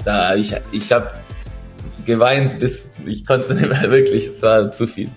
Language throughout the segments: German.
Ich habe geweint, bis ich konnte nicht mehr wirklich, es war zu viel.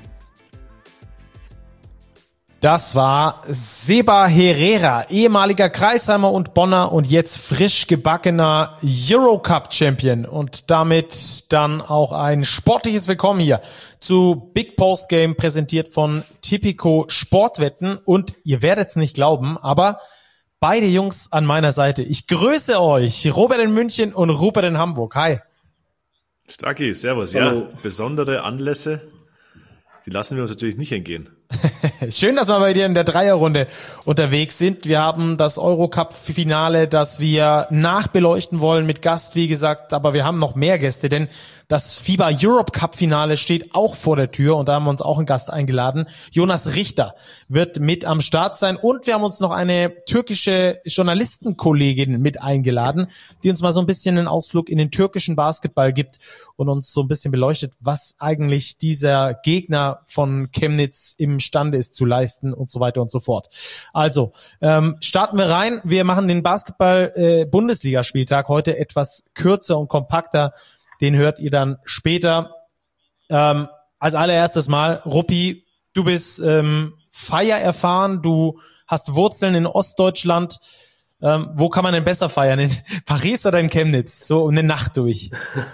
Das war Seba Herrera, ehemaliger Crailsheimer und Bonner und jetzt frisch gebackener Eurocup-Champion. Und damit dann auch ein sportliches Willkommen hier zu Big Post Game, präsentiert von Tipico Sportwetten. Und ihr werdet es nicht glauben, aber beide Jungs an meiner Seite. Ich grüße euch, Robert in München und Rupert in Hamburg. Hi. Stacki, servus. Hallo. Ja, besondere Anlässe, die lassen wir uns natürlich nicht entgehen. Schön, dass wir bei dir in der Dreierrunde unterwegs sind. Wir haben das Eurocup-Finale, das wir nachbeleuchten wollen mit Gast, wie gesagt, aber wir haben noch mehr Gäste, denn das FIBA Europe Cup Finale steht auch vor der Tür und da haben wir uns auch einen Gast eingeladen. Jonas Richter wird mit am Start sein und wir haben uns noch eine türkische Journalistenkollegin mit eingeladen, die uns mal so ein bisschen einen Ausflug in den türkischen Basketball gibt und uns so ein bisschen beleuchtet, was eigentlich dieser Gegner von Chemnitz imstande ist zu leisten und so weiter und so fort. Also, starten wir rein. Wir machen den Basketball-Bundesligaspieltag heute etwas kürzer und kompakter. Den hört ihr dann später. Als allererstes Mal, Ruppi, du bist feiererfahren, du hast Wurzeln in Ostdeutschland. Wo kann man denn besser feiern? In Paris oder in Chemnitz? So eine Nacht durch.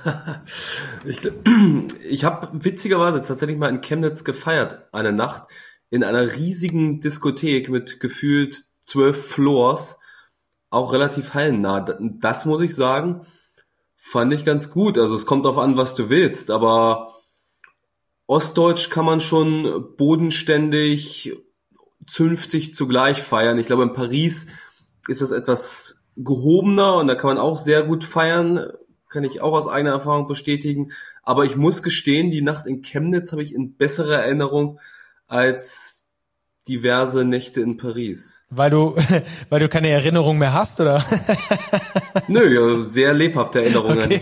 Ich habe witzigerweise tatsächlich mal in Chemnitz gefeiert, eine Nacht, in einer riesigen Diskothek mit gefühlt 12 Floors, auch relativ hallennah. Das muss ich sagen, fand ich ganz gut. Also es kommt drauf an, was du willst, aber Ostdeutsch kann man schon bodenständig, zünftig zugleich feiern. Ich glaube, in Paris ist das etwas gehobener und da kann man auch sehr gut feiern, kann ich auch aus eigener Erfahrung bestätigen. Aber ich muss gestehen, die Nacht in Chemnitz habe ich in besserer Erinnerung als diverse Nächte in Paris. Weil du keine Erinnerung mehr hast, oder? Nö, ja, sehr lebhafte Erinnerungen. Okay.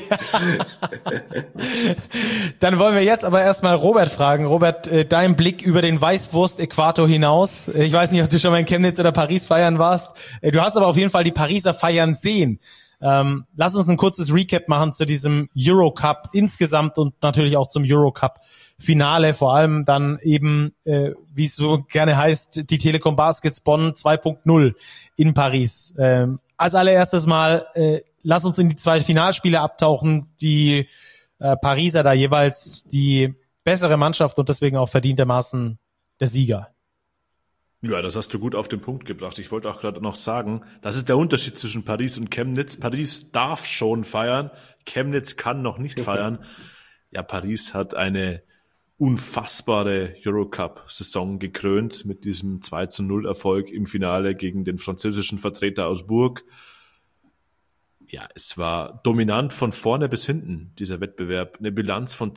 Dann wollen wir jetzt aber erstmal Robert fragen. Robert, dein Blick über den Weißwurst-Äquator hinaus. Ich weiß nicht, ob du schon mal in Chemnitz oder Paris feiern warst. Du hast aber auf jeden Fall die Pariser feiern sehen. Lass uns ein kurzes Recap machen zu diesem Eurocup insgesamt und natürlich auch zum Eurocup-Finale, vor allem dann eben, wie es so gerne heißt, die Telekom Baskets Bonn 2.0 in Paris. Als allererstes mal, lass uns in die zwei Finalspiele abtauchen, die Pariser da jeweils die bessere Mannschaft und deswegen auch verdientermaßen der Sieger. Ja, das hast du gut auf den Punkt gebracht. Ich wollte auch gerade noch sagen, das ist der Unterschied zwischen Paris und Chemnitz. Paris darf schon feiern, Chemnitz kann noch nicht feiern. Ja, Paris hat eine unfassbare Eurocup-Saison gekrönt mit diesem 2-0 Erfolg im Finale gegen den französischen Vertreter aus Bourg. Ja, es war dominant von vorne bis hinten, dieser Wettbewerb. Eine Bilanz von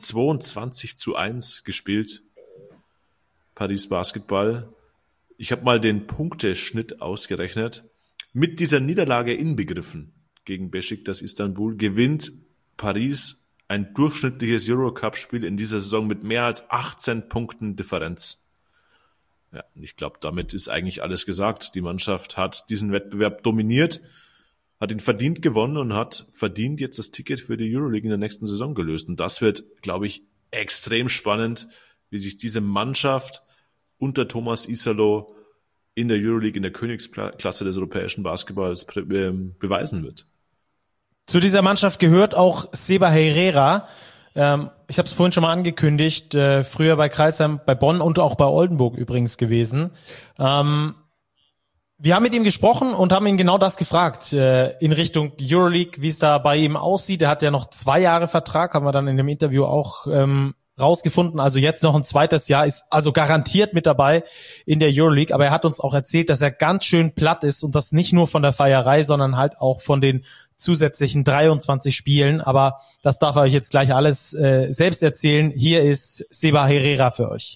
22-1 gespielt. Paris Basketball. Ich habe mal den Punkteschnitt ausgerechnet. Mit dieser Niederlage inbegriffen gegen Beşiktaş Istanbul gewinnt Paris ein durchschnittliches Eurocup-Spiel in dieser Saison mit mehr als 18 Punkten Differenz. Ja, und ich glaube, damit ist eigentlich alles gesagt. Die Mannschaft hat diesen Wettbewerb dominiert, hat ihn verdient gewonnen und hat verdient jetzt das Ticket für die Euroleague in der nächsten Saison gelöst. Und das wird, glaube ich, extrem spannend, wie sich diese Mannschaft unter Thomas Isalo in der Euroleague, in der Königsklasse des europäischen Basketballs beweisen wird. Zu dieser Mannschaft gehört auch Seba Herrera. Ich habe es vorhin schon mal angekündigt, früher bei Crailsheim, bei Bonn und auch bei Oldenburg übrigens gewesen. Wir haben mit ihm gesprochen und haben ihn genau das gefragt, in Richtung Euroleague, wie es da bei ihm aussieht. Er hat ja noch 2 Jahre Vertrag, haben wir dann in dem Interview auch rausgefunden. Also jetzt noch ein zweites Jahr, ist also garantiert mit dabei in der Euroleague. Aber er hat uns auch erzählt, dass er ganz schön platt ist und das nicht nur von der Feierei, sondern halt auch von den zusätzlichen 23 Spielen. Aber das darf er euch jetzt gleich alles selbst erzählen. Hier ist Seba Herrera für euch.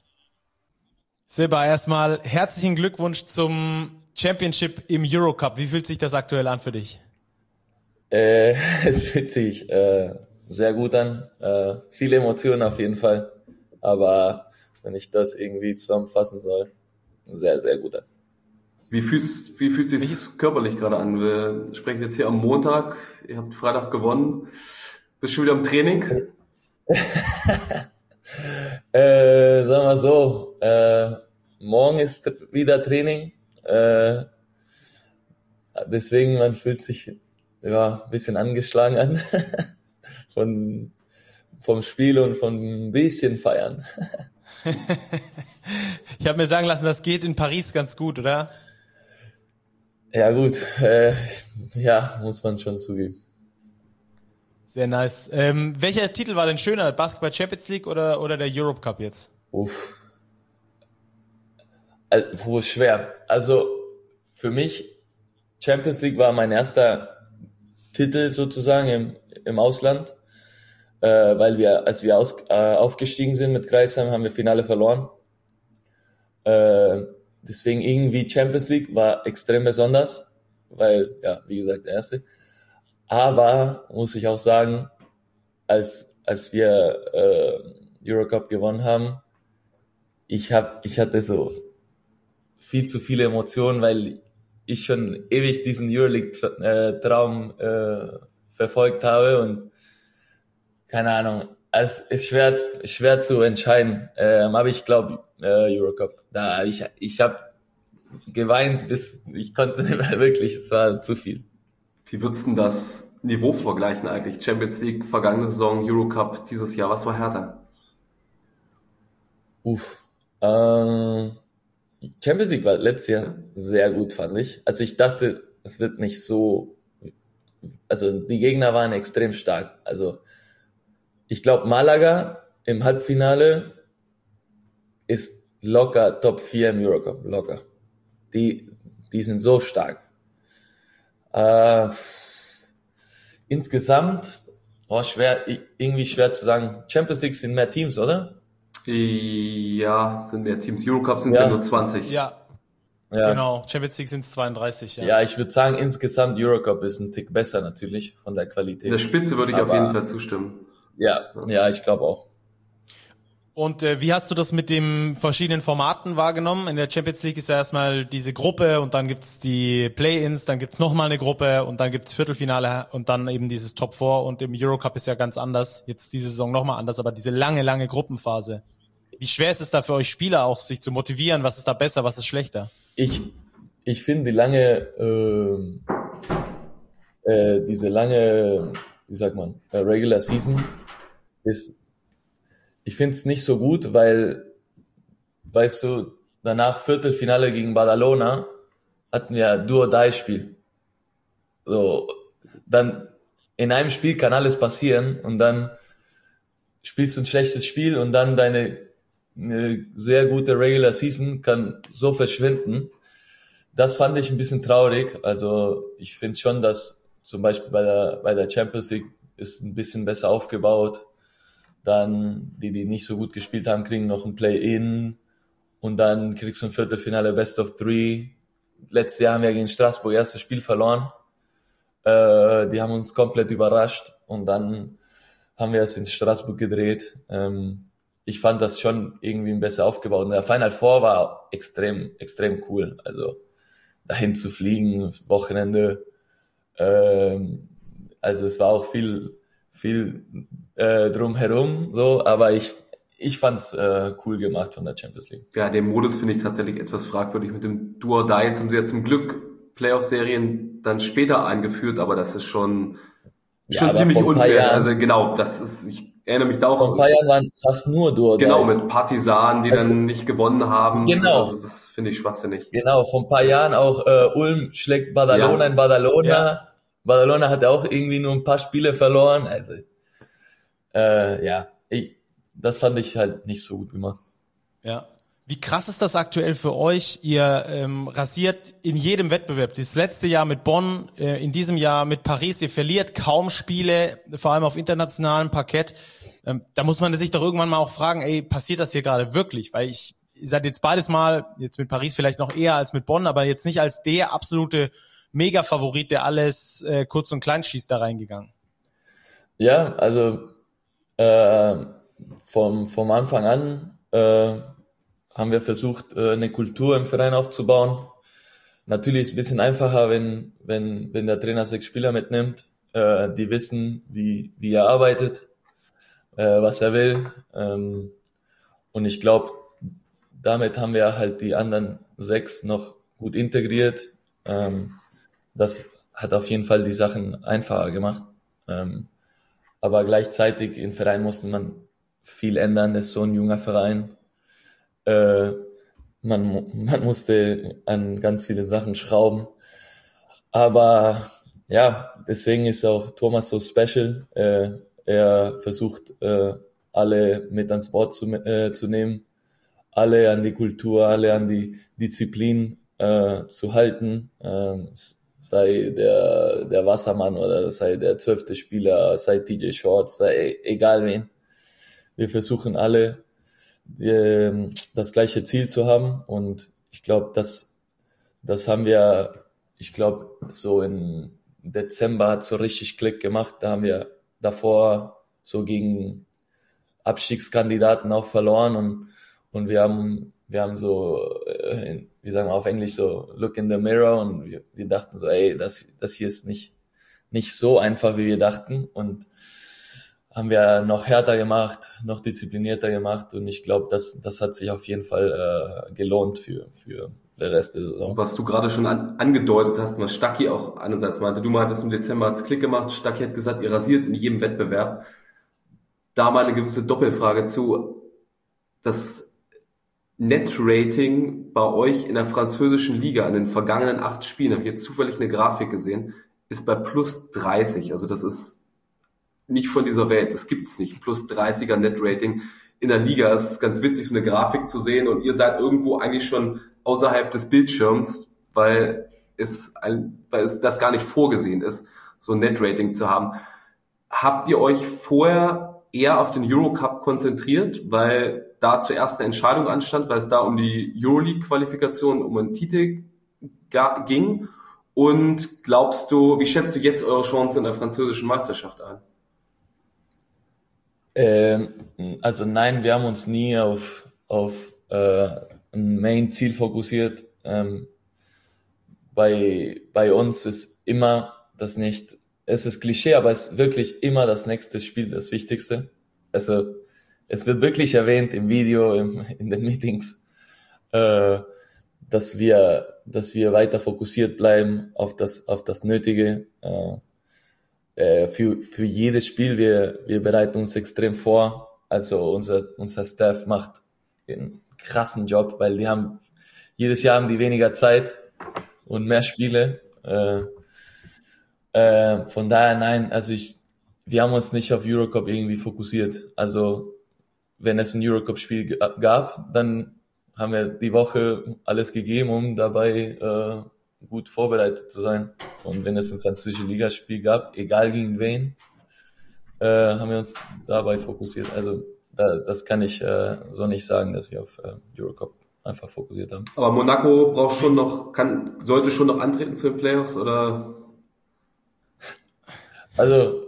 Seba, erstmal herzlichen Glückwunsch zum Championship im Eurocup. Wie fühlt sich das aktuell an für dich? Es fühlt sich sehr gut an. Viele Emotionen auf jeden Fall. Aber wenn ich das irgendwie zusammenfassen soll, sehr, sehr gut an. Wie fühlt sich körperlich gerade an? Wir sprechen jetzt hier am Montag. Ihr habt Freitag gewonnen. Bist du wieder im Training? Sagen wir so, morgen ist wieder Training. Deswegen, man fühlt sich ja ein bisschen angeschlagen an vom Spiel und von ein bisschen Feiern. Ich habe mir sagen lassen, das geht in Paris ganz gut, oder? Ja gut, ja, muss man schon zugeben. Sehr nice. Welcher Titel war denn schöner? Basketball Champions League oder der Europe Cup jetzt? Uff. Schwer. Also für mich, Champions League war mein erster Titel sozusagen im Ausland, weil als wir aufgestiegen sind mit Kreisheim, haben wir Finale verloren. Deswegen irgendwie Champions League war extrem besonders, weil, ja, wie gesagt, der erste. Aber, muss ich auch sagen, als wir Eurocup gewonnen haben, ich hatte so viel zu viele Emotionen, weil ich schon ewig diesen Euroleague-Traum verfolgt habe und keine Ahnung, es ist schwer zu entscheiden, aber ich glaube Eurocup. Ich habe geweint, bis ich konnte nicht mehr wirklich, es war zu viel. Wie würdest du denn das Niveau vergleichen eigentlich? Champions League, vergangene Saison, Eurocup, dieses Jahr, was war härter? Champions League war letztes Jahr sehr gut, fand ich. Also ich dachte, es wird nicht so, also die Gegner waren extrem stark. Also ich glaube, Malaga im Halbfinale ist locker Top 4 im Eurocup, locker. Die sind so stark. Insgesamt, irgendwie schwer zu sagen. Champions League sind mehr Teams, oder? Ja, sind mehr Teams. Eurocup sind ja nur 20. Ja, genau. Champions League sind es 32, ja. Ja, ich würde sagen, insgesamt Eurocup ist ein Tick besser natürlich von der Qualität. In der Spitze würde ich auf jeden Fall zustimmen. Ja, ich glaube auch. Und wie hast du das mit den verschiedenen Formaten wahrgenommen? In der Champions League ist ja erstmal diese Gruppe und dann gibt's die Play-ins, dann gibt's nochmal eine Gruppe und dann gibt's Viertelfinale und dann eben dieses Top 4 und im Eurocup ist ja ganz anders. Jetzt diese Saison nochmal anders, aber diese lange Gruppenphase. Wie schwer ist es da für euch Spieler auch, sich zu motivieren? Was ist da besser, was ist schlechter? Ich finde diese lange, wie sagt man, Regular Season ich finde es nicht so gut, weil, weißt du, danach Viertelfinale gegen Badalona hatten wir Do-or-Die-Spiel. So, dann in einem Spiel kann alles passieren und dann spielst du ein schlechtes Spiel und dann eine sehr gute Regular Season kann so verschwinden. Das fand ich ein bisschen traurig. Also ich finde schon, dass zum Beispiel bei der Champions League ist ein bisschen besser aufgebaut. Dann die nicht so gut gespielt haben, kriegen noch ein Play-in und dann kriegst du ein Viertelfinale Best of 3. Letztes Jahr haben wir gegen Straßburg erstes Spiel verloren. Die haben uns komplett überrascht und dann haben wir es in Straßburg gedreht. Ich fand das schon irgendwie besser aufgebaut. Und der Final Four war extrem cool. Also dahin zu fliegen, Wochenende. Also es war auch viel drumherum, so, aber ich fand's cool gemacht von der Champions League. Ja, den Modus finde ich tatsächlich etwas fragwürdig mit dem Do-or-Die. Jetzt haben sie ja zum Glück Playoff-Serien dann später eingeführt, aber das ist schon ziemlich unfair. Also genau, ich erinnere mich da auch. Vor ein paar Jahren waren fast nur Do-or-Die. Genau, mit Partisanen, die dann nicht gewonnen haben. Genau. Also das finde ich schwachsinnig. Genau, vor ein paar Jahren auch Ulm schlägt Badalona in Badalona. Ja. Badalona hat auch irgendwie nur ein paar Spiele verloren. Also das fand ich halt nicht so gut gemacht. Ja. Wie krass ist das aktuell für euch? Ihr rasiert in jedem Wettbewerb. Das letzte Jahr mit Bonn, in diesem Jahr mit Paris. Ihr verliert kaum Spiele, vor allem auf internationalem Parkett. Da muss man sich doch irgendwann mal auch fragen, passiert das hier gerade wirklich? Weil ihr seid jetzt beides mal, jetzt mit Paris vielleicht noch eher als mit Bonn, aber jetzt nicht als der absolute Mega-Favorit, der alles kurz und klein schießt, da reingegangen. Ja, also vom Anfang an haben wir versucht, eine Kultur im Verein aufzubauen. Natürlich ist es ein bisschen einfacher, wenn der Trainer 6 Spieler mitnimmt. die wissen, wie er arbeitet, was er will. Und ich glaube, damit haben wir halt die anderen 6 noch gut integriert. Das hat auf jeden Fall die Sachen einfacher gemacht. Aber gleichzeitig im Verein musste man viel ändern. Das ist so ein junger Verein. Man musste an ganz vielen Sachen schrauben. Aber ja, deswegen ist auch Thomas so special. Er versucht, alle mit ans Board zu nehmen, alle an die Kultur, alle an die Disziplin zu halten, sei der Wassermann oder sei der 12. Spieler, sei TJ Shorts, sei egal wen. Wir versuchen alle das gleiche Ziel zu haben und ich glaube, das haben wir, ich glaube, so im Dezember hat so richtig Klick gemacht. Da haben wir davor so gegen Abstiegskandidaten auch verloren und wir haben so, wie sagen wir auf Englisch, so look in the mirror und wir dachten so, ey, das hier ist nicht so einfach, wie wir dachten und haben wir noch härter gemacht, noch disziplinierter gemacht und ich glaube, das hat sich auf jeden Fall gelohnt für den Rest der Saison. Was du gerade schon angedeutet hast, was Stucky auch einerseits meinte, du meintest im Dezember hat's Klick gemacht, Stucky hat gesagt, ihr rasiert in jedem Wettbewerb. Da mal eine gewisse Doppelfrage zu. Das Net-Rating bei euch in der französischen Liga in den vergangenen 8 Spielen, habe ich jetzt zufällig eine Grafik gesehen, ist bei plus 30. Also das ist nicht von dieser Welt, das gibt's nicht. Plus 30er Net-Rating in der Liga. Es ist ganz witzig, so eine Grafik zu sehen und ihr seid irgendwo eigentlich schon außerhalb des Bildschirms, weil es das gar nicht vorgesehen ist, so ein Net-Rating zu haben. Habt ihr euch vorher eher auf den Eurocup konzentriert, weil da zuerst eine Entscheidung anstand, weil es da um die Euroleague-Qualifikation, um einen Titel ging? Und glaubst du, wie schätzt du jetzt eure Chancen in der französischen Meisterschaft ein? Also nein, wir haben uns nie auf ein Main-Ziel fokussiert. Bei uns ist immer es ist Klischee, aber es ist wirklich immer das nächste Spiel das Wichtigste. Also es wird wirklich erwähnt im Video, in den Meetings, dass wir weiter fokussiert bleiben auf das Nötige. Für jedes Spiel, wir bereiten uns extrem vor. Also unser Staff macht einen krassen Job, weil jedes Jahr haben die weniger Zeit und mehr Spiele. Von daher nein, also wir haben uns nicht auf Eurocup irgendwie fokussiert. Also wenn es ein Eurocup-Spiel gab, dann haben wir die Woche alles gegeben, um dabei gut vorbereitet zu sein. Und wenn es ein französisches Ligaspiel gab, egal gegen wen, haben wir uns dabei fokussiert. Also das kann ich so nicht sagen, dass wir auf Eurocup einfach fokussiert haben. Aber Monaco sollte schon noch antreten zu den Playoffs, oder? Also,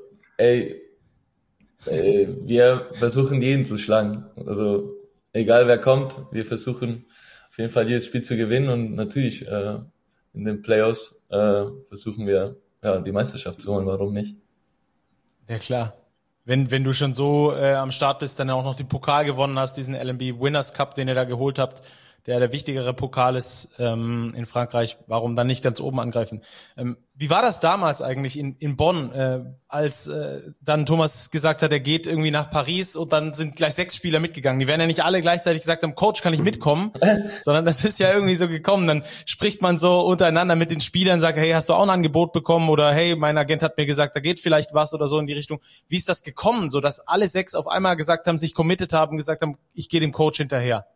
wir versuchen jeden zu schlagen. Also egal wer kommt, wir versuchen auf jeden Fall jedes Spiel zu gewinnen und natürlich in den Playoffs versuchen wir die Meisterschaft zu holen, warum nicht? Ja klar. Wenn du schon so am Start bist, dann auch noch den Pokal gewonnen hast, diesen LNB Winners Cup, den ihr da geholt habt, der wichtigere Pokal ist in Frankreich, warum dann nicht ganz oben angreifen? Wie war das damals eigentlich in Bonn, als dann Thomas gesagt hat, er geht irgendwie nach Paris und dann sind gleich 6 Spieler mitgegangen? Die werden ja nicht alle gleichzeitig gesagt haben, Coach, kann ich mitkommen? Sondern das ist ja irgendwie so gekommen. Dann spricht man so untereinander mit den Spielern, sagt, hey, hast du auch ein Angebot bekommen? Oder hey, mein Agent hat mir gesagt, da geht vielleicht was oder so in die Richtung. Wie ist das gekommen, so dass alle 6 auf einmal gesagt haben, sich committed haben, gesagt haben, ich gehe dem Coach hinterher?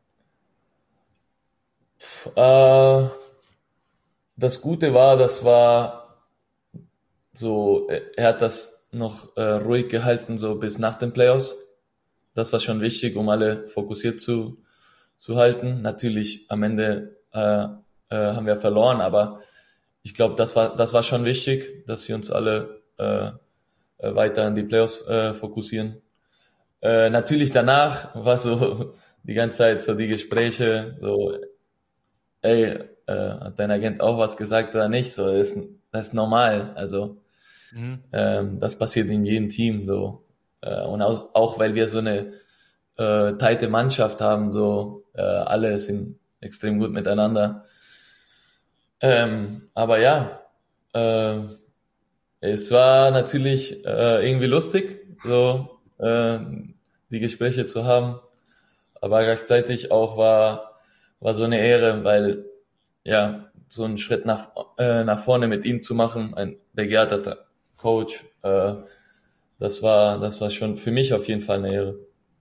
Das Gute war, das war so, er hat das noch ruhig gehalten, so bis nach den Playoffs. Das war schon wichtig, um alle fokussiert zu halten. Natürlich, am Ende haben wir verloren, aber ich glaube, das war schon wichtig, dass wir uns alle weiter in die Playoffs fokussieren. Natürlich danach war so die ganze Zeit so die Gespräche, so hat dein Agent auch was gesagt oder nicht? So, das ist normal. Also Das passiert in jedem Team so. Und auch weil wir so eine tighte Mannschaft haben, so alle sind extrem gut miteinander. Aber ja, es war natürlich irgendwie lustig, so die Gespräche zu haben, aber gleichzeitig auch war so eine Ehre, weil ja so einen Schritt nach vorne mit ihm zu machen, ein begnadeter Coach, das war schon für mich auf jeden Fall eine Ehre.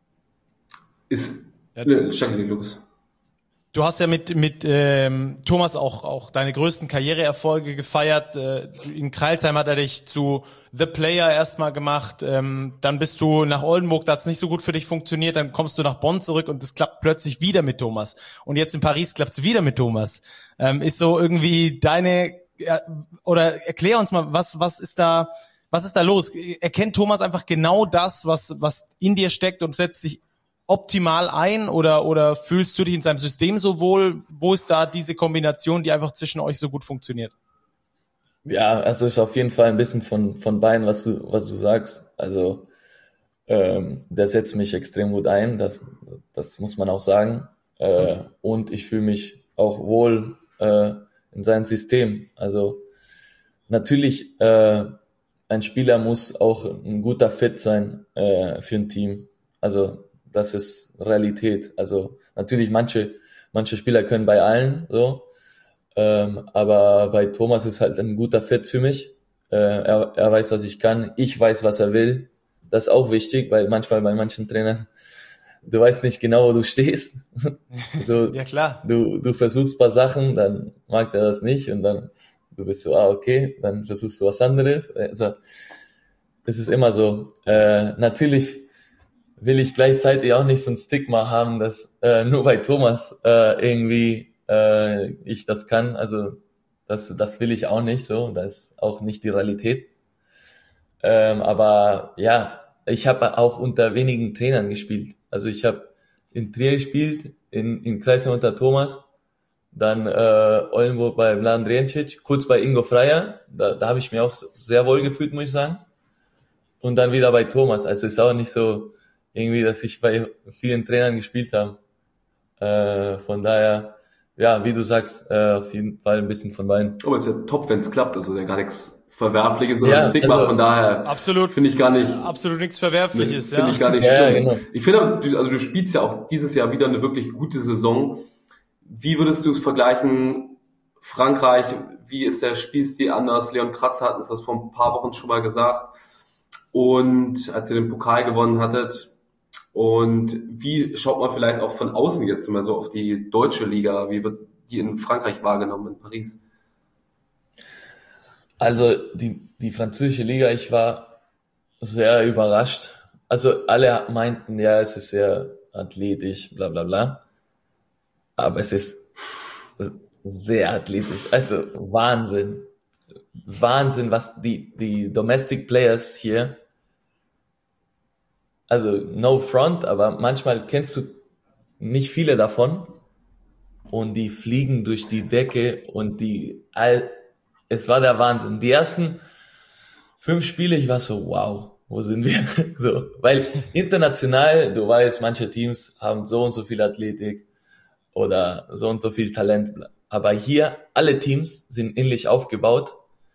Du hast ja mit Thomas auch deine größten Karriereerfolge gefeiert. In Crailsheim hat er dich zu The Player erstmal gemacht. Dann bist du nach Oldenburg, da hat es nicht so gut für dich funktioniert. Dann kommst du nach Bonn zurück und es klappt plötzlich wieder mit Thomas. Und jetzt in Paris klappt es wieder mit Thomas. Ist so irgendwie oder erklär uns mal, was ist da los? Erkennt Thomas einfach genau das, was in dir steckt und setzt sich optimal ein oder fühlst du dich in seinem System so wohl? Wo ist da diese Kombination, die einfach zwischen euch so gut funktioniert? Ja, also ist auf jeden Fall ein bisschen von beiden, was du sagst. Also der setzt mich extrem gut ein, das muss man auch sagen. Und ich fühle mich auch wohl in seinem System. Also natürlich, ein Spieler muss auch ein guter Fit sein für ein Team. Also das ist Realität. Also natürlich manche Spieler können bei allen so, aber bei Thomas ist halt ein guter Fit für mich. Er weiß, was ich kann. Ich weiß, was er will. Das ist auch wichtig, weil manchmal bei manchen Trainern du weißt nicht genau, wo du stehst. So, ja klar. Du versuchst ein paar Sachen, dann mag er das nicht und dann du bist so, okay, dann versuchst du was anderes. Also es ist immer so. Natürlich will ich gleichzeitig auch nicht so ein Stigma haben, dass nur bei Thomas irgendwie ich das kann. Also das will ich auch nicht so. Das ist auch nicht die Realität. Aber ja, ich habe auch unter wenigen Trainern gespielt. Also ich habe in Trier gespielt, in Crailsheim unter Thomas, dann Oldenburg bei Mladen Drencic, kurz bei Ingo Freier. Da habe ich mich auch sehr wohl gefühlt, muss ich sagen. Und dann wieder bei Thomas. Also es ist auch nicht so irgendwie, dass ich bei vielen Trainern gespielt habe. Von daher, ja, wie du sagst, auf jeden Fall ein bisschen von beiden. Aber es ist ja top, wenn es klappt. Also ja gar nichts Verwerfliches oder ein Stigma. Also, von daher absolut, finde ich gar nicht absolut nichts Verwerfliches. Finde ich gar nicht schlimm. Genau. Ich finde, du spielst ja auch dieses Jahr wieder eine wirklich gute Saison. Wie würdest du es vergleichen? Frankreich, wie ist der Spielstil anders? Leon Kratzer hat uns das vor ein paar Wochen schon mal gesagt. Und als ihr den Pokal gewonnen hattet, und wie schaut man vielleicht auch von außen jetzt mal so auf die deutsche Liga? Wie wird die in Frankreich wahrgenommen, in Paris? Also die französische Liga, ich war sehr überrascht. Also alle meinten, ja, es ist sehr athletisch, bla bla bla. Aber es ist sehr athletisch. Also Wahnsinn. Wahnsinn, was die Domestic Players hier, also no front, aber manchmal kennst du nicht viele davon und die fliegen durch die Decke und es war der Wahnsinn. Die ersten 5 Spiele, ich war so, wow, wo sind wir? So, weil international, du weißt, manche Teams haben so und so viel Athletik oder so und so viel Talent, aber hier alle Teams sind ähnlich aufgebaut.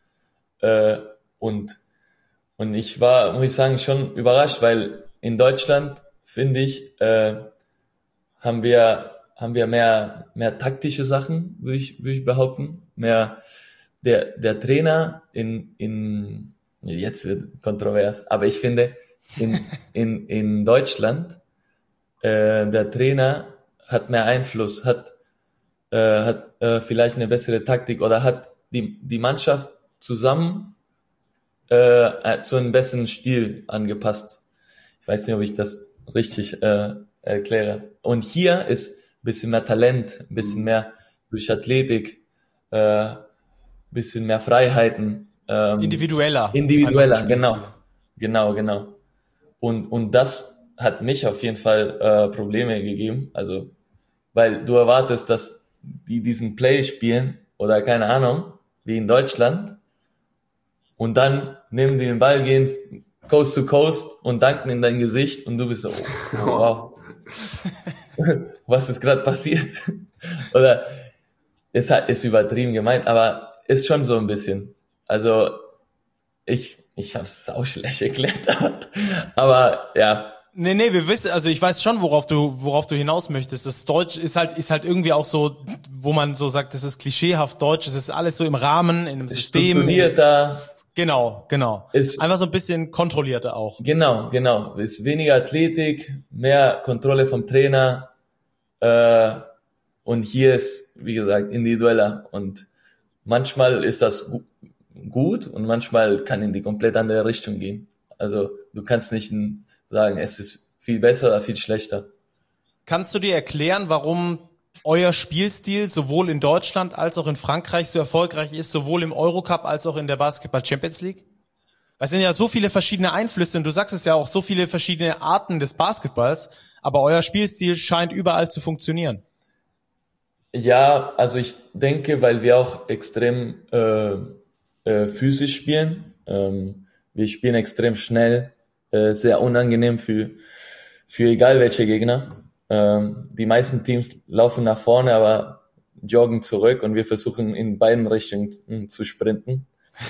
Und ich war, muss ich sagen, schon überrascht, weil in Deutschland, finde ich, haben wir mehr taktische Sachen, würde ich behaupten. Mehr der Trainer jetzt wird kontrovers, aber ich finde, in Deutschland, der Trainer hat mehr Einfluss, hat vielleicht eine bessere Taktik oder hat die Mannschaft zusammen zu einem besseren Stil angepasst. Ich weiß nicht, ob ich das richtig erkläre. Und hier ist ein bisschen mehr Talent, ein bisschen mehr durch Athletik, bisschen mehr Freiheiten. Individueller, genau. Und das hat mich auf jeden Fall Probleme gegeben. Also, weil du erwartest, dass die diesen Play spielen oder keine Ahnung, wie in Deutschland. Und dann neben den Ball gehen, Coast to Coast und danken in dein Gesicht und du bist so, oh, wow. Was ist gerade passiert? Oder ist übertrieben gemeint, aber ist schon so ein bisschen. Also ich habe es auch schlecht erklärt, aber ja. Nee, wir wissen, also ich weiß schon, worauf du hinaus möchtest. Das Deutsch ist halt irgendwie auch so, wo man so sagt, das ist klischeehaft deutsch, es ist alles so im Rahmen, in einem System. Strukturierter. Genau. Ist einfach so ein bisschen kontrollierter auch. Genau. Ist weniger Athletik, mehr Kontrolle vom Trainer, und hier ist, wie gesagt, individueller und manchmal ist das gut und manchmal kann in die komplett andere Richtung gehen. Also du kannst nicht sagen, es ist viel besser oder viel schlechter. Kannst du dir erklären, warum euer Spielstil sowohl in Deutschland als auch in Frankreich so erfolgreich ist, sowohl im Eurocup als auch in der Basketball Champions League? Es sind ja so viele verschiedene Einflüsse und du sagst es ja auch, so viele verschiedene Arten des Basketballs, aber euer Spielstil scheint überall zu funktionieren. Ja, also ich denke, weil wir auch extrem physisch spielen. Wir spielen extrem schnell, sehr unangenehm für egal welche Gegner. Die meisten Teams laufen nach vorne, aber joggen zurück und wir versuchen in beiden Richtungen zu sprinten.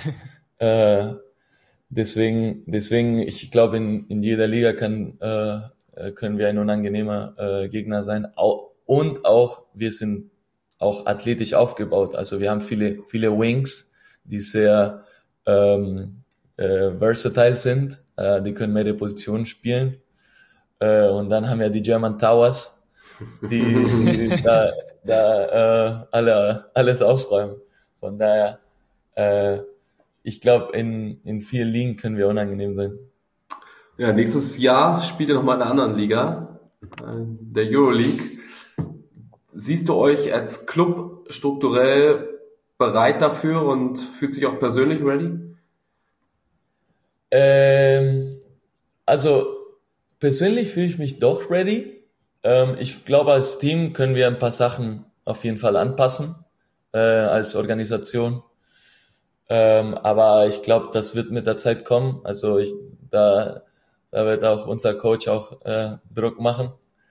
Deswegen, ich glaube, in jeder Liga können wir ein unangenehmer Gegner sein. Und auch, wir sind auch athletisch aufgebaut. Also wir haben viele Wings, die sehr versatile sind. Die können mehrere Positionen spielen. Und dann haben wir die German Towers, die da alles aufräumen. Von daher, ich glaube, in 4 Ligen können wir unangenehm sein. Ja, nächstes Jahr spielt ihr nochmal in einer anderen Liga, der Euroleague. Siehst du euch als Club strukturell bereit dafür und fühlt sich auch persönlich ready? Also persönlich fühle ich mich doch ready. Ich glaube, als Team können wir ein paar Sachen auf jeden Fall anpassen, als Organisation. Aber ich glaube, das wird mit der Zeit kommen. Also da wird auch unser Coach auch Druck machen.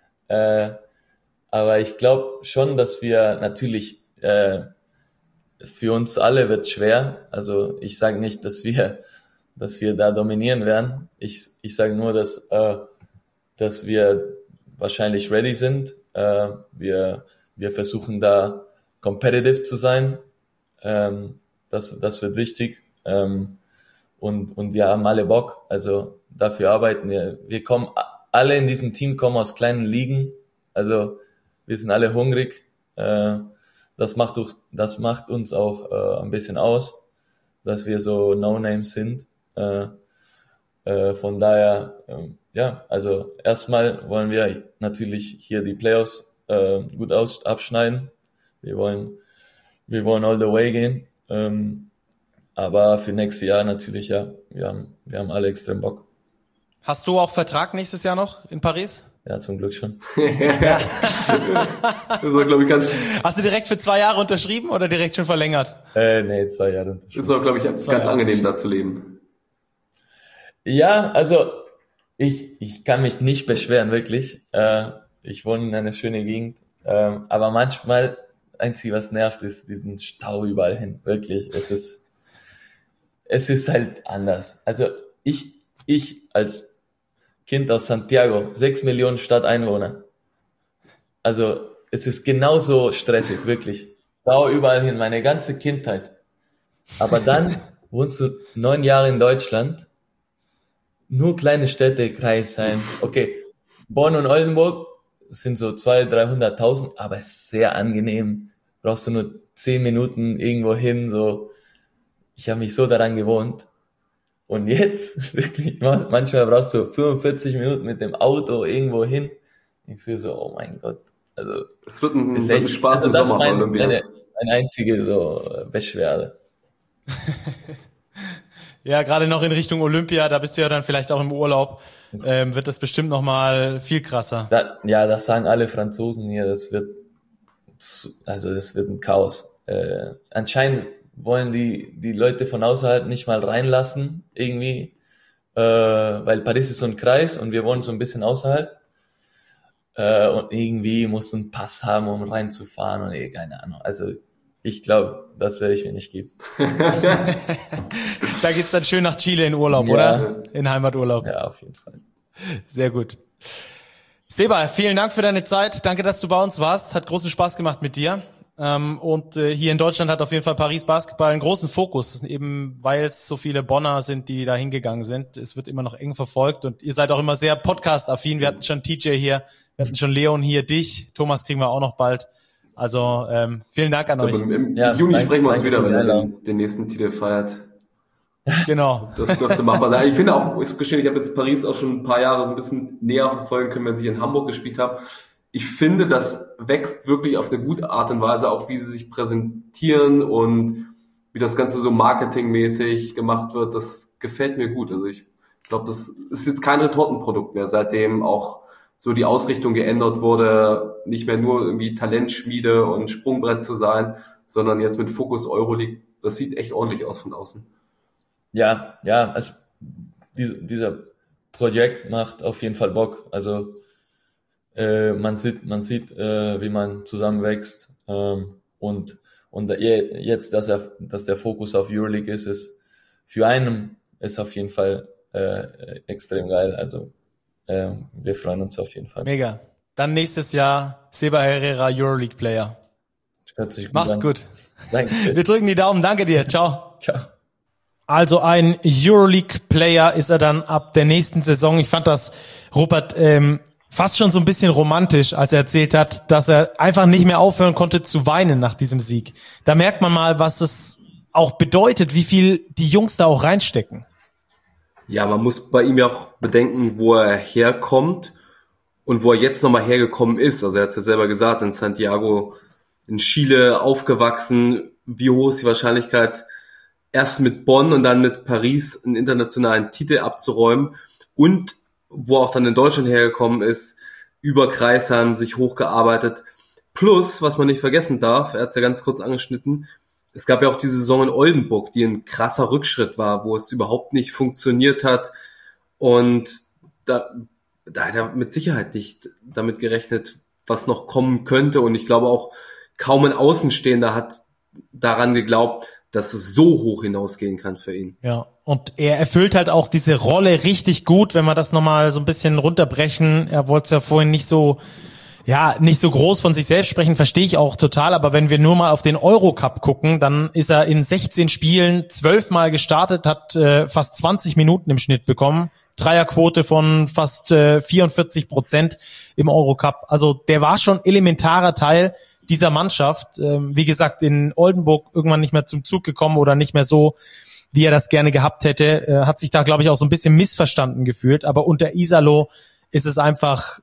Aber ich glaube schon, dass wir natürlich, für uns alle wird schwer. Also ich sage nicht, dass wir da dominieren werden. Ich sage nur, dass wir wahrscheinlich ready sind. Wir versuchen da competitive zu sein. Das wird wichtig. Und wir haben alle Bock. Also dafür arbeiten wir. Wir kommen, alle in diesem Team kommen aus kleinen Ligen. Also wir sind alle hungrig. Das macht uns auch ein bisschen aus, dass wir so No-Names sind. Von daher, ja, also erstmal wollen wir natürlich hier die Playoffs gut abschneiden. Wir wollen all the way gehen. Aber für nächstes Jahr natürlich, ja, wir haben alle extrem Bock. Hast du auch Vertrag nächstes Jahr noch in Paris? Ja, zum Glück schon. Ja. Also, glaube ich, Hast du direkt für 2 Jahre unterschrieben oder direkt schon verlängert? Nee, 2 Jahre unterschrieben. Ist auch, glaube ich, ganz angenehm, da zu leben. Ja, also ich kann mich nicht beschweren, wirklich. Ich wohne in einer schönen Gegend. Aber manchmal, einzig was nervt, ist diesen Stau überall hin. Wirklich. Es ist halt anders. Also ich als Kind aus Santiago, 6 Millionen Stadteinwohner. Also es ist genauso stressig, wirklich. Stau überall hin, meine ganze Kindheit. Aber dann wohnst du 9 Jahre in Deutschland, nur kleine Städte, Kreisheim. Okay, Bonn und Oldenburg sind so 200.000, 300.000, aber es ist sehr angenehm. Brauchst du nur 10 Minuten irgendwo hin, so. Ich habe mich so daran gewohnt. Und jetzt, wirklich, manchmal brauchst du 45 Minuten mit dem Auto irgendwo hin. Ich sehe so, oh mein Gott. Also, es wird ein Spaß im Sommer bei Olympia. Eine einzige so Beschwerde. Ja, gerade noch in Richtung Olympia, da bist du ja dann vielleicht auch im Urlaub, wird das bestimmt nochmal viel krasser. Das sagen alle Franzosen hier, das wird ein Chaos. Anscheinend wollen die Leute von außerhalb nicht mal reinlassen, irgendwie, weil Paris ist so ein Kreis und wir wohnen so ein bisschen außerhalb. Und irgendwie musst du einen Pass haben, um reinzufahren und keine Ahnung. Also ich glaube, das werde ich mir nicht geben. Da geht's dann schön nach Chile in Urlaub, Ja. oder? In Heimaturlaub. Ja, auf jeden Fall. Sehr gut. Seba, vielen Dank für deine Zeit. Danke, dass du bei uns warst. Hat großen Spaß gemacht mit dir. Und hier in Deutschland hat auf jeden Fall Paris Basketball einen großen Fokus, eben weil es so viele Bonner sind, die da hingegangen sind. Es wird immer noch eng verfolgt und ihr seid auch immer sehr Podcast-affin. Wir hatten schon TJ hier, wir hatten schon Leon hier, dich. Thomas kriegen wir auch noch bald. Also vielen Dank an euch. Im Juni sprechen wir uns wieder, wenn er den nächsten Titel feiert. Genau. Das dürfte machbar sein. Ich finde auch, ist geschehen, ich habe jetzt Paris auch schon ein paar Jahre so ein bisschen näher verfolgen können, wenn ich in Hamburg gespielt habe. Ich finde, das wächst wirklich auf eine gute Art und Weise, auch wie sie sich präsentieren und wie das Ganze so marketingmäßig gemacht wird. Das gefällt mir gut. Also ich glaube, das ist jetzt kein Retortenprodukt mehr, seitdem auch so die Ausrichtung geändert wurde, nicht mehr nur irgendwie Talentschmiede und Sprungbrett zu sein, sondern jetzt mit Fokus Euroleague. Das sieht echt ordentlich aus von außen. Ja, also dieser Projekt macht auf jeden Fall Bock. Also man sieht, wie man zusammenwächst und jetzt, dass der Fokus auf Euroleague ist für einen ist auf jeden Fall extrem geil. Also wir freuen uns auf jeden Fall. Mega. Dann nächstes Jahr Seba Herrera Euroleague Player. Hört sich gut Mach's an. gut. Dankeschön. Wir drücken die Daumen. Danke dir. Ciao. Ciao. Also ein Euroleague-Player ist er dann ab der nächsten Saison. Ich fand das, Rupert, fast schon so ein bisschen romantisch, als er erzählt hat, dass er einfach nicht mehr aufhören konnte zu weinen nach diesem Sieg. Da merkt man mal, was es auch bedeutet, wie viel die Jungs da auch reinstecken. Ja, man muss bei ihm ja auch bedenken, wo er herkommt und wo er jetzt nochmal hergekommen ist. Also er hat es ja selber gesagt, in Santiago, in Chile aufgewachsen. Wie hoch ist die Wahrscheinlichkeit, erst mit Bonn und dann mit Paris einen internationalen Titel abzuräumen und wo auch dann in Deutschland hergekommen ist, über Kreisheim sich hochgearbeitet. Plus, was man nicht vergessen darf, er hat es ja ganz kurz angeschnitten, es gab ja auch diese Saison in Oldenburg, die ein krasser Rückschritt war, wo es überhaupt nicht funktioniert hat. Und da hat er mit Sicherheit nicht damit gerechnet, was noch kommen könnte. Und ich glaube auch, kaum ein Außenstehender hat daran geglaubt, dass es so hoch hinausgehen kann für ihn. Ja, und er erfüllt halt auch diese Rolle richtig gut, wenn wir das nochmal so ein bisschen runterbrechen. Er wollte es ja vorhin nicht so groß von sich selbst sprechen, verstehe ich auch total, aber wenn wir nur mal auf den Eurocup gucken, dann ist er in 16 Spielen 12 Mal gestartet, hat fast 20 Minuten im Schnitt bekommen, Dreierquote von fast 44% im Eurocup. Also der war schon elementarer Teil dieser Mannschaft. Wie gesagt, in Oldenburg irgendwann nicht mehr zum Zug gekommen oder nicht mehr so, wie er das gerne gehabt hätte. Hat sich da, glaube ich, auch so ein bisschen missverstanden gefühlt. Aber unter Iserlohn ist es einfach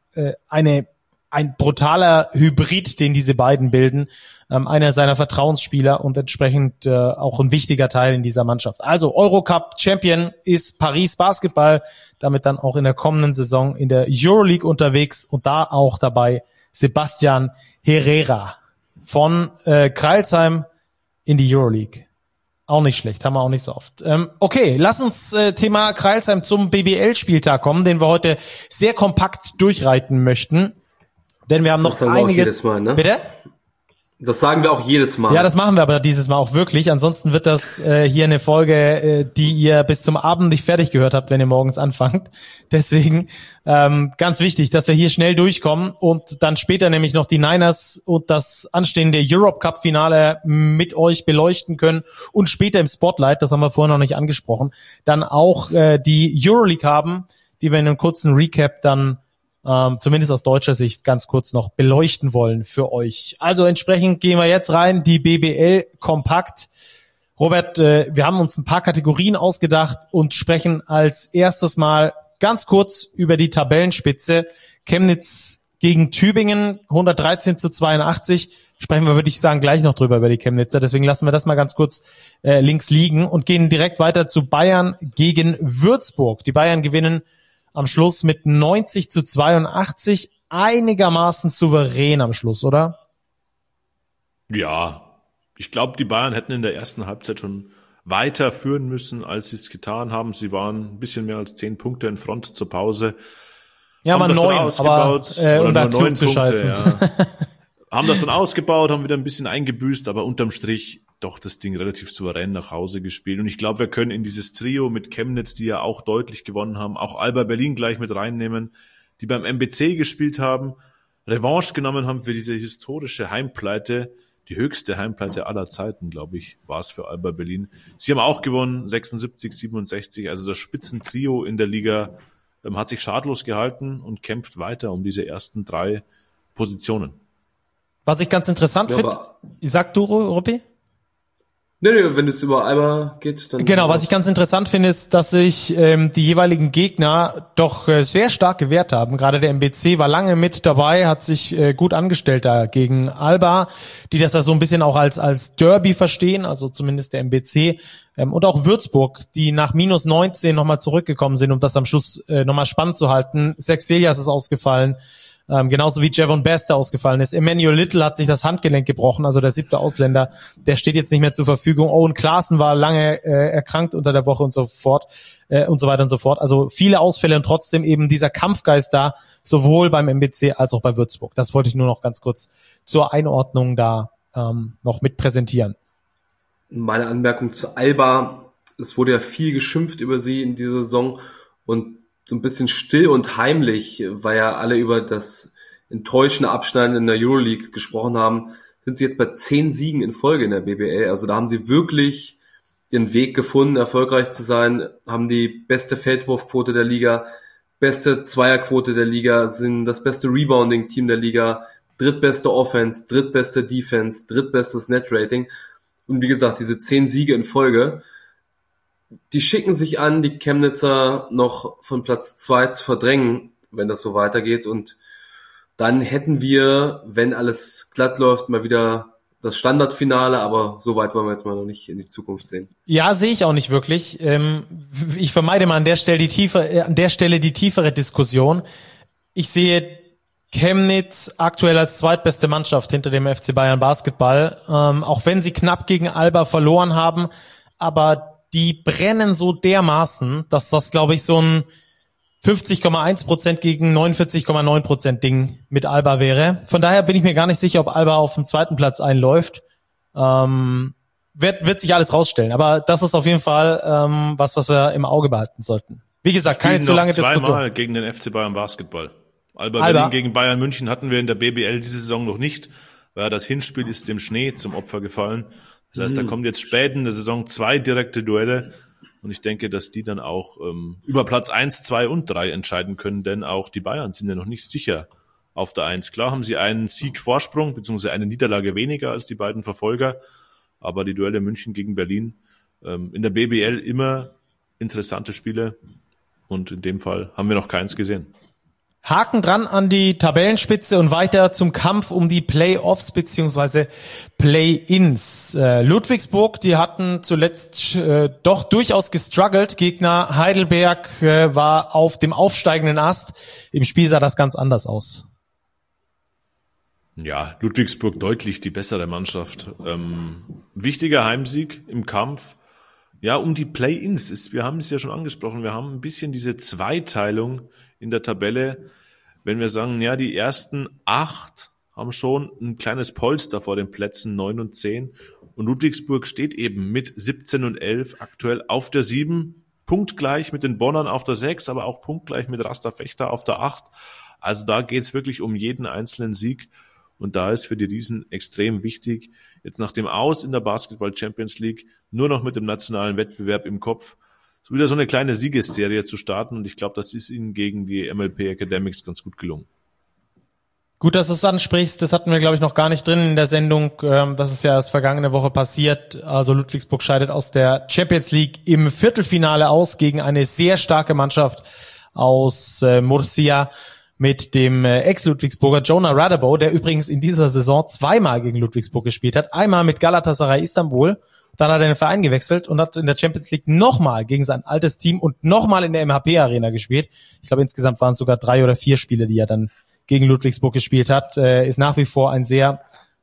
ein brutaler Hybrid, den diese beiden bilden. Einer seiner Vertrauensspieler und entsprechend auch ein wichtiger Teil in dieser Mannschaft. Also Eurocup Champion ist Paris Basketball, damit dann auch in der kommenden Saison in der Euroleague unterwegs und da auch dabei Sebastian Herrera von Crailsheim in die Euroleague. Auch nicht schlecht, haben wir auch nicht so oft. Okay, lass uns Thema Crailsheim zum BBL-Spieltag kommen, den wir heute sehr kompakt durchreiten möchten. Denn wir haben noch einiges. Auch jedes Mal, ne? Bitte? Das sagen wir auch jedes Mal. Ja, das machen wir aber dieses Mal auch wirklich. Ansonsten wird das hier eine Folge, die ihr bis zum Abend nicht fertig gehört habt, wenn ihr morgens anfangt. Deswegen ganz wichtig, dass wir hier schnell durchkommen und dann später nämlich noch die Niners und das anstehende Europe Cup Finale mit euch beleuchten können und später im Spotlight, das haben wir vorher noch nicht angesprochen, dann auch die Euroleague haben, die wir in einem kurzen Recap dann zumindest aus deutscher Sicht ganz kurz noch beleuchten wollen für euch. Also entsprechend gehen wir jetzt rein, die BBL kompakt. Robert, wir haben uns ein paar Kategorien ausgedacht und sprechen als erstes mal ganz kurz über die Tabellenspitze. Chemnitz gegen Tübingen, 113-82. Sprechen wir, würde ich sagen, gleich noch drüber über die Chemnitzer. Deswegen lassen wir das mal ganz kurz links liegen und gehen direkt weiter zu Bayern gegen Würzburg. Die Bayern gewinnen am Schluss mit 90-82, einigermaßen souverän am Schluss, oder? Ja, Ich glaube, die Bayern hätten in der ersten Halbzeit schon weiter führen müssen, als sie es getan haben. Sie waren ein bisschen mehr als 10 Punkte in Front zur Pause. Ja, haben aber das 9, dann ausgebaut, aber oder da nur 9 zu Punkte, scheißen. ja. Haben das dann ausgebaut, haben wieder ein bisschen eingebüßt, aber unterm Strich doch das Ding relativ souverän nach Hause gespielt. Und ich glaube, wir können in dieses Trio mit Chemnitz, die ja auch deutlich gewonnen haben, auch Alba Berlin gleich mit reinnehmen, die beim MBC gespielt haben, Revanche genommen haben für diese historische Heimpleite, die höchste Heimpleite aller Zeiten, glaube ich, war es für Alba Berlin. Sie haben auch gewonnen, 76, 67, also das Spitzentrio in der Liga hat sich schadlos gehalten und kämpft weiter um diese ersten 3 Positionen. Was ich ganz interessant finde, sag du, Ruppi? Nee, wenn es über Alba geht, dann... Genau, was ich ganz interessant finde, ist, dass sich die jeweiligen Gegner doch sehr stark gewehrt haben. Gerade der MBC war lange mit dabei, hat sich gut angestellt da gegen Alba, die das da so ein bisschen auch als Derby verstehen, also zumindest der MBC. Und auch Würzburg, die nach minus 19 nochmal zurückgekommen sind, um das am Schluss nochmal spannend zu halten. Sexelias ist ausgefallen. Genauso wie Javon Bester ausgefallen ist. Emmanuel Little hat sich das Handgelenk gebrochen, also der 7. Ausländer, der steht jetzt nicht mehr zur Verfügung. Owen Klaassen war lange erkrankt unter der Woche und so fort und so weiter und so fort. Also viele Ausfälle und trotzdem eben dieser Kampfgeist da, sowohl beim MBC als auch bei Würzburg. Das wollte ich nur noch ganz kurz zur Einordnung da noch mit präsentieren. Meine Anmerkung zu Alba, es wurde ja viel geschimpft über sie in dieser Saison und so ein bisschen still und heimlich, weil ja alle über das enttäuschende Abschneiden in der Euroleague gesprochen haben, sind sie jetzt bei 10 Siegen in Folge in der BBL. Also da haben sie wirklich ihren Weg gefunden, erfolgreich zu sein, haben die beste Feldwurfquote der Liga, beste Zweierquote der Liga, sind das beste Rebounding-Team der Liga, drittbeste Offense, drittbeste Defense, drittbestes Net-Rating. Und wie gesagt, diese 10 Siege in Folge, die schicken sich an, die Chemnitzer noch von Platz 2 zu verdrängen, wenn das so weitergeht. Und dann hätten wir, wenn alles glatt läuft, mal wieder das Standardfinale. Aber so weit wollen wir jetzt mal noch nicht in die Zukunft sehen. Ja, sehe ich auch nicht wirklich. Ich vermeide mal an der Stelle die tiefere Diskussion. Ich sehe Chemnitz aktuell als zweitbeste Mannschaft hinter dem FC Bayern Basketball. Auch wenn sie knapp gegen Alba verloren haben, aber die brennen so dermaßen, dass das, glaube ich, so ein 50,1% gegen 49,9% Ding mit Alba wäre. Von daher bin ich mir gar nicht sicher, ob Alba auf dem 2. Platz einläuft. Wird sich alles rausstellen. Aber das ist auf jeden Fall was wir im Auge behalten sollten. Wie gesagt, keine zu lange Diskussion. Zweimal gegen den FC Bayern Basketball. Alba Berlin gegen Bayern München hatten wir in der BBL diese Saison noch nicht, weil das Hinspiel ist dem Schnee zum Opfer gefallen. Das heißt, da kommt jetzt spät in der Saison 2 direkte Duelle und ich denke, dass die dann auch über Platz 1, 2 und 3 entscheiden können, denn auch die Bayern sind ja noch nicht sicher auf der 1. Klar haben sie einen Sieg Vorsprung, beziehungsweise eine Niederlage weniger als die beiden Verfolger, aber die Duelle München gegen Berlin in der BBL immer interessante Spiele und in dem Fall haben wir noch keins gesehen. Haken dran an die Tabellenspitze und weiter zum Kampf um die Playoffs bzw. Play-ins. Ludwigsburg, die hatten zuletzt doch durchaus gestruggelt. Gegner Heidelberg war auf dem aufsteigenden Ast. Im Spiel sah das ganz anders aus. Ja, Ludwigsburg deutlich die bessere Mannschaft. Wichtiger Heimsieg im Kampf. Ja, um die Play-ins. Wir haben es ja schon angesprochen. Wir haben ein bisschen diese Zweiteilung in der Tabelle. Wenn wir sagen, ja, die ersten 8 haben schon ein kleines Polster vor den Plätzen 9 und 10. Und Ludwigsburg steht eben mit 17 und 11 aktuell auf der 7. Punktgleich mit den Bonnern auf der 6, aber auch punktgleich mit Raster Fechter auf der 8. Also da geht's wirklich um jeden einzelnen Sieg. Und da ist für die Riesen extrem wichtig, jetzt nach dem Aus in der Basketball Champions League nur noch mit dem nationalen Wettbewerb im Kopf, so wieder so eine kleine Siegesserie zu starten. Und ich glaube, das ist ihnen gegen die MLP Academics ganz gut gelungen. Gut, dass du es ansprichst. Das hatten wir, glaube ich, noch gar nicht drin in der Sendung. Das ist ja erst vergangene Woche passiert. Also Ludwigsburg scheidet aus der Champions League im Viertelfinale aus gegen eine sehr starke Mannschaft aus Murcia mit dem Ex-Ludwigsburger Jonah Radabo, der übrigens in dieser Saison 2-mal gegen Ludwigsburg gespielt hat. Einmal mit Galatasaray Istanbul, dann hat er den Verein gewechselt und hat in der Champions League nochmal gegen sein altes Team und nochmal in der MHP-Arena gespielt. Ich glaube, insgesamt waren es sogar 3 oder 4 Spiele, die er dann gegen Ludwigsburg gespielt hat. Ist nach wie vor ein sehr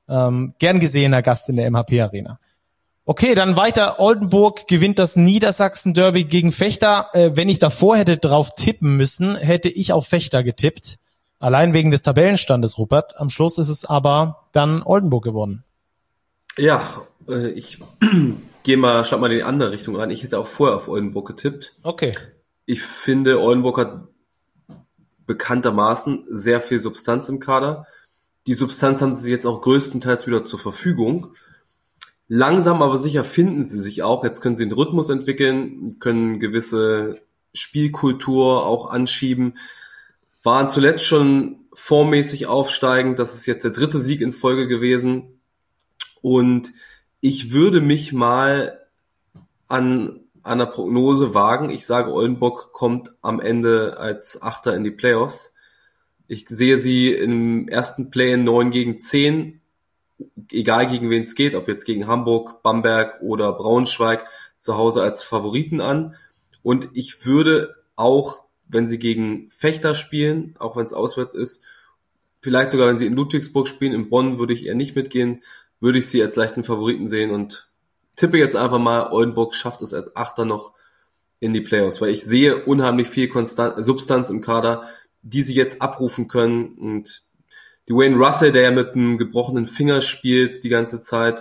Gern gesehener Gast in der MHP Arena. Okay, dann weiter. Oldenburg gewinnt das Niedersachsen-Derby gegen Vechta. Wenn ich davor hätte drauf tippen müssen, hätte ich auf Vechta getippt. Allein wegen des Tabellenstandes, Rupert. Am Schluss ist es aber dann Oldenburg geworden. Ja, ich schlag mal in die andere Richtung an. Ich hätte auch vorher auf Oldenburg getippt. Okay. Ich finde, Oldenburg hat bekanntermaßen sehr viel Substanz im Kader. Die Substanz haben sie jetzt auch größtenteils wieder zur Verfügung. Langsam aber sicher finden sie sich auch. Jetzt können sie einen Rhythmus entwickeln, können gewisse Spielkultur auch anschieben. Waren zuletzt schon formmäßig aufsteigend. Das ist jetzt der 3. Sieg in Folge gewesen. Und ich würde mich mal an einer Prognose wagen. Ich sage, Oldenburg kommt am Ende als Achter in die Playoffs. Ich sehe sie im ersten Play-in 9-10, egal gegen wen es geht, ob jetzt gegen Hamburg, Bamberg oder Braunschweig, zu Hause als Favoriten an. Und ich würde auch, wenn sie gegen Vechta spielen, auch wenn es auswärts ist, vielleicht sogar, wenn sie in Ludwigsburg spielen, in Bonn würde ich eher nicht mitgehen, würde ich sie als leichten Favoriten sehen und tippe jetzt einfach mal, Oldenburg schafft es als Achter noch in die Playoffs, weil ich sehe unheimlich viel Substanz im Kader, die sie jetzt abrufen können. Und die Wayne Russell, der ja mit einem gebrochenen Finger spielt die ganze Zeit,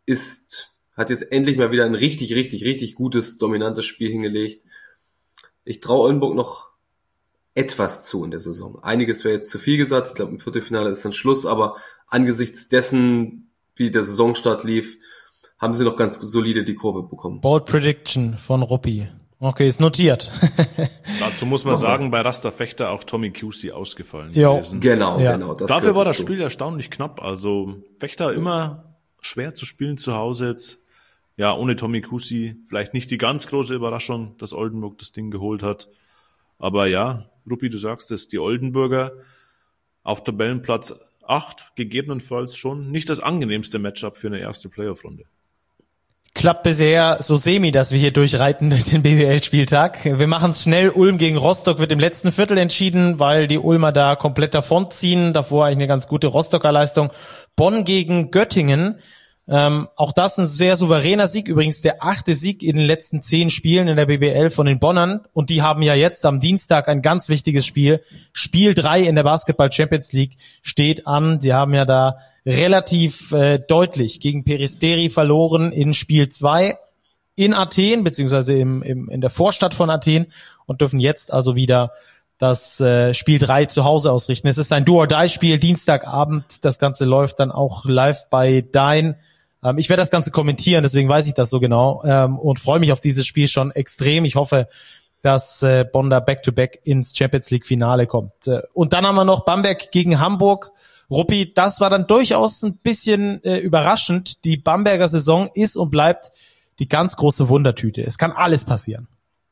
hat jetzt endlich mal wieder ein richtig, richtig, richtig gutes, dominantes Spiel hingelegt. Ich traue Oldenburg noch etwas zu in der Saison. Einiges wäre jetzt zu viel gesagt. Ich glaube, im Viertelfinale ist dann Schluss, aber angesichts dessen, wie der Saisonstart lief, haben sie noch ganz solide die Kurve bekommen. Bold Prediction von Ruppi. Okay, ist notiert. Dazu muss man sagen, bei Rasta Vechta auch Tommy Cusi ausgefallen gewesen. Genau. Dafür war das Spiel erstaunlich knapp. Also Vechta immer schwer zu spielen zu Hause jetzt. Ja, ohne Tommy Cusi vielleicht nicht die ganz große Überraschung, dass Oldenburg das Ding geholt hat. Aber ja, Ruppi, du sagst es, die Oldenburger auf Tabellenplatz 8, gegebenenfalls schon nicht das angenehmste Matchup für eine erste Playoff-Runde. Klappt bisher so semi, dass wir hier durchreiten durch den BWL-Spieltag. Wir machen es schnell. Ulm gegen Rostock wird im letzten Viertel entschieden, weil die Ulmer da komplett davonziehen. Davor eigentlich eine ganz gute Rostocker Leistung. Bonn gegen Göttingen. Auch das ein sehr souveräner Sieg. Übrigens der 8. Sieg in den letzten 10 Spielen in der BBL von den Bonnern. Und die haben ja jetzt am Dienstag ein ganz wichtiges Spiel. Spiel 3 in der Basketball Champions League steht an. Die haben ja da relativ deutlich gegen Peristeri verloren in Spiel 2 in Athen, beziehungsweise in der Vorstadt von Athen, und dürfen jetzt also wieder das Spiel 3 zu Hause ausrichten. Es ist ein Do-or-Die-Spiel, Dienstagabend. Das Ganze läuft dann auch live bei Dine. Ich werde das Ganze kommentieren, deswegen weiß ich das so genau, und freue mich auf dieses Spiel schon extrem. Ich hoffe, dass Bonn da Back-to-Back ins Champions League-Finale kommt. Und dann haben wir noch Bamberg gegen Hamburg. Ruppi, das war dann durchaus ein bisschen überraschend. Die Bamberger Saison ist und bleibt die ganz große Wundertüte. Es kann alles passieren.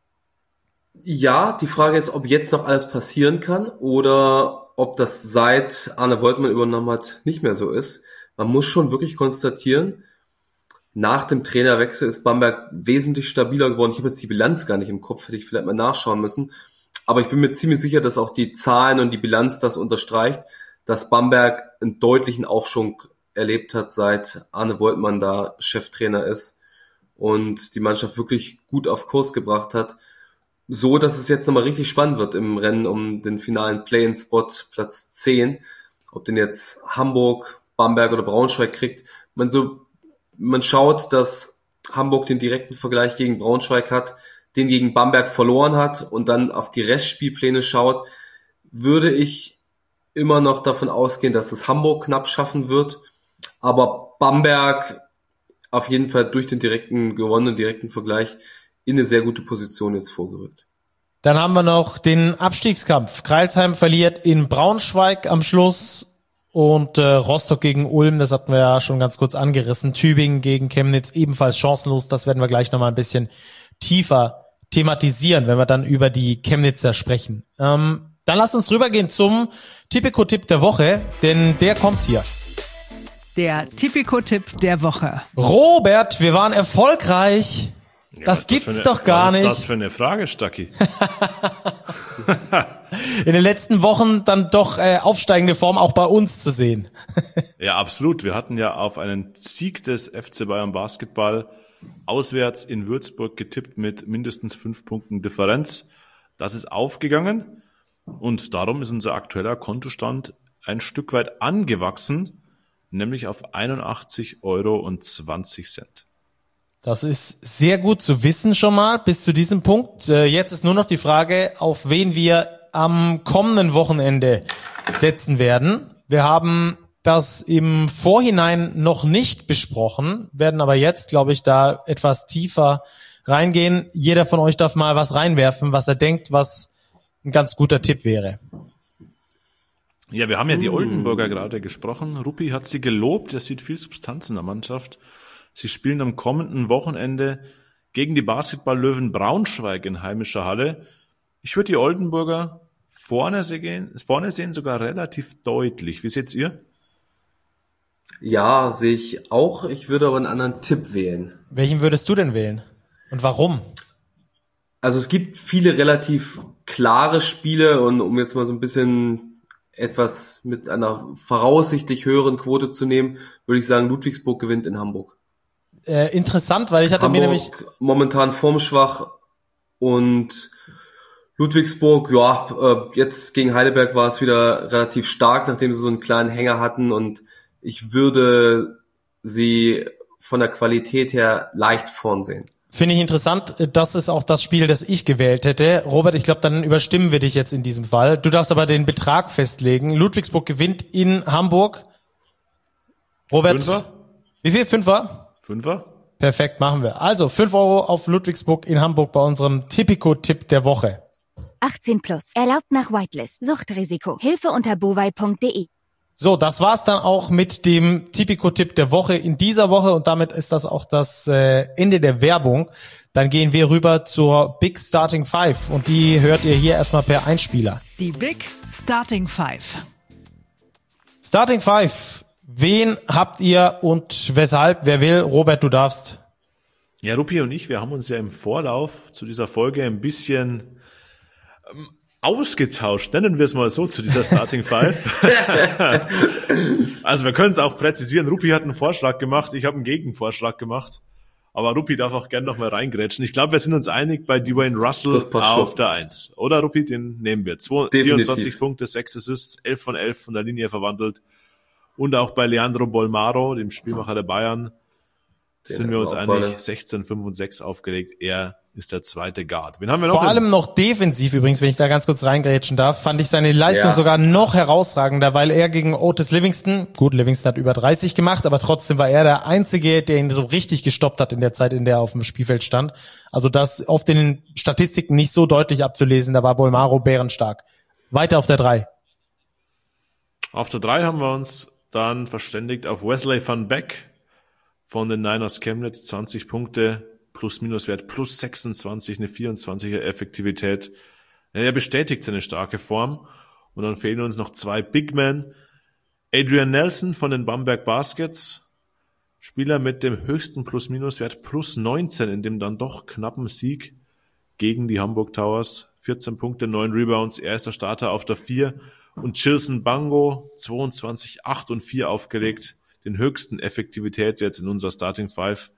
Ja, die Frage ist, ob jetzt noch alles passieren kann oder ob das seit Arne Woltmann übernommen hat nicht mehr so ist. Man muss schon wirklich konstatieren, nach dem Trainerwechsel ist Bamberg wesentlich stabiler geworden. Ich habe jetzt die Bilanz gar nicht im Kopf, hätte ich vielleicht mal nachschauen müssen. Aber ich bin mir ziemlich sicher, dass auch die Zahlen und die Bilanz das unterstreicht, dass Bamberg einen deutlichen Aufschwung erlebt hat, seit Arne Woltmann da Cheftrainer ist und die Mannschaft wirklich gut auf Kurs gebracht hat, so dass es jetzt nochmal richtig spannend wird im Rennen um den finalen Play-in-Spot, Platz 10, ob den jetzt Hamburg, Bamberg oder Braunschweig kriegt. Man schaut, dass Hamburg den direkten Vergleich gegen Braunschweig hat, den gegen Bamberg verloren hat und dann auf die Restspielpläne schaut, würde ich immer noch davon ausgehen, dass es Hamburg knapp schaffen wird, aber Bamberg auf jeden Fall durch den direkten Vergleich in eine sehr gute Position jetzt vorgerückt. Dann haben wir noch den Abstiegskampf. Crailsheim verliert in Braunschweig am Schluss und Rostock gegen Ulm, das hatten wir ja schon ganz kurz angerissen. Tübingen gegen Chemnitz ebenfalls chancenlos. Das werden wir gleich nochmal ein bisschen tiefer thematisieren, wenn wir dann über die Chemnitzer sprechen. Dann lasst uns rübergehen zum Tipico-Tipp der Woche, denn der kommt hier. Der Tipico-Tipp der Woche. Robert, wir waren erfolgreich. Ja, das gibt's doch gar nicht. Was ist das für eine Frage, Stacki? In den letzten Wochen dann doch aufsteigende Form auch bei uns zu sehen. Ja, absolut. Wir hatten ja auf einen Sieg des FC Bayern Basketball auswärts in Würzburg getippt mit mindestens 5 Punkten Differenz. Das ist aufgegangen und darum ist unser aktueller Kontostand ein Stück weit angewachsen, nämlich auf 81,20 €. Das ist sehr gut zu wissen schon mal bis zu diesem Punkt. Jetzt ist nur noch die Frage, auf wen wir am kommenden Wochenende setzen werden. Wir haben das im Vorhinein noch nicht besprochen, werden aber jetzt, glaube ich, da etwas tiefer reingehen. Jeder von euch darf mal was reinwerfen, was er denkt, was ein ganz guter Tipp wäre. Ja, wir haben ja die Oldenburger gerade gesprochen. Rupi hat sie gelobt, er sieht viel Substanz in der Mannschaft. Sie spielen am kommenden Wochenende gegen die Basketball-Löwen Braunschweig in heimischer Halle. Ich würde die Oldenburger vorne sehen, sogar relativ deutlich. Wie seht's ihr? Ja, sehe ich auch. Ich würde aber einen anderen Tipp wählen. Welchen würdest du denn wählen? Und warum? Also es gibt viele relativ klare Spiele und um jetzt mal so ein bisschen etwas mit einer voraussichtlich höheren Quote zu nehmen, würde ich sagen, Ludwigsburg gewinnt in Hamburg. Interessant, weil ich hatte Hamburg mir nämlich momentan formschwach und Ludwigsburg, ja, jetzt gegen Heidelberg war es wieder relativ stark, nachdem sie so einen kleinen Hänger hatten und ich würde sie von der Qualität her leicht vorn sehen. Finde ich interessant. Das ist auch das Spiel, das ich gewählt hätte. Robert, ich glaube, dann überstimmen wir dich jetzt in diesem Fall. Du darfst aber den Betrag festlegen. Ludwigsburg gewinnt in Hamburg. Robert, Fünfer? Wie viel? Fünfer? Perfekt, machen wir. Also 5 € auf Ludwigsburg in Hamburg bei unserem Tipico-Tipp der Woche. 18 plus. Erlaubt nach Whitelist. Suchtrisiko. Hilfe unter bovai.de. So, das war's dann auch mit dem Tipico-Tipp der Woche in dieser Woche und damit ist das auch das Ende der Werbung. Dann gehen wir rüber zur Big Starting Five und die hört ihr hier erstmal per Einspieler. Die Big Starting Five. Starting Five. Wen habt ihr und weshalb? Wer will? Robert, du darfst. Ja, Rupi und ich, wir haben uns ja im Vorlauf zu dieser Folge ein bisschen ausgetauscht, nennen wir es mal so, zu dieser Starting Five. Also wir können es auch präzisieren. Rupi hat einen Vorschlag gemacht, ich habe einen Gegenvorschlag gemacht. Aber Rupi darf auch gerne noch mal reingrätschen. Ich glaube, wir sind uns einig bei Dwayne Russell auf der 1. Oder Rupi, den nehmen wir. 24 Punkte, 6 Assists, 11 von 11 von der Linie verwandelt. Und auch bei Leandro Bolmaro, dem Spielmacher der Bayern, sind wir uns einig, 16, 5 und 6 aufgelegt. Er ist der zweite Guard. Wen haben wir noch? Vor allem noch defensiv übrigens, wenn ich da ganz kurz reingrätschen darf, fand ich seine Leistung sogar noch herausragender, weil er gegen Otis Livingston, gut, Livingston hat über 30 gemacht, aber trotzdem war er der Einzige, der ihn so richtig gestoppt hat in der Zeit, in der er auf dem Spielfeld stand. Also das auf den Statistiken nicht so deutlich abzulesen, da war Bolmaro bärenstark. Weiter auf der 3. Auf der 3 haben wir uns dann verständigt auf Wesley van Beek von den Niners Chemnitz, 20 Punkte, Plus-Minus-Wert, plus 26, eine 24er Effektivität. Er bestätigt seine starke Form. Und dann fehlen uns noch 2 Big Men. Adrian Nelson von den Bamberg Baskets, Spieler mit dem höchsten Plus-Minus-Wert, plus 19 in dem dann doch knappen Sieg gegen die Hamburg Towers. 14 Punkte, 9 Rebounds, er ist der Starter auf der 4. Und Chilson Bango, 22, 8 und 4 aufgelegt. Den höchsten Effektivität jetzt in unserer Starting Five.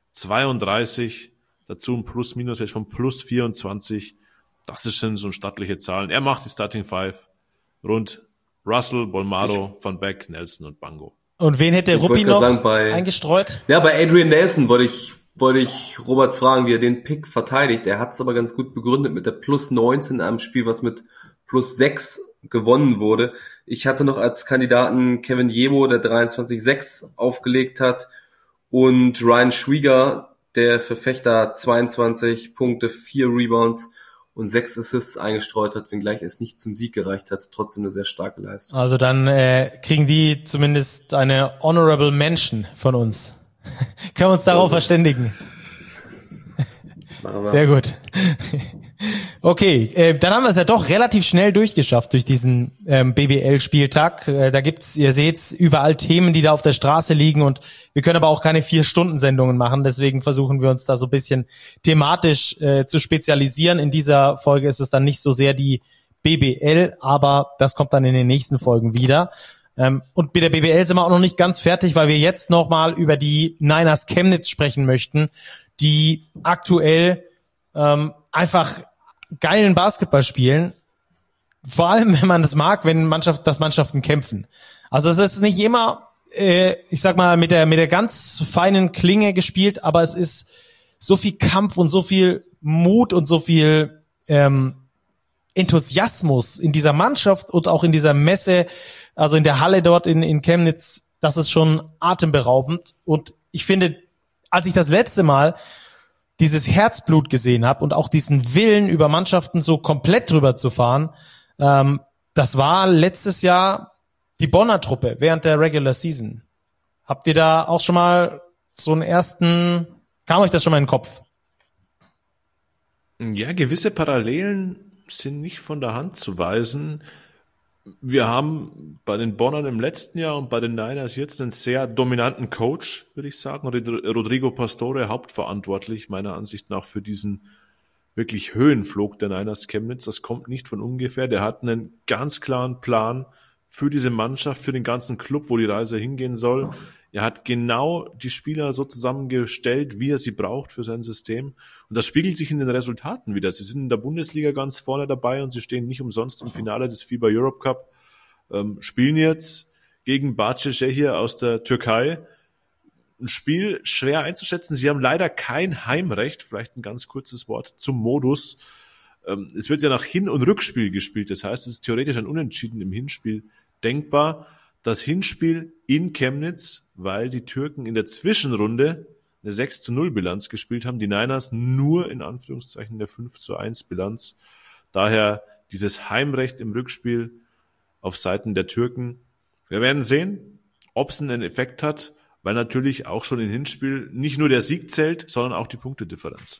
32, dazu ein Plus-Minus-Wert von plus 24. Das sind schon stattliche Zahlen. Er macht die Starting Five rund Russell, Bolmaro, Van Beek, Nelson und Bango. Und wen hätte Rupi noch eingestreut? Ja, bei Adrian Nelson wollte ich Robert fragen, wie er den Pick verteidigt. Er hat es aber ganz gut begründet mit der plus 19 in einem Spiel, was mit plus 6 gewonnen wurde. Ich hatte noch als Kandidaten Kevin Jebo, der 23,6 aufgelegt hat, und Ryan Schwieger, der Verfechter 22 Punkte, 4 Rebounds und 6 Assists eingestreut hat, wenngleich es nicht zum Sieg gereicht hat. Trotzdem eine sehr starke Leistung. Also dann kriegen die zumindest eine Honorable Mention von uns. Können wir uns darauf verständigen? Sehr gut. Okay, dann haben wir es ja doch relativ schnell durchgeschafft durch diesen BBL-Spieltag. Da gibt's, ihr seht's, überall Themen, die da auf der Straße liegen und wir können aber auch keine 4-Stunden-Sendungen machen. Deswegen versuchen wir uns da so ein bisschen thematisch zu spezialisieren. In dieser Folge ist es dann nicht so sehr die BBL, aber das kommt dann in den nächsten Folgen wieder. Und mit der BBL sind wir auch noch nicht ganz fertig, weil wir jetzt nochmal über die Niners Chemnitz sprechen möchten, die aktuell einfach geilen Basketball spielen, vor allem wenn man das mag, wenn Mannschaften kämpfen. Also es ist nicht immer, ich sag mal, mit der ganz feinen Klinge gespielt, aber es ist so viel Kampf und so viel Mut und so viel Enthusiasmus in dieser Mannschaft und auch in dieser Messe, also in der Halle dort in Chemnitz, das ist schon atemberaubend. Und ich finde, als ich das letzte Mal dieses Herzblut gesehen habe und auch diesen Willen, über Mannschaften so komplett drüber zu fahren, das war letztes Jahr die Bonner Truppe während der Regular Season. Habt ihr da auch schon mal so einen kam euch das schon mal in den Kopf? Ja, gewisse Parallelen sind nicht von der Hand zu weisen. Wir haben bei den Bonnern im letzten Jahr und bei den Niners jetzt einen sehr dominanten Coach, würde ich sagen. Rodrigo Pastore, hauptverantwortlich, meiner Ansicht nach, für diesen wirklich Höhenflug der Niners Chemnitz. Das kommt nicht von ungefähr. Der hat einen ganz klaren Plan für diese Mannschaft, für den ganzen Club, wo die Reise hingehen soll. Er hat genau die Spieler so zusammengestellt, wie er sie braucht für sein System. Und das spiegelt sich in den Resultaten wieder. Sie sind in der Bundesliga ganz vorne dabei und sie stehen nicht umsonst im Finale des FIBA Europe Cup. Spielen jetzt gegen Bahçeşehir aus der Türkei. Ein Spiel schwer einzuschätzen. Sie haben leider kein Heimrecht. Vielleicht ein ganz kurzes Wort zum Modus. Es wird ja nach Hin- und Rückspiel gespielt. Das heißt, es ist theoretisch ein Unentschieden im Hinspiel denkbar. Das Hinspiel in Chemnitz, weil die Türken in der Zwischenrunde eine 6:0 Bilanz gespielt haben, die Niners nur in Anführungszeichen eine 5:1 Bilanz. Daher dieses Heimrecht im Rückspiel auf Seiten der Türken. Wir werden sehen, ob es einen Effekt hat, weil natürlich auch schon im Hinspiel nicht nur der Sieg zählt, sondern auch die Punktedifferenz.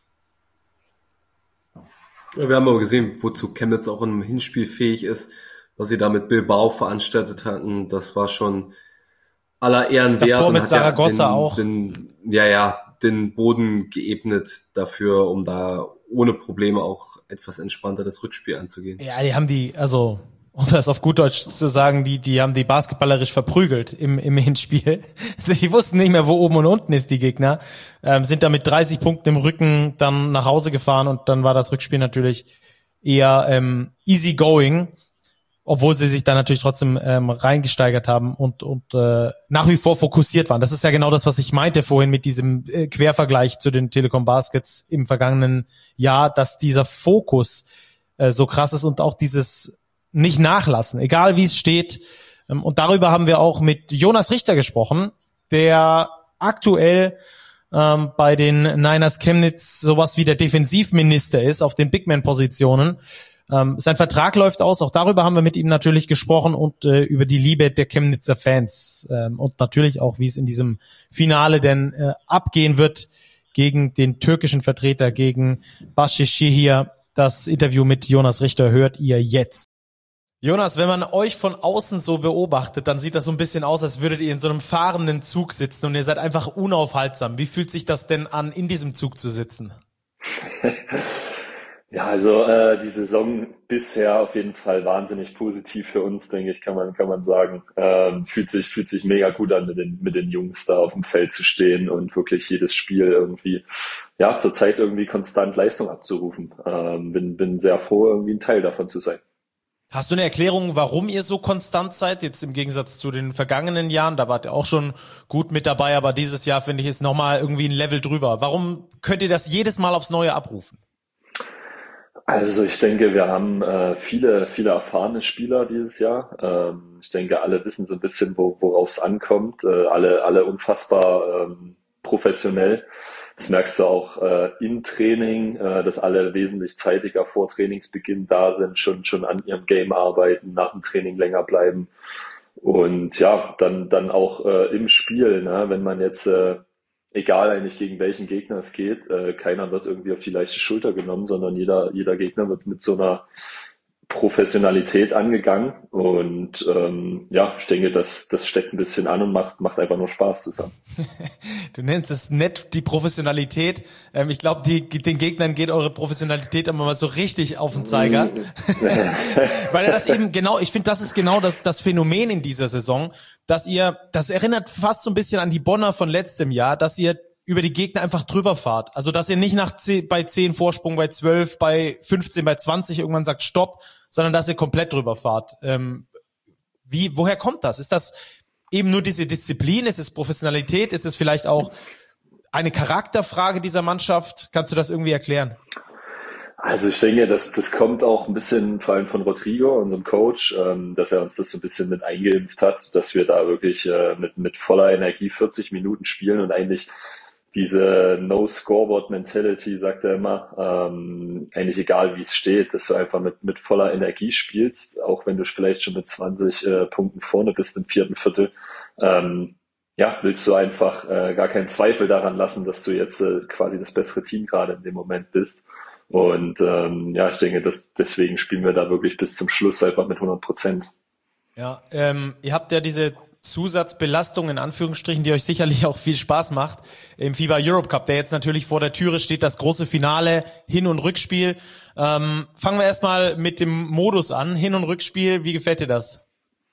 Ja, wir haben aber gesehen, wozu Chemnitz auch im Hinspiel fähig ist, was sie da mit Bilbao veranstaltet hatten. Das war schon aller Ehren wert. Davor mit Saragossa auch. Den Boden geebnet dafür, um da ohne Probleme auch etwas entspannter das Rückspiel anzugehen. Ja, um das auf gut Deutsch zu sagen, die haben die basketballerisch verprügelt im Hinspiel. Die wussten nicht mehr, wo oben und unten ist, die Gegner. Sind da mit 30 Punkten im Rücken dann nach Hause gefahren und dann war das Rückspiel natürlich eher easy going, obwohl sie sich da natürlich trotzdem reingesteigert haben und nach wie vor fokussiert waren. Das ist ja genau das, was ich meinte vorhin mit diesem Quervergleich zu den Telekom Baskets im vergangenen Jahr, dass dieser Fokus so krass ist und auch dieses nicht nachlassen, egal wie es steht. Und darüber haben wir auch mit Jonas Richter gesprochen, der aktuell bei den Niners Chemnitz sowas wie der Defensivminister ist auf den Bigman-Positionen. Sein Vertrag läuft aus, auch darüber haben wir mit ihm natürlich gesprochen und über die Liebe der Chemnitzer Fans und natürlich auch, wie es in diesem Finale denn abgehen wird gegen den türkischen Vertreter, gegen Başakşehir. Das Interview mit Jonas Richter hört ihr jetzt. Jonas, wenn man euch von außen so beobachtet, dann sieht das so ein bisschen aus, als würdet ihr in so einem fahrenden Zug sitzen und ihr seid einfach unaufhaltsam. Wie fühlt sich das denn an, in diesem Zug zu sitzen? Ja, also die Saison bisher auf jeden Fall wahnsinnig positiv für uns, denke ich, kann man sagen. Fühlt sich mega gut an, mit den Jungs da auf dem Feld zu stehen und wirklich jedes Spiel irgendwie, ja, zurzeit irgendwie konstant Leistung abzurufen. Bin sehr froh, irgendwie ein Teil davon zu sein. Hast du eine Erklärung, warum ihr so konstant seid, jetzt im Gegensatz zu den vergangenen Jahren? Da wart ihr auch schon gut mit dabei, aber dieses Jahr, finde ich, ist nochmal irgendwie ein Level drüber. Warum könnt ihr das jedes Mal aufs Neue abrufen? Also ich denke, wir haben viele erfahrene Spieler dieses Jahr. Ich denke, alle wissen so ein bisschen, worauf es ankommt. Alle unfassbar professionell. Das merkst du auch im Training, dass alle wesentlich zeitiger vor Trainingsbeginn da sind, schon an ihrem Game arbeiten, nach dem Training länger bleiben. Und ja, dann auch im Spiel, ne? Wenn man jetzt egal eigentlich gegen welchen Gegner es geht, keiner wird irgendwie auf die leichte Schulter genommen, sondern jeder Gegner wird mit so einer Professionalität angegangen und ich denke, das steckt ein bisschen an und macht einfach nur Spaß zusammen. Du nennst es nett die Professionalität. Ich glaube, den Gegnern geht eure Professionalität immer mal so richtig auf den Zeiger. Weil das eben genau, ich finde, das ist genau das Phänomen in dieser Saison, dass ihr, das erinnert fast so ein bisschen an die Bonner von letztem Jahr, dass ihr über die Gegner einfach drüber fahrt. Also, dass ihr nicht bei 10 Vorsprung, bei 12, bei 15, bei 20 irgendwann sagt Stopp, sondern dass ihr komplett drüber fahrt. Woher kommt das? Ist das eben nur diese Disziplin? Ist es Professionalität? Ist es vielleicht auch eine Charakterfrage dieser Mannschaft? Kannst du das irgendwie erklären? Also ich denke, das kommt auch ein bisschen vor allem von Rodrigo, unserem Coach, dass er uns das so ein bisschen mit eingeimpft hat, dass wir da wirklich mit voller Energie 40 Minuten spielen und eigentlich diese No-Scoreboard-Mentality, sagt er immer, eigentlich egal wie es steht, dass du einfach mit voller Energie spielst, auch wenn du vielleicht schon mit 20 Punkten vorne bist im vierten Viertel, willst du einfach gar keinen Zweifel daran lassen, dass du jetzt quasi das bessere Team gerade in dem Moment bist. Und ich denke, deswegen spielen wir da wirklich bis zum Schluss einfach mit 100%. Ja, ihr habt ja diese Zusatzbelastung in Anführungsstrichen, die euch sicherlich auch viel Spaß macht im FIBA Europe Cup, der jetzt natürlich vor der Türe steht, das große Finale, Hin- und Rückspiel. Fangen wir erstmal mit dem Modus an, Hin- und Rückspiel, wie gefällt dir das?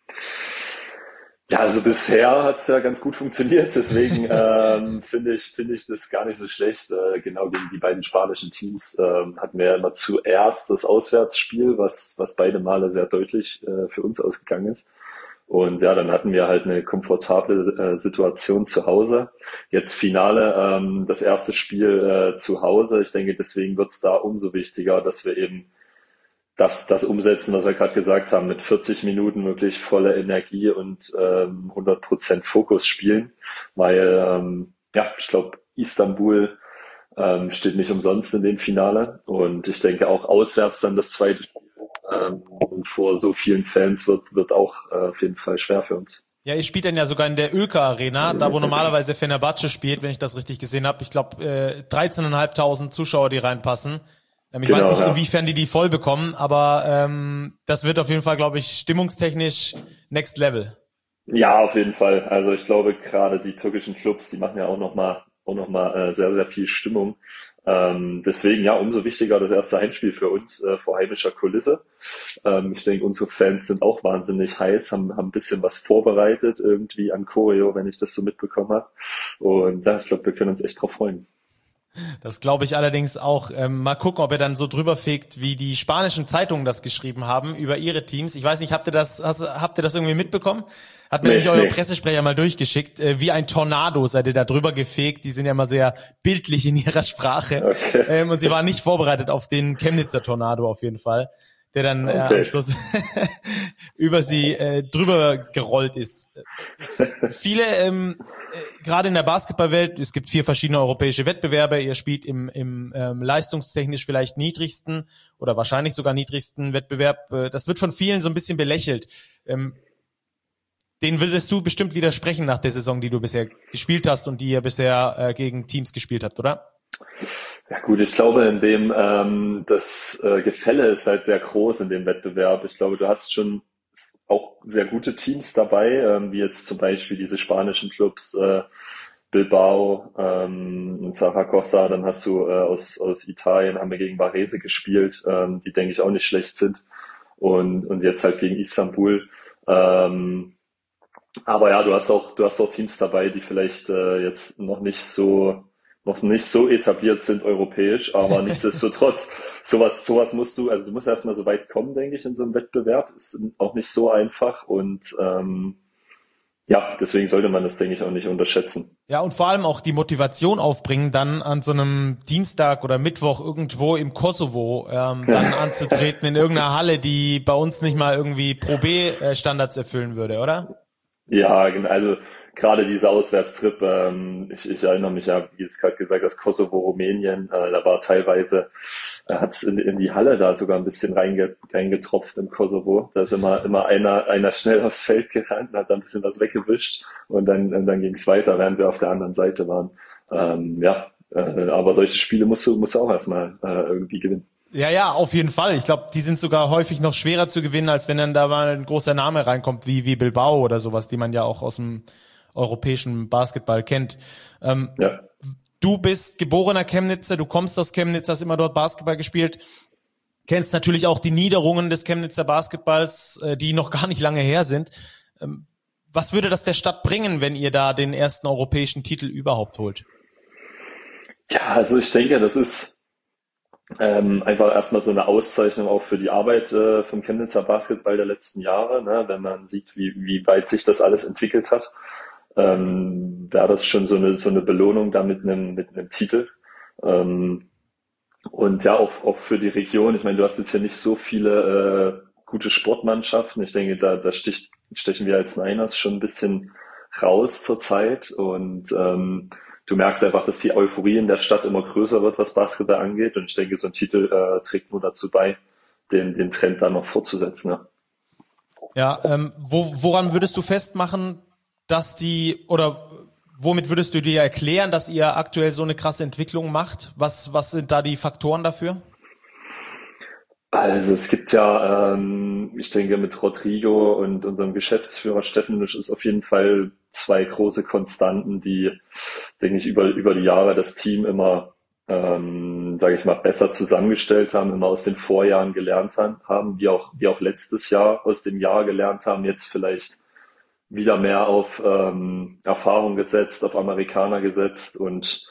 Ja, also bisher hat's ja ganz gut funktioniert, deswegen finde ich das gar nicht so schlecht. Genau gegen die beiden spanischen Teams hatten wir ja immer zuerst das Auswärtsspiel, was beide Male sehr deutlich für uns ausgegangen ist. Und ja, dann hatten wir halt eine komfortable Situation zu Hause. Jetzt Finale, das erste Spiel zu Hause. Ich denke, deswegen wird's da umso wichtiger, dass wir eben das umsetzen, was wir gerade gesagt haben, mit 40 Minuten wirklich voller Energie und 100% Fokus spielen. Weil, ich glaube, Istanbul steht nicht umsonst in dem Finale. Und ich denke auch auswärts dann das zweite Spiel und vor so vielen Fans wird auch auf jeden Fall schwer für uns. Ja, ihr spielt dann ja sogar in der Ölka Arena, da wo normalerweise Fenerbahce spielt, wenn ich das richtig gesehen habe. Ich glaube 13.500 Zuschauer, die reinpassen. Ich weiß nicht, inwiefern die voll bekommen, aber das wird auf jeden Fall, glaube ich, stimmungstechnisch Next Level. Ja, auf jeden Fall. Also ich glaube, gerade die türkischen Clubs, die machen ja auch noch mal sehr, sehr viel Stimmung. Deswegen ja, umso wichtiger das erste Heimspiel für uns vor heimischer Kulisse. Ich denke, unsere Fans sind auch wahnsinnig heiß, haben ein bisschen was vorbereitet irgendwie an Choreo, wenn ich das so mitbekommen habe. Und ja, ich glaube, wir können uns echt drauf freuen. Das glaube ich allerdings auch. Mal gucken, ob er dann so drüber fegt, wie die spanischen Zeitungen das geschrieben haben über ihre Teams. Ich weiß nicht, habt ihr das irgendwie mitbekommen? Hat mir nämlich euer Pressesprecher mal durchgeschickt. Wie ein Tornado seid ihr da drüber gefegt. Die sind ja immer sehr bildlich in ihrer Sprache. Okay. Und sie waren nicht vorbereitet auf den Chemnitzer Tornado auf jeden Fall, der dann am Schluss über sie drüber gerollt ist. Viele, gerade in der Basketballwelt, es gibt 4 verschiedene europäische Wettbewerbe, ihr spielt im leistungstechnisch vielleicht niedrigsten oder wahrscheinlich sogar niedrigsten Wettbewerb. Das wird von vielen so ein bisschen belächelt. Den würdest du bestimmt widersprechen nach der Saison, die du bisher gespielt hast und die ihr bisher gegen Teams gespielt habt, oder? Ja gut, ich glaube, in dem das Gefälle ist halt sehr groß in dem Wettbewerb. Ich glaube, du hast schon auch sehr gute Teams dabei, wie jetzt zum Beispiel diese spanischen Clubs Bilbao, Zaragoza. Dann hast du aus Italien, haben wir gegen Varese gespielt, die denke ich auch nicht schlecht sind. Und jetzt halt gegen Istanbul. Aber ja, du hast auch Teams dabei, die vielleicht jetzt noch nicht so etabliert sind europäisch, aber nichtsdestotrotz, sowas musst du erstmal so weit kommen, denke ich, in so einem Wettbewerb. Ist auch nicht so einfach und deswegen sollte man das, denke ich, auch nicht unterschätzen. Ja, und vor allem auch die Motivation aufbringen, dann an so einem Dienstag oder Mittwoch irgendwo im Kosovo dann anzutreten in irgendeiner Halle, die bei uns nicht mal irgendwie Pro B Standards erfüllen würde, oder? Ja, also gerade dieser Auswärtstrip, ich erinnere mich ja, wie es gerade gesagt hast, Kosovo, Rumänien, da war teilweise, hat's in die Halle da sogar ein bisschen reingetropft im Kosovo. Da ist immer einer schnell aufs Feld gerannt und hat da ein bisschen was weggewischt und dann ging's weiter, während wir auf der anderen Seite waren. Aber solche Spiele musst du auch erstmal irgendwie gewinnen. Ja, auf jeden Fall. Ich glaube, die sind sogar häufig noch schwerer zu gewinnen, als wenn dann da mal ein großer Name reinkommt, wie Bilbao oder sowas, die man ja auch aus dem europäischen Basketball kennt. Ja. Du bist geborener Chemnitzer, du kommst aus Chemnitz, hast immer dort Basketball gespielt, kennst natürlich auch die Niederungen des Chemnitzer Basketballs, die noch gar nicht lange her sind. Was würde das der Stadt bringen, wenn ihr da den ersten europäischen Titel überhaupt holt? Ja, also ich denke, das ist einfach erstmal so eine Auszeichnung auch für die Arbeit vom Chemnitzer Basketball der letzten Jahre, ne? Wenn man sieht, wie weit sich das alles entwickelt hat, wäre das schon so eine Belohnung da mit einem Titel. Und ja, auch für die Region. Ich meine, du hast jetzt ja nicht so viele gute Sportmannschaften. Ich denke, da stechen wir als Niners schon ein bisschen raus zurzeit. Und du merkst einfach, dass die Euphorie in der Stadt immer größer wird, was Basketball angeht. Und ich denke, so ein Titel trägt nur dazu bei, den Trend dann noch fortzusetzen. Ja, woran würdest du festmachen, oder womit würdest du dir erklären, dass ihr aktuell so eine krasse Entwicklung macht? Was sind da die Faktoren dafür? Also es gibt ja, ich denke, mit Rodrigo und unserem Geschäftsführer Steffenisch ist auf jeden Fall 2 große Konstanten, die, denke ich, über die Jahre das Team immer, sage ich mal, besser zusammengestellt haben, immer aus den Vorjahren gelernt haben, wie auch letztes Jahr aus dem Jahr gelernt haben, jetzt vielleicht wieder mehr auf Erfahrung gesetzt, auf Amerikaner gesetzt und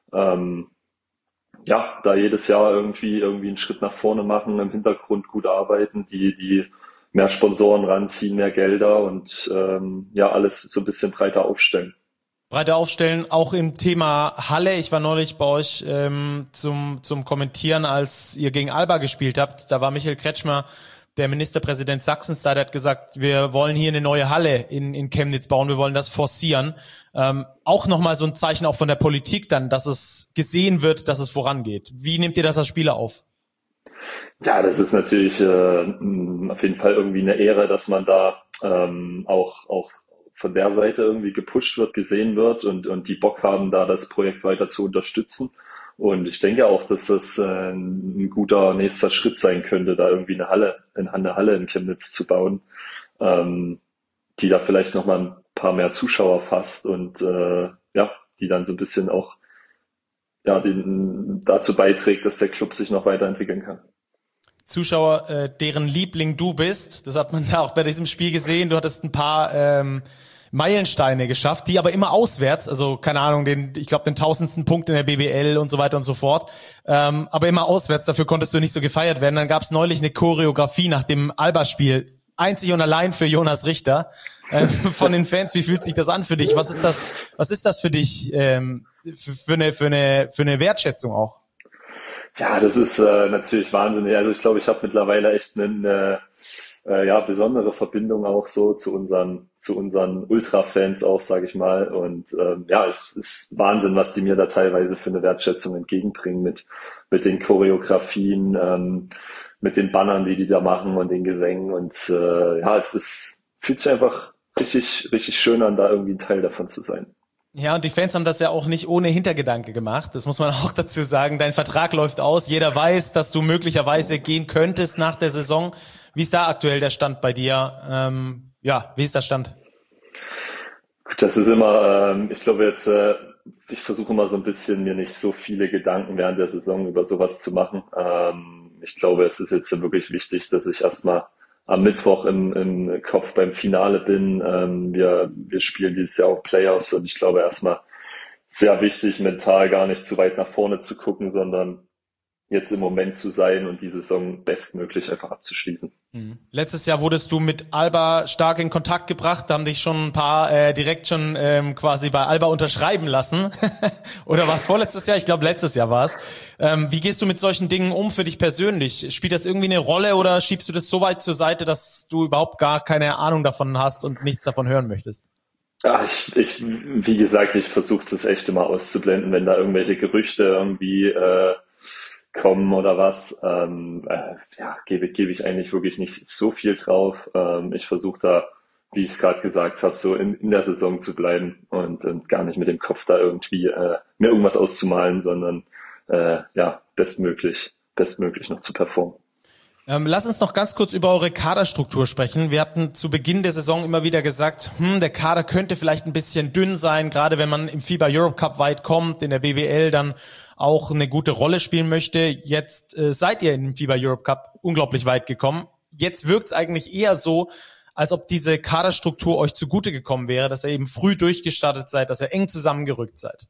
da jedes Jahr irgendwie einen Schritt nach vorne machen, im Hintergrund gut arbeiten, die mehr Sponsoren ranziehen, mehr Gelder und alles so ein bisschen breiter aufstellen. Breiter aufstellen, auch im Thema Halle. Ich war neulich bei euch zum Kommentieren, als ihr gegen Alba gespielt habt. Da war Michael Kretschmer, der Ministerpräsident Sachsens, der hat gesagt, wir wollen hier eine neue Halle in Chemnitz bauen, wir wollen das forcieren. Auch nochmal so ein Zeichen auch von der Politik dann, dass es gesehen wird, dass es vorangeht. Wie nehmt ihr das als Spieler auf? Ja, das ist natürlich auf jeden Fall irgendwie eine Ehre, dass man da auch von der Seite irgendwie gepusht wird, gesehen wird und die Bock haben, da das Projekt weiter zu unterstützen. Und ich denke auch, dass das ein guter nächster Schritt sein könnte, da irgendwie eine Halle in Chemnitz zu bauen, die da vielleicht noch mal ein paar mehr Zuschauer fasst und die dann so ein bisschen auch dazu beiträgt, dass der Club sich noch weiterentwickeln kann. Zuschauer, deren Liebling du bist, das hat man ja auch bei diesem Spiel gesehen. Du hattest ein paar Meilensteine geschafft, die aber immer auswärts, also keine Ahnung, ich glaube den 1000. Punkt in der BBL und so weiter und so fort, aber immer auswärts, dafür konntest du nicht so gefeiert werden. Dann gab es neulich eine Choreografie nach dem Alba-Spiel, einzig und allein für Jonas Richter, von den Fans. Wie fühlt sich das an für dich? Was ist das für dich für eine Wertschätzung auch? Ja, das ist natürlich wahnsinnig. Also ich glaube, ich habe mittlerweile echt eine besondere Verbindung auch so zu unseren Ultra-Fans auch, sage ich mal. Und es ist Wahnsinn, was die mir da teilweise für eine Wertschätzung entgegenbringen mit den Choreografien, mit den Bannern, die da machen und den Gesängen. Und fühlt sich einfach richtig, richtig schön an, da irgendwie ein Teil davon zu sein. Ja, und die Fans haben das ja auch nicht ohne Hintergedanke gemacht. Das muss man auch dazu sagen. Dein Vertrag läuft aus. Jeder weiß, dass du möglicherweise gehen könntest nach der Saison. Wie ist da aktuell der Stand bei dir? Wie ist der Stand? Gut, das ist immer, ich glaube jetzt, ich versuche immer so ein bisschen, mir nicht so viele Gedanken während der Saison über sowas zu machen. Ich glaube, es ist jetzt wirklich wichtig, dass ich erstmal am Mittwoch im Kopf beim Finale bin. Wir spielen dieses Jahr auch Playoffs und ich glaube erstmal sehr wichtig, mental gar nicht zu weit nach vorne zu gucken, sondern jetzt im Moment zu sein und die Saison bestmöglich einfach abzuschließen. Letztes Jahr wurdest du mit Alba stark in Kontakt gebracht, da haben dich schon ein paar direkt schon quasi bei Alba unterschreiben lassen. Oder war es vorletztes Jahr? Ich glaube, letztes Jahr war es. Wie gehst du mit solchen Dingen um für dich persönlich? Spielt das irgendwie eine Rolle oder schiebst du das so weit zur Seite, dass du überhaupt gar keine Ahnung davon hast und nichts davon hören möchtest? Ja, wie gesagt, ich versuche das echt immer auszublenden, wenn da irgendwelche Gerüchte irgendwie kommen oder was, gebe ich eigentlich wirklich nicht so viel drauf. Ich versuche da wie ich es gerade gesagt habe, so in der Saison zu bleiben und gar nicht mit dem Kopf da irgendwie mir irgendwas auszumalen, sondern bestmöglich noch zu performen. Lass uns noch ganz kurz über eure Kaderstruktur sprechen. Wir hatten zu Beginn der Saison immer wieder gesagt, der Kader könnte vielleicht ein bisschen dünn sein, gerade wenn man im FIBA Europe Cup weit kommt, in der BBL dann auch eine gute Rolle spielen möchte. Jetzt seid ihr im FIBA Europe Cup unglaublich weit gekommen. Jetzt wirkt es eigentlich eher so, als ob diese Kaderstruktur euch zugute gekommen wäre, dass ihr eben früh durchgestartet seid, dass ihr eng zusammengerückt seid.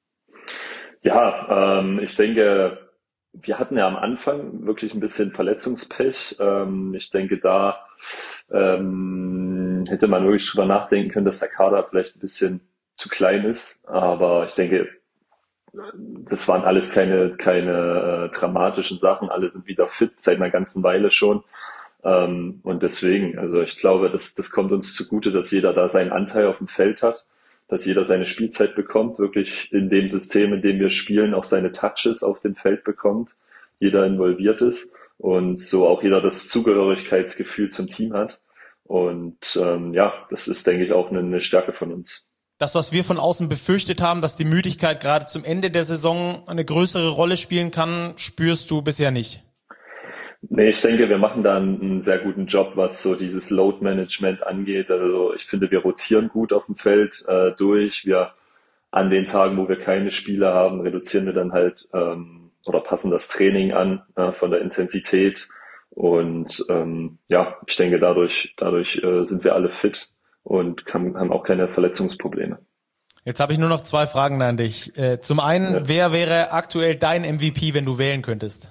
Ja, ich denke, wir hatten ja am Anfang wirklich ein bisschen Verletzungspech. Ich denke, da hätte man wirklich drüber nachdenken können, dass der Kader vielleicht ein bisschen zu klein ist. Aber ich denke, das waren alles keine dramatischen Sachen. Alle sind wieder fit seit einer ganzen Weile schon. Und deswegen, also ich glaube, das kommt uns zugute, dass jeder da seinen Anteil auf dem Feld hat, dass jeder seine Spielzeit bekommt, wirklich in dem System, in dem wir spielen, auch seine Touches auf dem Feld bekommt, jeder involviert ist und so auch jeder das Zugehörigkeitsgefühl zum Team hat. Und das ist, denke ich, auch eine Stärke von uns. Das, was wir von außen befürchtet haben, dass die Müdigkeit gerade zum Ende der Saison eine größere Rolle spielen kann, spürst du bisher nicht? Nee, ich denke, wir machen da einen sehr guten Job, was so dieses Load-Management angeht. Also ich finde, wir rotieren gut auf dem Feld durch. Wir an den Tagen, wo wir keine Spiele haben, reduzieren wir dann halt oder passen das Training an von der Intensität. Und ich denke, dadurch sind wir alle fit und haben auch keine Verletzungsprobleme. Jetzt habe ich nur noch 2 Fragen an dich. Zum einen, Wer wäre aktuell dein MVP, wenn du wählen könntest?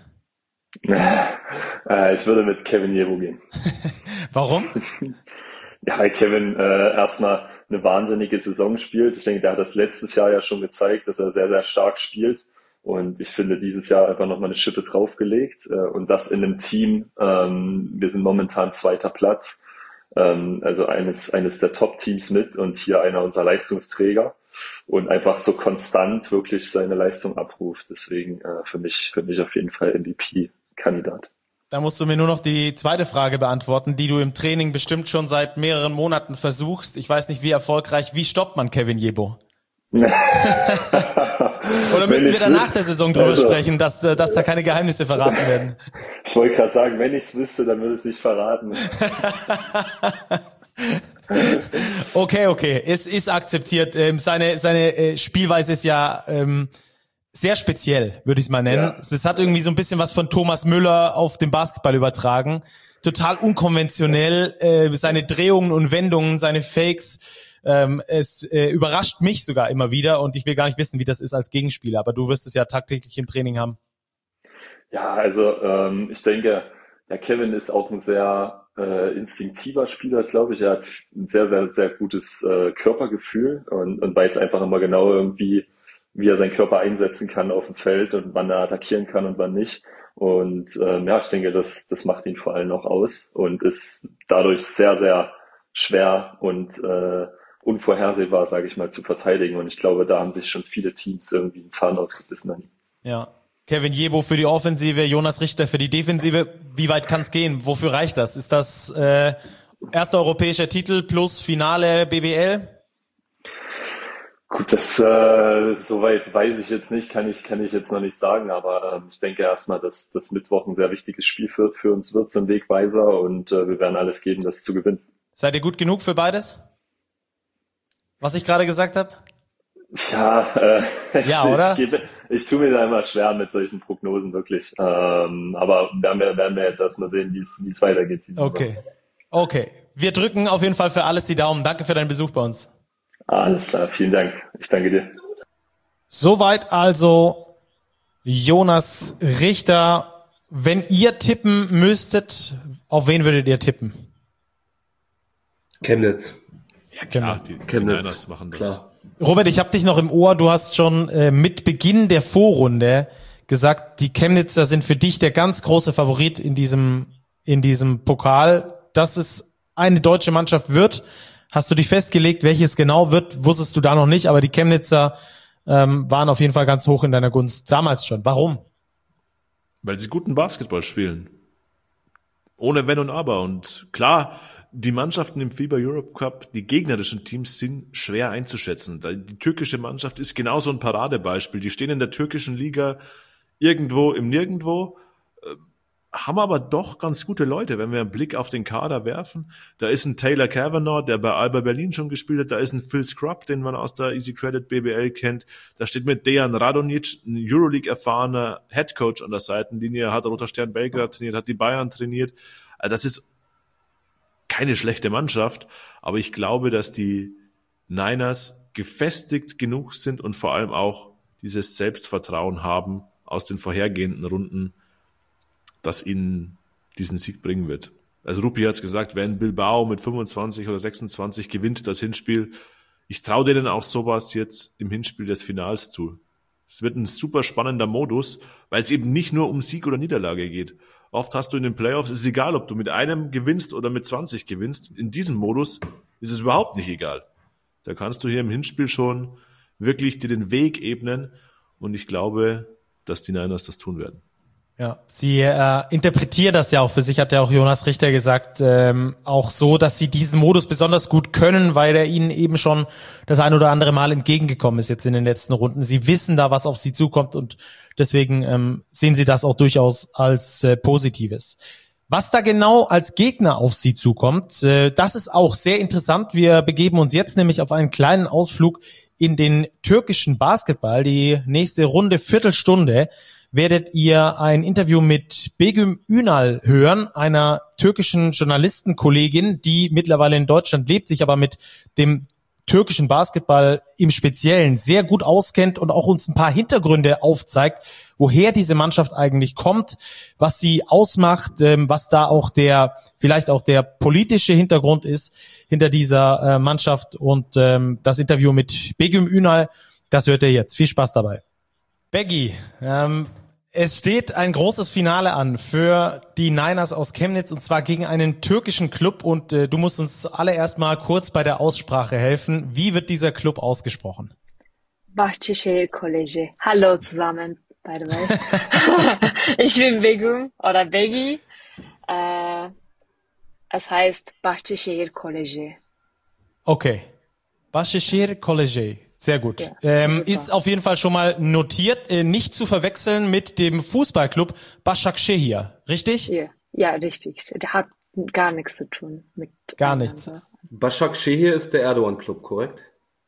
Ich würde mit Kevin Yeboah gehen. Warum? Ja, weil Kevin erstmal eine wahnsinnige Saison spielt. Ich denke, der hat das letztes Jahr ja schon gezeigt, dass er sehr, sehr stark spielt. Und ich finde, dieses Jahr einfach nochmal eine Schippe draufgelegt. Und das in einem Team. Wir sind momentan 2. Platz. Also eines der Top-Teams mit und hier einer unserer Leistungsträger. Und einfach so konstant wirklich seine Leistung abruft. Deswegen für mich auf jeden Fall MVP-Kandidat. Da musst du mir nur noch die zweite Frage beantworten, die du im Training bestimmt schon seit mehreren Monaten versuchst. Ich weiß nicht, wie erfolgreich. Wie stoppt man Kevin Yeboah? Oder müssen wir dann nach der Saison drüber sprechen, dass da keine Geheimnisse verraten werden? Ich wollte gerade sagen, wenn ich es wüsste, dann würde ich es nicht verraten. Okay. Es ist akzeptiert. Seine Spielweise ist ja sehr speziell, würde ich es mal nennen. Ja. Es hat irgendwie so ein bisschen was von Thomas Müller auf den Basketball übertragen. Total unkonventionell, seine Drehungen und Wendungen, seine Fakes. Es überrascht mich sogar immer wieder und ich will gar nicht wissen, wie das ist als Gegenspieler, aber du wirst es ja tagtäglich im Training haben. Ja, also ich denke, ja, Kevin ist auch ein sehr instinktiver Spieler, glaube ich. Er hat ein sehr, sehr, sehr gutes Körpergefühl und weiß einfach immer genau irgendwie, wie er seinen Körper einsetzen kann auf dem Feld und wann er attackieren kann und wann nicht. Und ich denke, das macht ihn vor allem auch aus und ist dadurch sehr, sehr schwer und unvorhersehbar, sage ich mal, zu verteidigen. Und ich glaube, da haben sich schon viele Teams irgendwie einen Zahn ausgebissen an ihm. Ja. Kevin Yeboah für die Offensive, Jonas Richter für die Defensive. Wie weit kann es gehen? Wofür reicht das? Ist das erster europäischer Titel plus Finale BBL? Gut, das soweit weiß ich jetzt nicht, kann ich jetzt noch nicht sagen, aber ich denke erstmal, dass das Mittwoch ein sehr wichtiges Spiel für uns wird, so ein Wegweiser und wir werden alles geben, das zu gewinnen. Seid ihr gut genug für beides? Was ich gerade gesagt habe? Ja, oder? Ich tue mir da immer schwer mit solchen Prognosen, wirklich. Aber werden wir jetzt erstmal sehen, wie es weitergeht. Okay. Wir drücken auf jeden Fall für alles die Daumen. Danke für deinen Besuch bei uns. Alles klar, vielen Dank. Ich danke dir. Soweit also Jonas Richter. Wenn ihr tippen müsstet, auf wen würdet ihr tippen? Chemnitz. Ja klar, die Niners machen das. Klar. Robert, ich habe dich noch im Ohr. Du hast schon mit Beginn der Vorrunde gesagt, die Chemnitzer sind für dich der ganz große Favorit in diesem Pokal. Dass es eine deutsche Mannschaft wird, hast du dich festgelegt, welches genau wird, wusstest du da noch nicht, aber die Chemnitzer waren auf jeden Fall ganz hoch in deiner Gunst. Damals schon. Warum? Weil sie guten Basketball spielen. Ohne Wenn und Aber. Und klar, die Mannschaften im FIBA Europe Cup, die gegnerischen Teams sind schwer einzuschätzen. Die türkische Mannschaft ist genauso ein Paradebeispiel. Die stehen in der türkischen Liga irgendwo im Nirgendwo, haben aber doch ganz gute Leute, wenn wir einen Blick auf den Kader werfen. Da ist ein Taylor Cavanaugh, der bei Alba Berlin schon gespielt hat. Da ist ein Phil Scrubb, den man aus der Easy Credit BBL kennt. Da steht mit Dejan Radonjic, ein Euroleague-erfahrener Headcoach an der Seitenlinie, hat Roter Stern Belgrad trainiert, hat die Bayern trainiert. Also das ist keine schlechte Mannschaft, aber ich glaube, dass die Niners gefestigt genug sind und vor allem auch dieses Selbstvertrauen haben aus den vorhergehenden Runden, das ihnen diesen Sieg bringen wird. Also Rupi hat es gesagt, wenn Bilbao mit 25 oder 26 gewinnt das Hinspiel, ich traue denen auch sowas jetzt im Hinspiel des Finals zu. Es wird ein super spannender Modus, weil es eben nicht nur um Sieg oder Niederlage geht. Oft hast du in den Playoffs, es ist egal, ob du mit einem gewinnst oder mit 20 gewinnst. In diesem Modus ist es überhaupt nicht egal. Da kannst du hier im Hinspiel schon wirklich dir den Weg ebnen und ich glaube, dass die Niners das tun werden. Ja, sie interpretieren das ja auch für sich, hat ja auch Jonas Richter gesagt, auch so, dass sie diesen Modus besonders gut können, weil er ihnen eben schon das ein oder andere Mal entgegengekommen ist jetzt in den letzten Runden. Sie wissen da, was auf sie zukommt und deswegen sehen sie das auch durchaus als Positives. Was da genau als Gegner auf sie zukommt, das ist auch sehr interessant. Wir begeben uns jetzt nämlich auf einen kleinen Ausflug in den türkischen Basketball. Die nächste Runde, Viertelstunde, werdet ihr ein Interview mit Begüm Ünal hören, einer türkischen Journalistenkollegin, die mittlerweile in Deutschland lebt, sich aber mit dem türkischen Basketball im Speziellen sehr gut auskennt und auch uns ein paar Hintergründe aufzeigt, woher diese Mannschaft eigentlich kommt, was sie ausmacht, was da auch vielleicht auch der politische Hintergrund ist hinter dieser Mannschaft. Und das Interview mit Begüm Ünal, das hört ihr jetzt. Viel Spaß dabei. Beggy, es steht ein großes Finale an für die Niners aus Chemnitz und zwar gegen einen türkischen Club und du musst uns zuallererst mal kurz bei der Aussprache helfen. Wie wird dieser Club ausgesprochen? Bahçeşehir Koleji. Hallo zusammen, by the way. Ich bin Begüm oder Beggy. Es heißt Bahçeşehir Koleji. Okay. Bahçeşehir Koleji. Sehr gut. Ja, ist auf jeden Fall schon mal notiert, nicht zu verwechseln mit dem Fußballclub Başakşehir, richtig? Ja, richtig. Der hat gar nichts zu tun mit gar nichts. Başakşehir ist der Erdogan-Club, korrekt?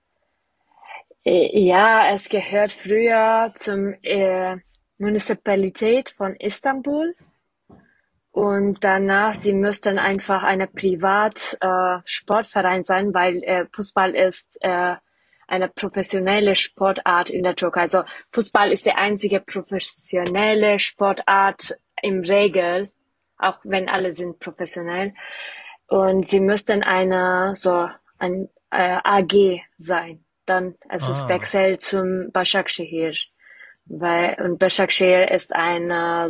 Ja, es gehört früher zum Municipalität von Istanbul und danach, sie müssten einfach eine Privat-Sportverein sein, weil Fußball ist eine professionelle Sportart in der Türkei. Also Fußball ist die einzige professionelle Sportart im Regel, auch wenn alle sind professionell. Und sie müssten ein AG sein. Dann es ist Wechsel zum Başakşehir, und Başakşehir ist ein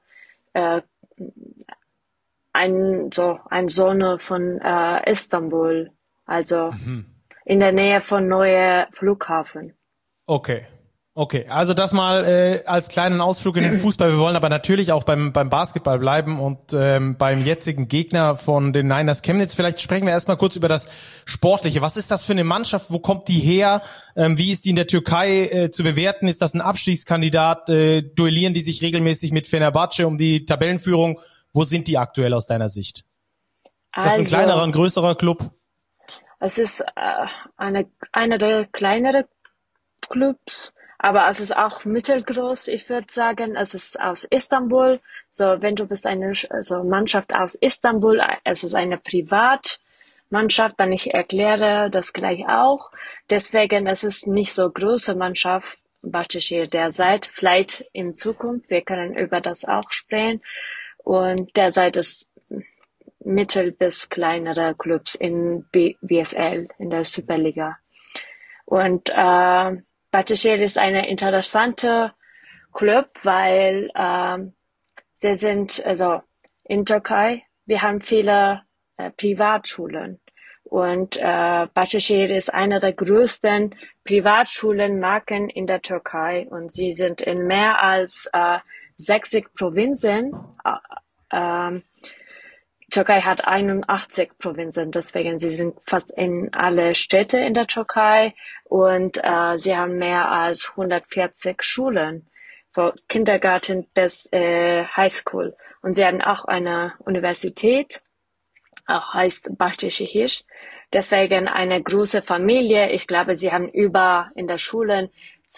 Zone von Istanbul, also in der Nähe von Neue Flughafen. Okay, also das mal als kleinen Ausflug in den Fußball. Wir wollen aber natürlich auch beim Basketball bleiben und beim jetzigen Gegner von den Niners Chemnitz. Vielleicht sprechen wir erstmal kurz über das Sportliche. Was ist das für eine Mannschaft? Wo kommt die her? Wie ist die in der Türkei zu bewerten? Ist das ein Abstiegskandidat? Duellieren die sich regelmäßig mit Fenerbahce um die Tabellenführung? Wo sind die aktuell aus deiner Sicht? Ist das ein kleinerer, ein größerer Club? Es ist einer der kleineren Clubs, aber es ist auch mittelgroß, ich würde sagen. Es ist aus Istanbul. So, wenn du bist eine Mannschaft aus Istanbul, es ist eine Privatmannschaft, dann ich erkläre das gleich auch. Deswegen, es ist nicht so große Mannschaft, Başakşehir derzeit. Vielleicht in Zukunft, wir können über das auch sprechen. Und derzeit ist mittel- bis kleinere Clubs in BSL, in der Superliga. Und Başakşehir ist eine interessante Club, weil sie sind, also in Türkei, wir haben viele Privatschulen und Başakşehir ist eine der größten Privatschulenmarken in der Türkei und sie sind in mehr als 60 Provinzen Türkei hat 81 Provinzen, deswegen sie sind fast in alle Städte in der Türkei und sie haben mehr als 140 Schulen, von Kindergarten bis Highschool. Und sie haben auch eine Universität, auch heißt Bahçeşehir. Deswegen eine große Familie. Ich glaube, sie haben in der Schulen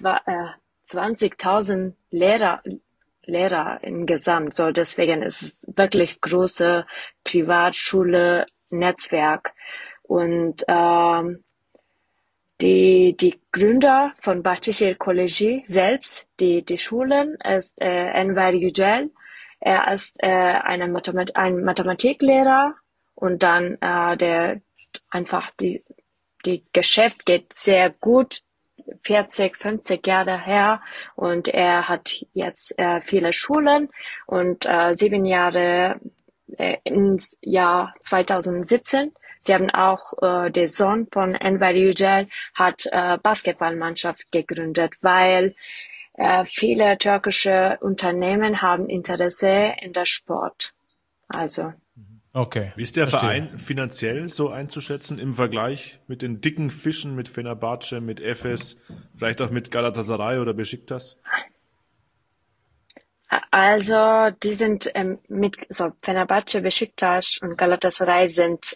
20.000 Lehrer im Gesamt. So, deswegen ist es wirklich große Privatschule, Netzwerk. Und die Gründer von Bahçeşehir Koleji selbst, die Schulen, ist Enver Yücel. Er ist ein Mathematiklehrer und dann die Geschäft geht sehr gut, 40, 50 Jahre her und er hat jetzt viele Schulen und 7 Jahre ins Jahr 2017. Sie haben auch der Sohn von Enver Yücel hat Basketballmannschaft gegründet, weil viele türkische Unternehmen haben Interesse in der Sport. Also. Okay. Wie ist der Verein finanziell so einzuschätzen im Vergleich mit den dicken Fischen, mit Fenerbahce, mit Efes, vielleicht auch mit Galatasaray oder Beşiktaş? Also, die sind Fenerbahce, Beşiktaş und Galatasaray sind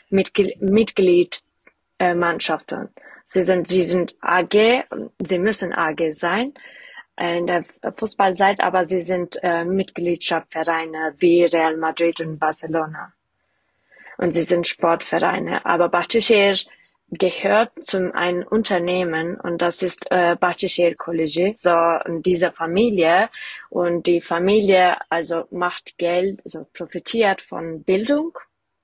Mitgliedmannschaften. Sie sind AG, sie müssen AG sein in der Fußballseite, aber sie sind Mitgliedschaftsvereine wie Real Madrid und Barcelona. Und sie sind Sportvereine. Aber Bahçeşehir gehört zum ein Unternehmen und das ist Bahçeşehir Koleji, so diese Familie. Und die Familie also macht Geld, also profitiert von Bildung.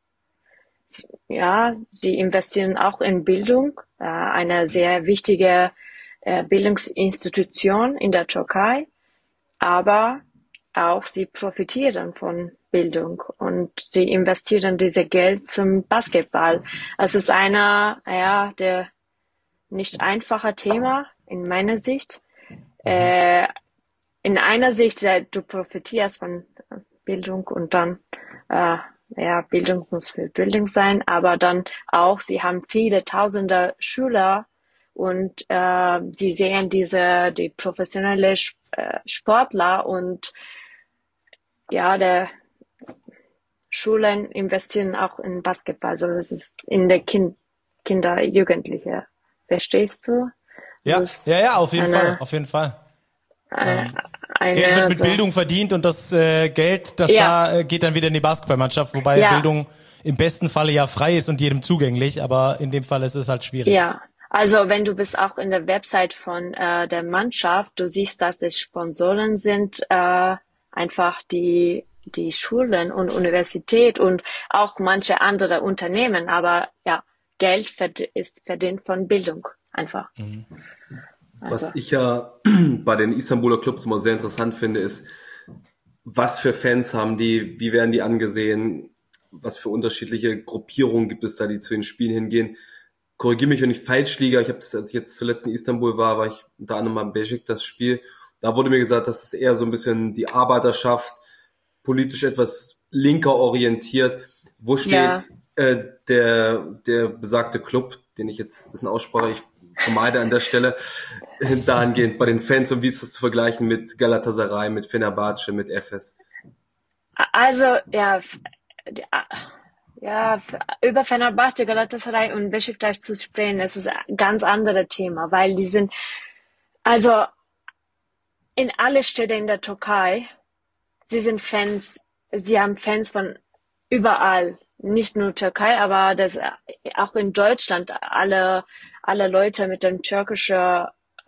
Ja, sie investieren auch in Bildung, eine sehr wichtige Bildungsinstitution in der Türkei, aber auch sie profitieren von Bildung und sie investieren diese Geld zum Basketball. Es ist der nicht einfache Thema in meiner Sicht. In einer Sicht, du profitierst von Bildung und dann Bildung muss für Bildung sein, aber dann auch, sie haben viele tausende Schüler und sie sehen die professionelle Sportler und der Schulen investieren auch in Basketball, also das ist in der Kinder, Jugendliche. Verstehst du? Ja, auf jeden Fall. Geld wird mit Bildung verdient und das Geld, da geht dann wieder in die Basketballmannschaft, wobei Bildung im besten Falle ja frei ist und jedem zugänglich, aber in dem Fall ist es halt schwierig. Ja, also wenn du bist auch in der Website von der Mannschaft, du siehst, dass die Sponsoren sind einfach die Schulen und Universität und auch manche andere Unternehmen, aber Geld ist verdient von Bildung einfach. Mhm. Was ich ja bei den Istanbuler Clubs immer sehr interessant finde, ist, was für Fans haben die, wie werden die angesehen, was für unterschiedliche Gruppierungen gibt es da, die zu den Spielen hingehen. Korrigiere mich, wenn ich falsch liege. Als ich jetzt zuletzt in Istanbul war ich unter anderem beim Beşiktaş Spiel. Da wurde mir gesagt, das ist eher so ein bisschen die Arbeiterschaft, politisch etwas linker orientiert. Wo steht der besagte Club, dessen Aussprache ich vermeide an der Stelle, dahingehend bei den Fans und wie ist das zu vergleichen mit Galatasaray, mit Fenerbahce, mit Efes? Also, über Fenerbahce, Galatasaray und Beşiktaş zu sprechen, das ist ein ganz anderes Thema, weil die sind, also, in alle Städte in der Türkei, sie haben Fans von überall, nicht nur Türkei, aber auch in Deutschland, alle Leute mit dem türkischen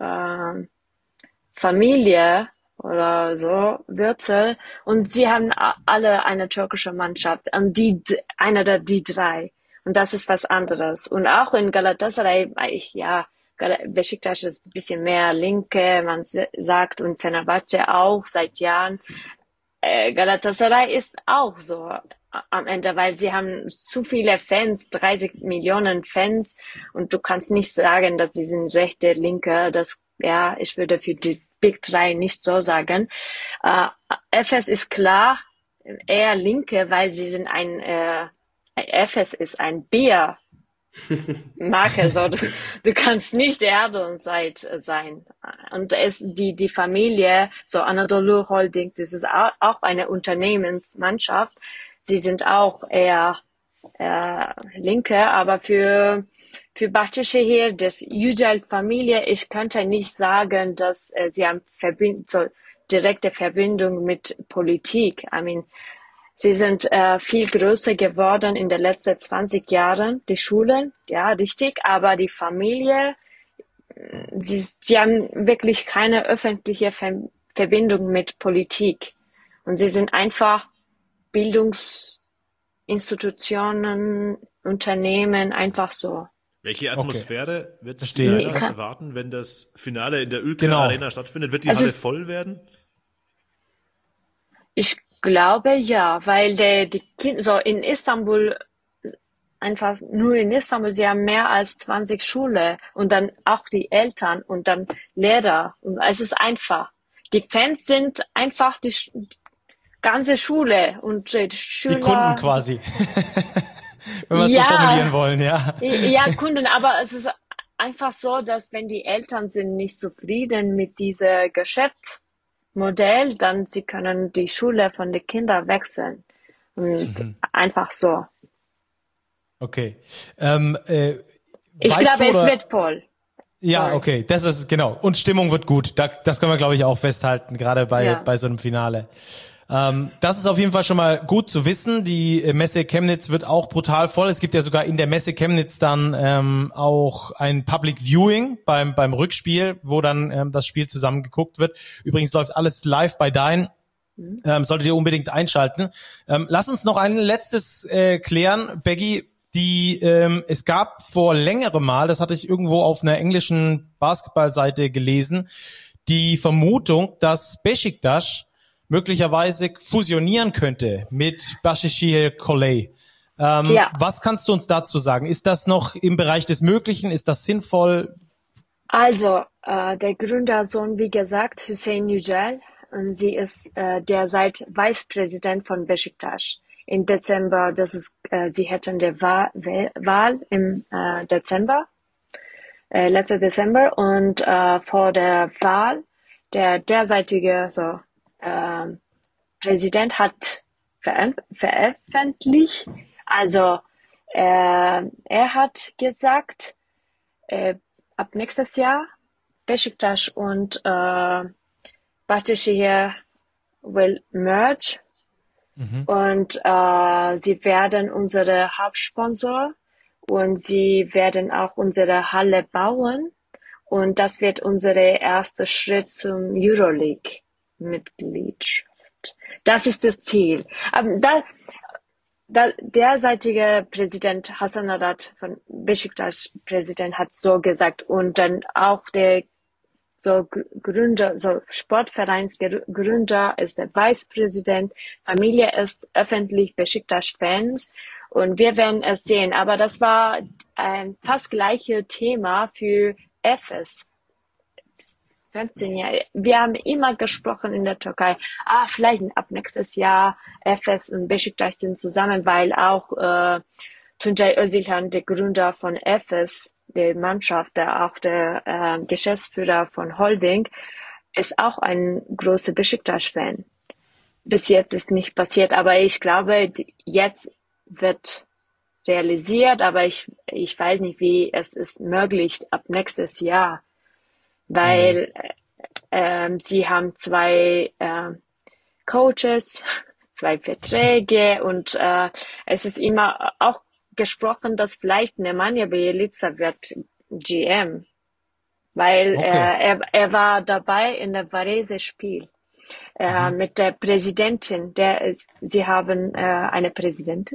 Familie oder so, Wurzel, und sie haben alle eine türkische Mannschaft, und die drei. Und das ist was anderes. Und auch in Galatasaray, Beşiktaş ist ein bisschen mehr Linke, man sagt, und Fenerbahce auch seit Jahren. Galatasaray ist auch so am Ende, weil sie haben zu viele Fans, 30 Millionen Fans, und du kannst nicht sagen, dass die sind rechte, linke, ich würde für die Big 3 nicht so sagen. Efes ist klar, eher Linke, weil sie sind FS ist ein Bier. Marke, so, du kannst nicht Erdogan sein. Und die Familie, so Anadolu Holding, das ist auch eine Unternehmensmannschaft. Sie sind auch eher Linke, aber für Bahçeşehir, das Yücel-Familie, ich könnte nicht sagen, dass sie haben direkte Verbindung mit Politik. I mean, sie sind viel größer geworden in den letzten 20 Jahren, die Schulen, ja, richtig, aber die Familie, sie haben wirklich keine öffentliche Verbindung mit Politik. Und sie sind einfach Bildungsinstitutionen, Unternehmen, einfach so. Welche Atmosphäre wird Niners erwarten, wenn das Finale in der Ülker-Arena stattfindet? Wird die Halle voll werden? Ich glaube ja, weil die Kinder so in Istanbul, einfach nur in Istanbul, sie haben mehr als 20 Schulen und dann auch die Eltern und dann Lehrer. Und es ist einfach. Die Fans sind einfach die ganze Schule und die Schüler. Die Kunden quasi. Wenn wir es so formulieren wollen, ja. Ja, Kunden, aber es ist einfach so, dass wenn die Eltern sind nicht zufrieden mit diesem Geschäftsmodell, dann sie können die Schule von den Kindern wechseln. Und einfach so. Okay. Ich glaube, es wird voll. Ja, okay, das ist, genau. Und Stimmung wird gut. Das können wir, glaube ich, auch festhalten, gerade bei so einem Finale. Das ist auf jeden Fall schon mal gut zu wissen. Die Messe Chemnitz wird auch brutal voll. Es gibt ja sogar in der Messe Chemnitz dann auch ein Public Viewing beim Rückspiel, wo dann das Spiel zusammen geguckt wird. Übrigens läuft alles live bei Dyn. Solltet ihr unbedingt einschalten. Lass uns noch ein letztes klären, Beggy. Es gab vor längerem Mal, das hatte ich irgendwo auf einer englischen Basketballseite gelesen, die Vermutung, dass Beşiktaş möglicherweise fusionieren könnte mit Başakşehir. Was kannst du uns dazu sagen? Ist das noch im Bereich des Möglichen? Ist das sinnvoll? Also, der Gründersohn, wie gesagt, Hüseyin Yücel, und sie ist derzeit Vicepräsident von Beşiktaş. Im Dezember, sie hätten die Wahl im Dezember, letzter Dezember, und vor der Wahl der derzeitige Präsident hat veröffentlicht, also er hat gesagt, ab nächstes Jahr Beşiktaş und Başakşehir will merge. Und sie werden unsere Hauptsponsor und sie werden auch unsere Halle bauen. Und das wird unser erster Schritt zum Euroleague-Mitgliedschaft. Das ist das Ziel. Aber der derzeitige Präsident Hasan Arat von Beşiktaş Präsident hat so gesagt, und dann auch der Gründer, Sportvereinsgründer ist der Vicepräsident, Familie ist öffentlich Beşiktaş-Fans, und wir werden es sehen. Aber das war ein fast gleiches Thema für Efes. 15 Jahre. Wir haben immer gesprochen in der Türkei, vielleicht ab nächstes Jahr Efes und Beşiktaş sind zusammen, weil auch Tuncay Özilhan, der Gründer von Efes, der Mannschaft, auch der Geschäftsführer von Holding, ist auch ein großer Beşiktaş-Fan. Bis jetzt ist nicht passiert, aber ich glaube, jetzt wird realisiert, aber ich weiß nicht, wie es ist möglich ab nächstes Jahr, weil sie haben 2 Coaches, 2 Verträge, und es ist immer auch gesprochen, dass vielleicht Nemanja Bjelica wird GM, weil er war dabei in der Varese-Spiel mit der Präsidentin. Sie haben eine Präsidentin,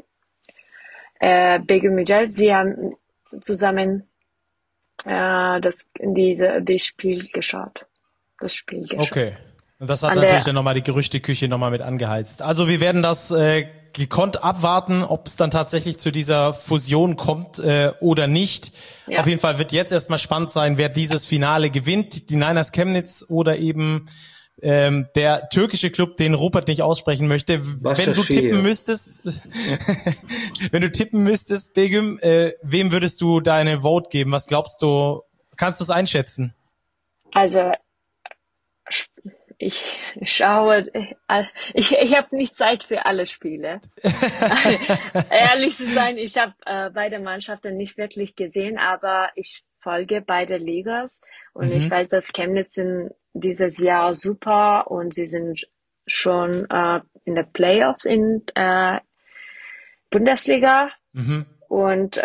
Begüm Yücel. Sie haben zusammen das Spiel geschaut. Okay. Und das hat natürlich dann nochmal die Gerüchteküche nochmal mit angeheizt. Also wir werden das gekonnt abwarten, ob es dann tatsächlich zu dieser Fusion kommt oder nicht. Ja. Auf jeden Fall wird jetzt erstmal spannend sein, wer dieses Finale gewinnt, die Niners Chemnitz oder eben der türkische Club, den Rupert nicht aussprechen möchte. Wenn du tippen müsstest, Begüm, wem würdest du deine Vote geben? Was glaubst du? Kannst du es einschätzen? Also ich schaue, ich habe nicht Zeit für alle Spiele. Ehrlich zu sein, ich habe beide Mannschaften nicht wirklich gesehen, aber ich folge beide Ligas und ich weiß, dass Chemnitz sind dieses Jahr super und sie sind schon in der Playoffs in Bundesliga und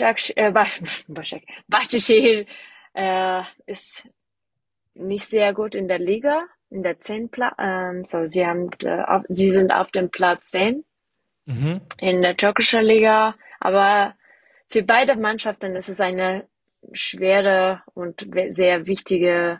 Başakşehir ist nicht sehr gut in der Liga, in der 10. So sie sind auf dem Platz 10 in der türkischen Liga, aber für beide Mannschaften ist es eine schwere und sehr wichtige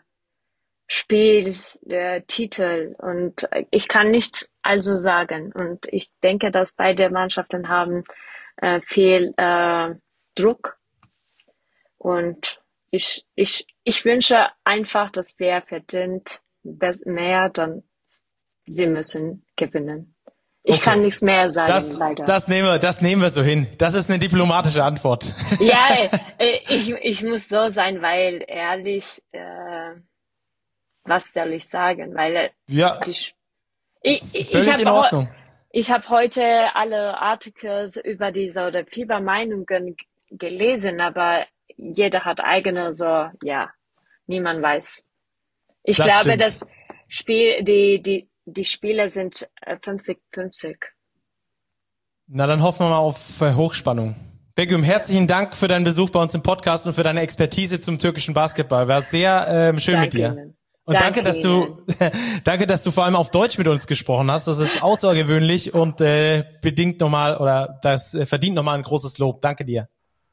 Titel und ich kann nicht also sagen und ich denke, dass beide Mannschaften haben viel Druck und ich wünsche einfach, dass wer verdient mehr, dann sie müssen gewinnen. Ich kann nichts mehr sagen, leider. Das nehmen wir so hin. Das ist eine diplomatische Antwort. Ja, ich muss so sein, weil ehrlich, was soll ich sagen? Weil völlig in Ordnung. Ich habe heute alle Artikel über diese oder FIBA-Meinungen gelesen, aber jeder hat eigene niemand weiß. Ich glaube, das Spiel, die Spiele sind 50-50. Na, dann hoffen wir mal auf Hochspannung. Begüm, herzlichen Dank für deinen Besuch bei uns im Podcast und für deine Expertise zum türkischen Basketball. War sehr schön mit dir. Ihnen. Und danke, dass du vor allem auf Deutsch mit uns gesprochen hast. Das ist außergewöhnlich und verdient nochmal ein großes Lob. Danke dir.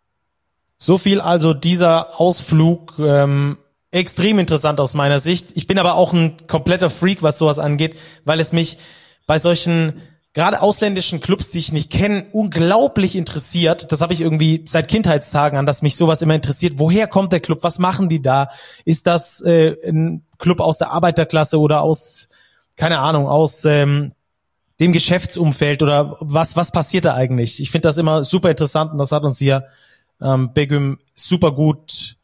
So viel also dieser Ausflug. Extrem interessant aus meiner Sicht. Ich bin aber auch ein kompletter Freak, was sowas angeht, weil es mich bei solchen gerade ausländischen Clubs, die ich nicht kenne, unglaublich interessiert. Das habe ich irgendwie seit Kindheitstagen an, dass mich sowas immer interessiert. Woher kommt der Club? Was machen die da? Ist das ein Club aus der Arbeiterklasse oder aus, keine Ahnung, aus dem Geschäftsumfeld oder was passiert da eigentlich? Ich finde das immer super interessant und das hat uns hier Begüm super gut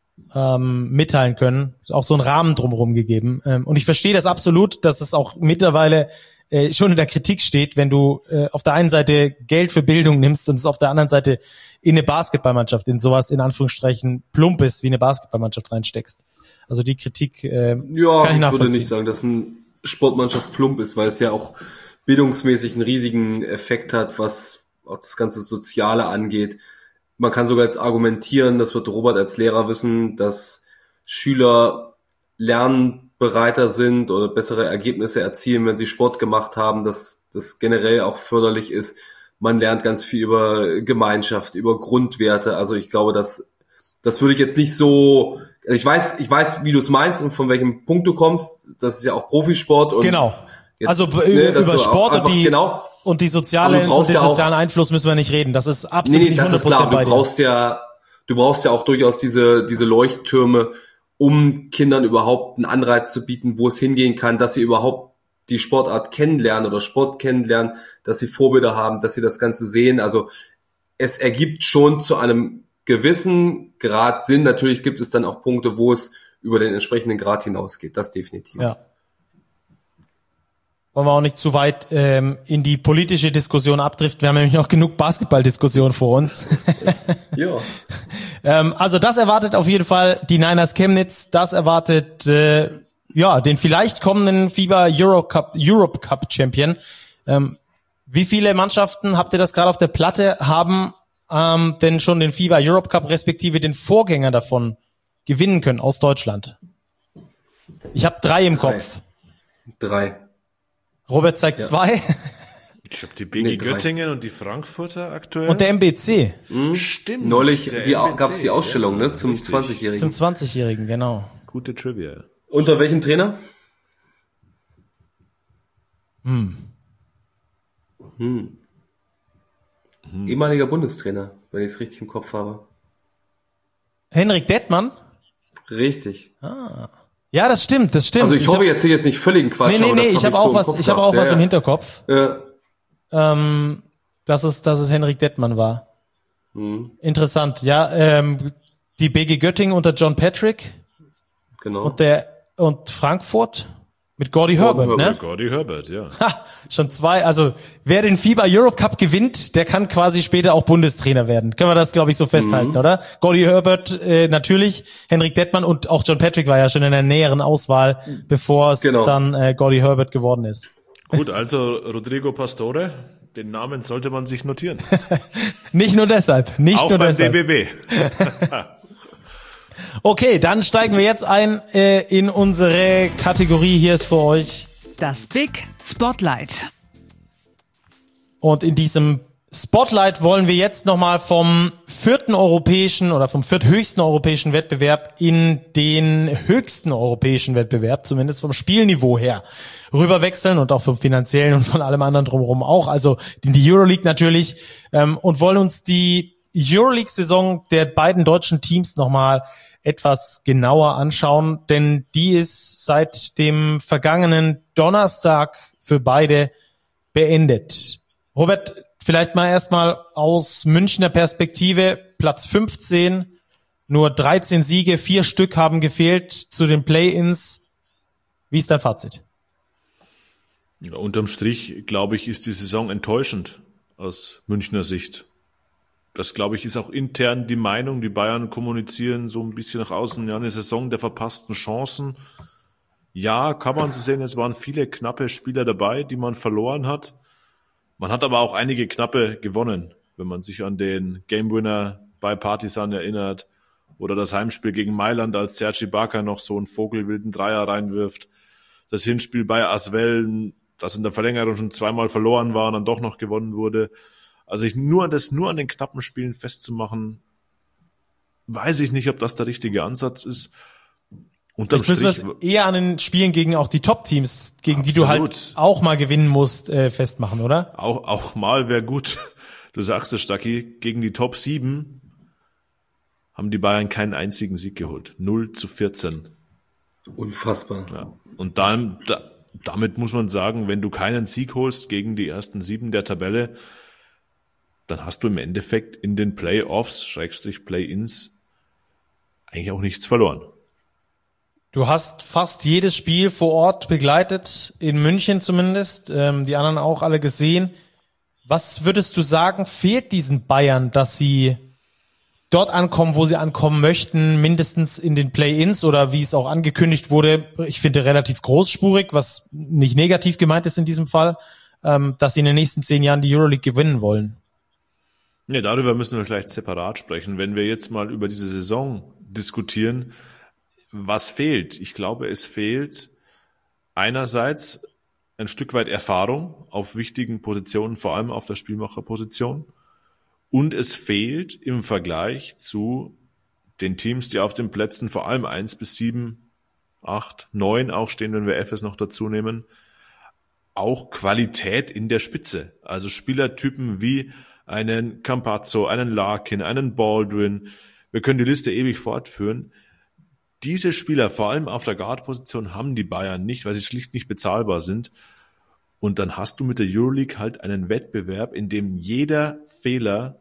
mitteilen können, auch so einen Rahmen drumherum gegeben. Und ich verstehe das absolut, dass es auch mittlerweile schon in der Kritik steht, wenn du auf der einen Seite Geld für Bildung nimmst und es auf der anderen Seite in eine Basketballmannschaft, in sowas in Anführungsstrichen Plumpes wie eine Basketballmannschaft reinsteckst. Also die Kritik kann ich nachvollziehen. Ich würde nicht sagen, dass eine Sportmannschaft plump ist, weil es ja auch bildungsmäßig einen riesigen Effekt hat, was auch das ganze Soziale angeht. Man kann sogar jetzt argumentieren, das wird Robert als Lehrer wissen, dass Schüler lernbereiter sind oder bessere Ergebnisse erzielen, wenn sie Sport gemacht haben, dass das generell auch förderlich ist. Man lernt ganz viel über Gemeinschaft, über Grundwerte. Also ich glaube, das würde ich jetzt nicht so, also ich weiß, wie du es meinst und von welchem Punkt du kommst. Das ist ja auch Profisport. Und genau. Jetzt, also über Sport und die und den sozialen Einfluss müssen wir nicht reden. Das ist absolut nicht 100% das ist klar. bei dir. Du brauchst ja auch durchaus diese Leuchttürme, um Kindern überhaupt einen Anreiz zu bieten, wo es hingehen kann, dass sie überhaupt die Sportart kennenlernen oder Sport kennenlernen, dass sie Vorbilder haben, dass sie das Ganze sehen. Also es ergibt schon zu einem gewissen Grad Sinn. Natürlich gibt es dann auch Punkte, wo es über den entsprechenden Grad hinausgeht. Das definitiv. Ja. Wollen wir auch nicht zu weit in die politische Diskussion abdriften. Wir haben nämlich noch genug Basketballdiskussion vor uns. Ja. Also das erwartet auf jeden Fall die Niners Chemnitz. Das erwartet den vielleicht kommenden FIBA Europe Cup Champion. Wie viele Mannschaften, habt ihr das gerade auf der Platte, haben denn schon den FIBA Europe Cup respektive den Vorgänger davon gewinnen können aus Deutschland? Ich habe 3 im Kopf. 3. Robert zeigt 2. Ich habe die BG Göttingen und die Frankfurter aktuell. Und der MBC. Stimmt. Neulich gab's die Ausstellung, ne, zum 20-Jährigen. Zum 20-Jährigen, genau. Gute Trivia. Unter welchem Trainer? Ehemaliger Bundestrainer, wenn ich es richtig im Kopf habe. Henrik Detmann? Richtig. Ja, das stimmt. Also ich hoffe, ich erzähle jetzt nicht völligen Quatsch. Nee, ich habe auch was im Hinterkopf. Dass es Henrik Detmann war. Interessant, ja. Die BG Göttingen unter John Patrick. Genau. Und Frankfurt mit Gordy Herbert, ne? Gordy Herbert, ja. Schon 2. Also wer den FIBA Europe Cup gewinnt, der kann quasi später auch Bundestrainer werden. Können wir das, glaube ich, so festhalten, oder? Gordy Herbert natürlich, Henrik Detmann und auch John Patrick war ja schon in der näheren Auswahl, bevor es dann Gordy Herbert geworden ist. Gut, also Rodrigo Pastore, den Namen sollte man sich notieren. Nicht nur deshalb. Auch beim DBB. Okay, dann steigen wir jetzt ein in unsere Kategorie. Hier ist für euch das Big Spotlight. Und in diesem Spotlight wollen wir jetzt nochmal vom vierthöchsten europäischen Wettbewerb in den höchsten europäischen Wettbewerb, zumindest vom Spielniveau her, rüberwechseln und auch vom finanziellen und von allem anderen drumherum auch. Also in die Euroleague natürlich und wollen uns die Euroleague-Saison der beiden deutschen Teams nochmal etwas genauer anschauen, denn die ist seit dem vergangenen Donnerstag für beide beendet. Robert, vielleicht mal erstmal aus Münchner Perspektive, Platz 15, nur 13 Siege, 4 Stück haben gefehlt zu den Play-ins. Wie ist dein Fazit? Ja, unterm Strich, glaube ich, ist die Saison enttäuschend aus Münchner Sicht. Das, glaube ich, ist auch intern die Meinung. Die Bayern kommunizieren so ein bisschen nach außen. Ja, eine Saison der verpassten Chancen. Ja, kann man so sehen. Es waren viele knappe Spieler dabei, die man verloren hat. Man hat aber auch einige knappe gewonnen. Wenn man sich an den Game-Winner bei Partizan erinnert oder das Heimspiel gegen Mailand, als Serge Ibaka noch so einen vogelwilden Dreier reinwirft. Das Hinspiel bei Asvel, das in der Verlängerung schon 2-mal verloren war und dann doch noch gewonnen wurde. Also nur an den knappen Spielen festzumachen, weiß ich nicht, ob das der richtige Ansatz ist. Vielleicht müssen wir es eher an den Spielen gegen auch die Top-Teams, gegen die du halt auch mal gewinnen musst, festmachen, oder? Auch mal wäre gut. Du sagst es, Stacki, gegen die Top 7 haben die Bayern keinen einzigen Sieg geholt. 0-14. Unfassbar. Ja. Und damit muss man sagen, wenn du keinen Sieg holst gegen die ersten 7 der Tabelle, dann hast du im Endeffekt in den Playoffs, Play-ins, eigentlich auch nichts verloren. Du hast fast jedes Spiel vor Ort begleitet, in München zumindest, die anderen auch alle gesehen. Was würdest du sagen, fehlt diesen Bayern, dass sie dort ankommen, wo sie ankommen möchten, mindestens in den Play-ins oder wie es auch angekündigt wurde, ich finde relativ großspurig, was nicht negativ gemeint ist in diesem Fall, dass sie in den nächsten 10 Jahren die Euroleague gewinnen wollen? Ja, darüber müssen wir vielleicht separat sprechen. Wenn wir jetzt mal über diese Saison diskutieren, was fehlt? Ich glaube, es fehlt einerseits ein Stück weit Erfahrung auf wichtigen Positionen, vor allem auf der Spielmacherposition. Und es fehlt im Vergleich zu den Teams, die auf den Plätzen vor allem 1 bis 7, 8, 9 auch stehen, wenn wir FS noch dazu nehmen, auch Qualität in der Spitze. Also Spielertypen wie einen Campazzo, einen Larkin, einen Baldwin. Wir können die Liste ewig fortführen. Diese Spieler, vor allem auf der Guard-Position, haben die Bayern nicht, weil sie schlicht nicht bezahlbar sind. Und dann hast du mit der Euroleague halt einen Wettbewerb, in dem jeder Fehler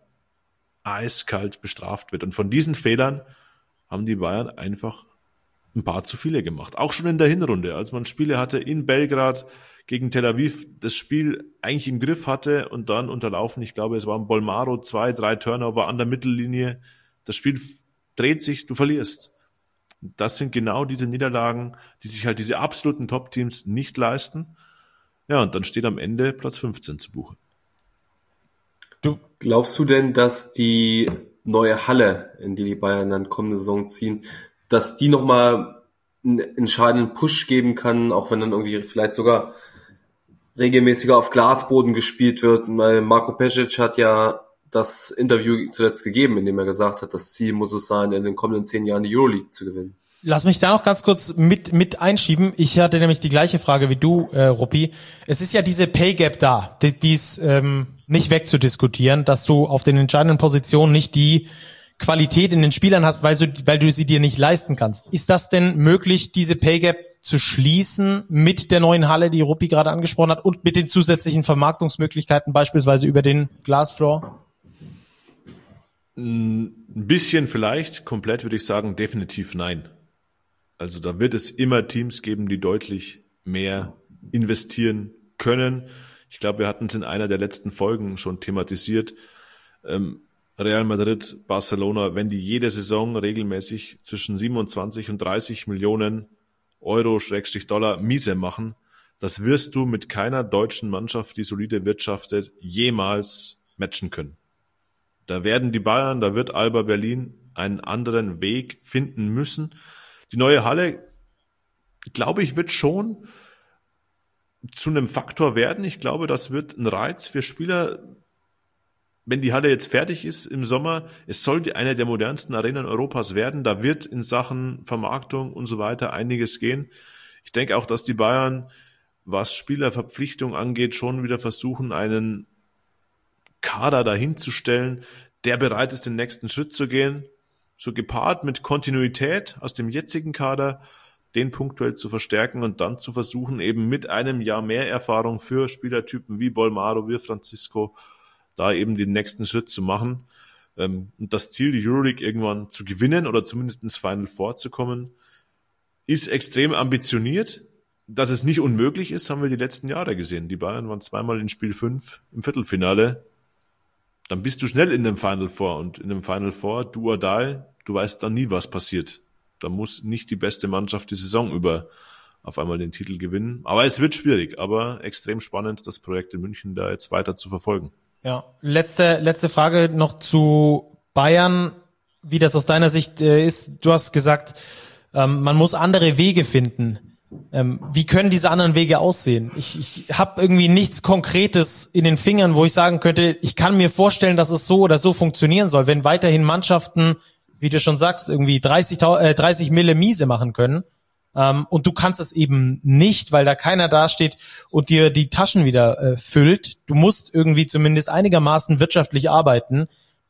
eiskalt bestraft wird. Und von diesen Fehlern haben die Bayern einfach ein paar zu viele gemacht. Auch schon in der Hinrunde, als man Spiele hatte in Belgrad gegen Tel Aviv, das Spiel eigentlich im Griff hatte und dann unterlaufen. Ich glaube, es waren Bolmaro, 2, 3 Turnover an der Mittellinie. Das Spiel dreht sich, du verlierst. Das sind genau diese Niederlagen, die sich halt diese absoluten Top-Teams nicht leisten. Ja, und dann steht am Ende Platz 15 zu Buche. Glaubst du denn, dass die neue Halle, in die Bayern dann kommende Saison ziehen, dass die nochmal einen entscheidenden Push geben kann, auch wenn dann irgendwie vielleicht sogar regelmäßiger auf Glasboden gespielt wird? Weil Marko Pesic hat ja das Interview zuletzt gegeben, in dem er gesagt hat, das Ziel muss es sein, in den kommenden 10 Jahren die Euroleague zu gewinnen. Lass mich da noch ganz kurz mit einschieben. Ich hatte nämlich die gleiche Frage wie du, Ruppi. Es ist ja diese Pay Gap da, die ist nicht wegzudiskutieren, dass du auf den entscheidenden Positionen nicht die Qualität in den Spielern hast, weil du sie dir nicht leisten kannst. Ist das denn möglich, diese Pay Gap zu schließen mit der neuen Halle, die Ruppi gerade angesprochen hat, und mit den zusätzlichen Vermarktungsmöglichkeiten, beispielsweise über den Glassfloor? Ein bisschen vielleicht, komplett würde ich sagen, definitiv nein. Also da wird es immer Teams geben, die deutlich mehr investieren können. Ich glaube, wir hatten es in einer der letzten Folgen schon thematisiert. Real Madrid, Barcelona, wenn die jede Saison regelmäßig zwischen 27 und 30 Millionen Euro/Dollar Miese machen, das wirst du mit keiner deutschen Mannschaft, die solide wirtschaftet, jemals matchen können. Da werden die Bayern, da wird Alba Berlin einen anderen Weg finden müssen. Die neue Halle, glaube ich, wird schon zu einem Faktor werden. Ich glaube, das wird ein Reiz für Spieler, wenn die Halle jetzt fertig ist im Sommer. Es sollte eine der modernsten Arenen Europas werden. Da wird in Sachen Vermarktung und so weiter einiges gehen. Ich denke auch, dass die Bayern, was Spielerverpflichtung angeht, schon wieder versuchen, einen Kader dahin zu stellen, der bereit ist, den nächsten Schritt zu gehen, so gepaart mit Kontinuität aus dem jetzigen Kader, den punktuell zu verstärken und dann zu versuchen, eben mit einem Jahr mehr Erfahrung für Spielertypen wie Bolmaro, wie Francisco, da eben den nächsten Schritt zu machen. Und das Ziel, die Euroleague irgendwann zu gewinnen oder zumindest ins Final Four zu kommen, ist extrem ambitioniert. Dass es nicht unmöglich ist, haben wir die letzten Jahre gesehen. Die Bayern waren zweimal in Spiel 5 im Viertelfinale. Dann bist du schnell in dem Final Four. Und in dem Final Four, do or die, du weißt dann nie, was passiert. Da muss nicht die beste Mannschaft die Saison über auf einmal den Titel gewinnen. Aber es wird schwierig, aber extrem spannend, das Projekt in München da jetzt weiter zu verfolgen. Ja, letzte Frage noch zu Bayern, wie das aus deiner Sicht ist. Du hast gesagt, man muss andere Wege finden. Wie können diese anderen Wege aussehen? Ich habe irgendwie nichts Konkretes in den Fingern, wo ich sagen könnte, ich kann mir vorstellen, dass es so oder so funktionieren soll. Wenn weiterhin Mannschaften, wie du schon sagst, irgendwie 30 Mille Miese machen können, und du kannst es eben nicht, weil da keiner dasteht und dir die Taschen wieder füllt. Du musst irgendwie zumindest einigermaßen wirtschaftlich arbeiten.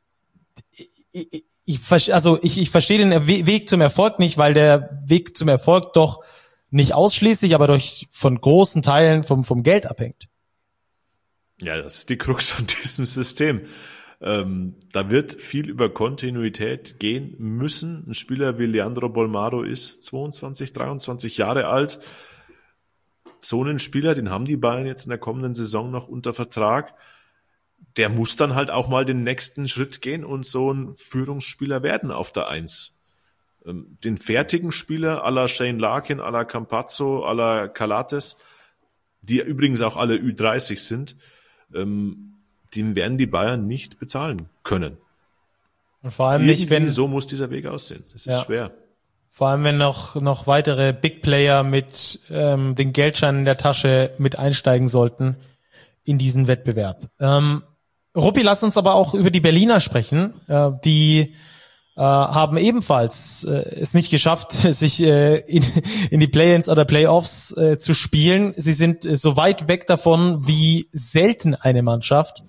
Ich verstehe den Weg zum Erfolg nicht, weil der Weg zum Erfolg doch nicht ausschließlich, aber von großen Teilen vom Geld abhängt. Ja, das ist die Krux an diesem System. Da wird viel über Kontinuität gehen müssen. Ein Spieler wie Leandro Bolmaro ist 22, 23 Jahre alt. So einen Spieler, den haben die Bayern jetzt in der kommenden Saison noch unter Vertrag. Der muss dann halt auch mal den nächsten Schritt gehen und so ein Führungsspieler werden auf der 1. Den fertigen Spieler à la Shane Larkin, à la Campazzo, à la Calates, die übrigens auch alle Ü30 sind, den werden die Bayern nicht bezahlen können. Und vor allem nicht, wenn so muss dieser Weg aussehen. Das ist schwer. Vor allem, wenn noch weitere Big Player mit den Geldscheinen in der Tasche mit einsteigen sollten in diesen Wettbewerb. Ruppi, lass uns aber auch über die Berliner sprechen. Die haben ebenfalls es nicht geschafft, sich in die Play-ins oder Playoffs zu spielen. Sie sind so weit weg davon wie selten eine Mannschaft.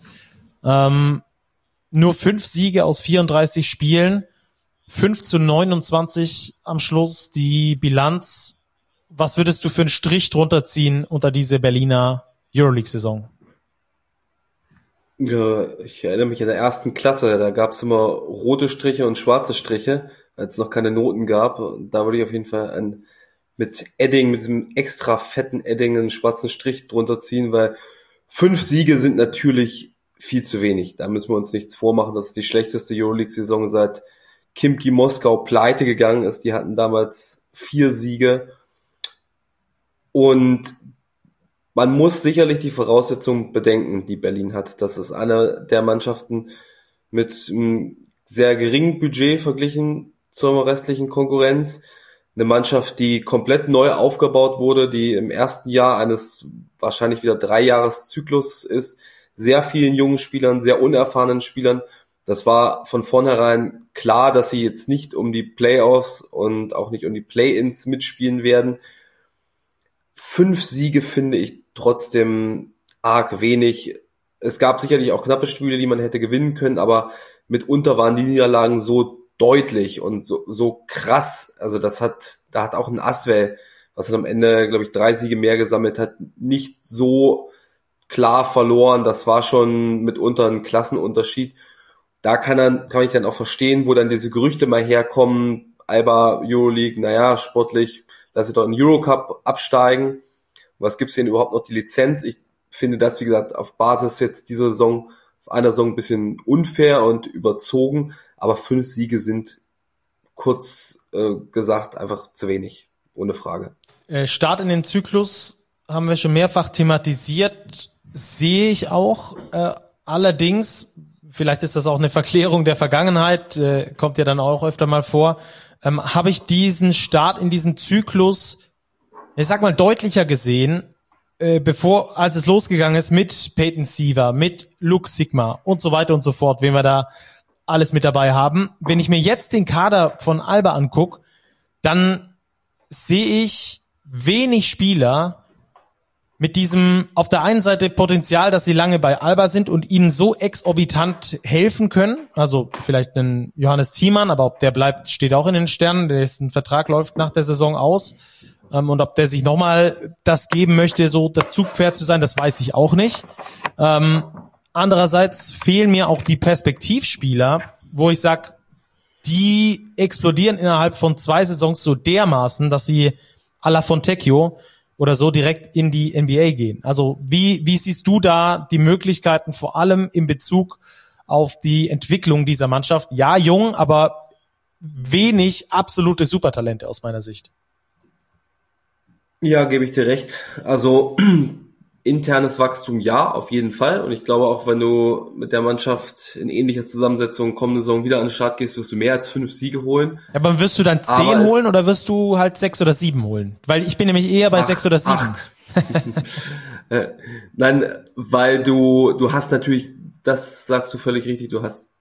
Nur 5 Siege aus 34 Spielen, 5-29 am Schluss die Bilanz. Was würdest du für einen Strich drunter ziehen unter diese Berliner Euroleague-Saison? Ja, ich erinnere mich an der ersten Klasse, da gab es immer rote Striche und schwarze Striche, als es noch keine Noten gab. Da würde ich auf jeden Fall mit Edding, mit diesem extra fetten Edding einen schwarzen Strich drunter ziehen, weil 5 Siege sind natürlich viel zu wenig. Da müssen wir uns nichts vormachen. Das ist die schlechteste Euroleague-Saison seit Khimki Moskau pleite gegangen ist. Die hatten damals 4 Siege. Und man muss sicherlich die Voraussetzungen bedenken, die Berlin hat. Das ist eine der Mannschaften mit einem sehr geringen Budget verglichen zur restlichen Konkurrenz. Eine Mannschaft, die komplett neu aufgebaut wurde, die im ersten Jahr eines wahrscheinlich wieder 3-Jahres-Zyklus ist. Sehr vielen jungen Spielern, sehr unerfahrenen Spielern. Das war von vornherein klar, dass sie jetzt nicht um die Playoffs und auch nicht um die Play-ins mitspielen werden. 5 Siege finde ich trotzdem arg wenig. Es gab sicherlich auch knappe Spiele, die man hätte gewinnen können, aber mitunter waren die Niederlagen so deutlich und so krass. Also da hat auch ein Aswell, was dann am Ende, glaube ich, 3 Siege mehr gesammelt hat, nicht so klar verloren. Das war schon mitunter ein Klassenunterschied. Da kann ich dann auch verstehen, wo dann diese Gerüchte mal herkommen. Alba, Euroleague, naja, sportlich, lass sie doch in Eurocup absteigen. Was gibt's denn überhaupt noch die Lizenz? Ich finde das, wie gesagt, auf Basis jetzt dieser Saison, auf einer Saison ein bisschen unfair und überzogen. Aber 5 Siege sind kurz gesagt einfach zu wenig. Ohne Frage. Start in den Zyklus haben wir schon mehrfach thematisiert. Sehe ich auch. Allerdings, vielleicht ist das auch eine Verklärung der Vergangenheit, kommt ja dann auch öfter mal vor, habe ich diesen Start in diesen Zyklus, ich sag mal, deutlicher gesehen, als es losgegangen ist mit Peyton Siever, mit Luke Sigma und so weiter und so fort, wen wir da alles mit dabei haben. Wenn ich mir jetzt den Kader von Alba angucke, dann sehe ich wenig Spieler mit diesem auf der einen Seite Potenzial, dass sie lange bei Alba sind und ihnen so exorbitant helfen können. Also vielleicht einen Johannes Thiemann, aber ob der bleibt, steht auch in den Sternen. Dessen Vertrag läuft nach der Saison aus. Und ob der sich nochmal das geben möchte, so das Zugpferd zu sein, das weiß ich auch nicht. Andererseits fehlen mir auch die Perspektivspieler, wo ich sag, die explodieren innerhalb von 2 Saisons so dermaßen, dass sie à la Fontecchio oder so direkt in die NBA gehen. Also wie siehst du da die Möglichkeiten, vor allem in Bezug auf die Entwicklung dieser Mannschaft? Ja, jung, aber wenig absolute Supertalente aus meiner Sicht. Ja, gebe ich dir recht. Also internes Wachstum ja, auf jeden Fall. Und ich glaube auch, wenn du mit der Mannschaft in ähnlicher Zusammensetzung kommende Saison wieder an den Start gehst, wirst du mehr als 5 Siege holen. Ja, aber wirst du dann 10 holen oder wirst du halt 6 oder 7 holen? Weil ich bin nämlich eher bei 6 oder 7. 8. Nein, weil du hast natürlich, das sagst du völlig richtig, du hast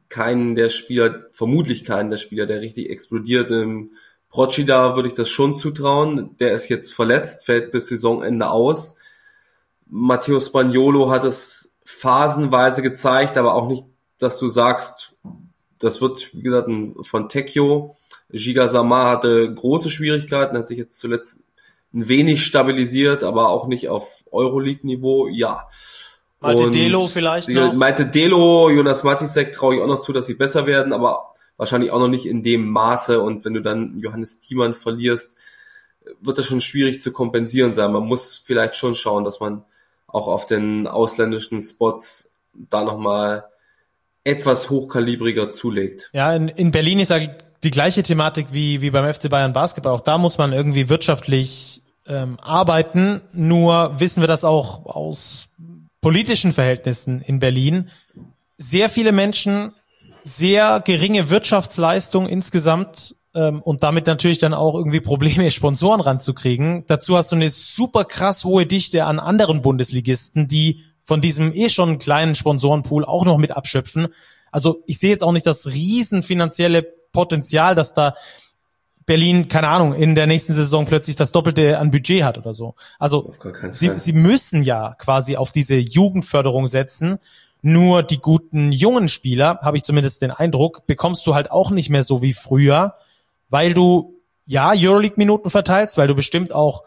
vermutlich keinen der Spieler, der richtig explodiert. Procida würde ich das schon zutrauen. Der ist jetzt verletzt, fällt bis Saisonende aus. Matteo Spaniolo hat es phasenweise gezeigt, aber auch nicht, dass du sagst, das wird, wie gesagt, ein Fontecchio. Giga Samar hatte große Schwierigkeiten, hat sich jetzt zuletzt ein wenig stabilisiert, aber auch nicht auf Euroleague-Niveau, ja. Malte Delo vielleicht noch? Malte Delo, Jonas Matisek traue ich auch noch zu, dass sie besser werden, aber wahrscheinlich auch noch nicht in dem Maße. Und wenn du dann Johannes Thiemann verlierst, wird das schon schwierig zu kompensieren sein. Man muss vielleicht schon schauen, dass man auch auf den ausländischen Spots da nochmal etwas hochkalibriger zulegt. Ja, in Berlin ist halt die gleiche Thematik wie beim FC Bayern Basketball. Auch da muss man irgendwie wirtschaftlich arbeiten. Nur wissen wir das auch aus politischen Verhältnissen in Berlin. Sehr viele Menschen, sehr geringe Wirtschaftsleistung insgesamt und damit natürlich dann auch irgendwie Probleme, Sponsoren ranzukriegen. Dazu hast du eine super krass hohe Dichte an anderen Bundesligisten, die von diesem schon kleinen Sponsorenpool auch noch mit abschöpfen. Also ich sehe jetzt auch nicht das riesen finanzielle Potenzial, dass da Berlin, keine Ahnung, in der nächsten Saison plötzlich das Doppelte an Budget hat oder so. Also sie müssen ja quasi auf diese Jugendförderung setzen. Nur die guten jungen Spieler, habe ich zumindest den Eindruck, bekommst du halt auch nicht mehr so wie früher, weil du ja Euroleague-Minuten verteilst, weil du bestimmt auch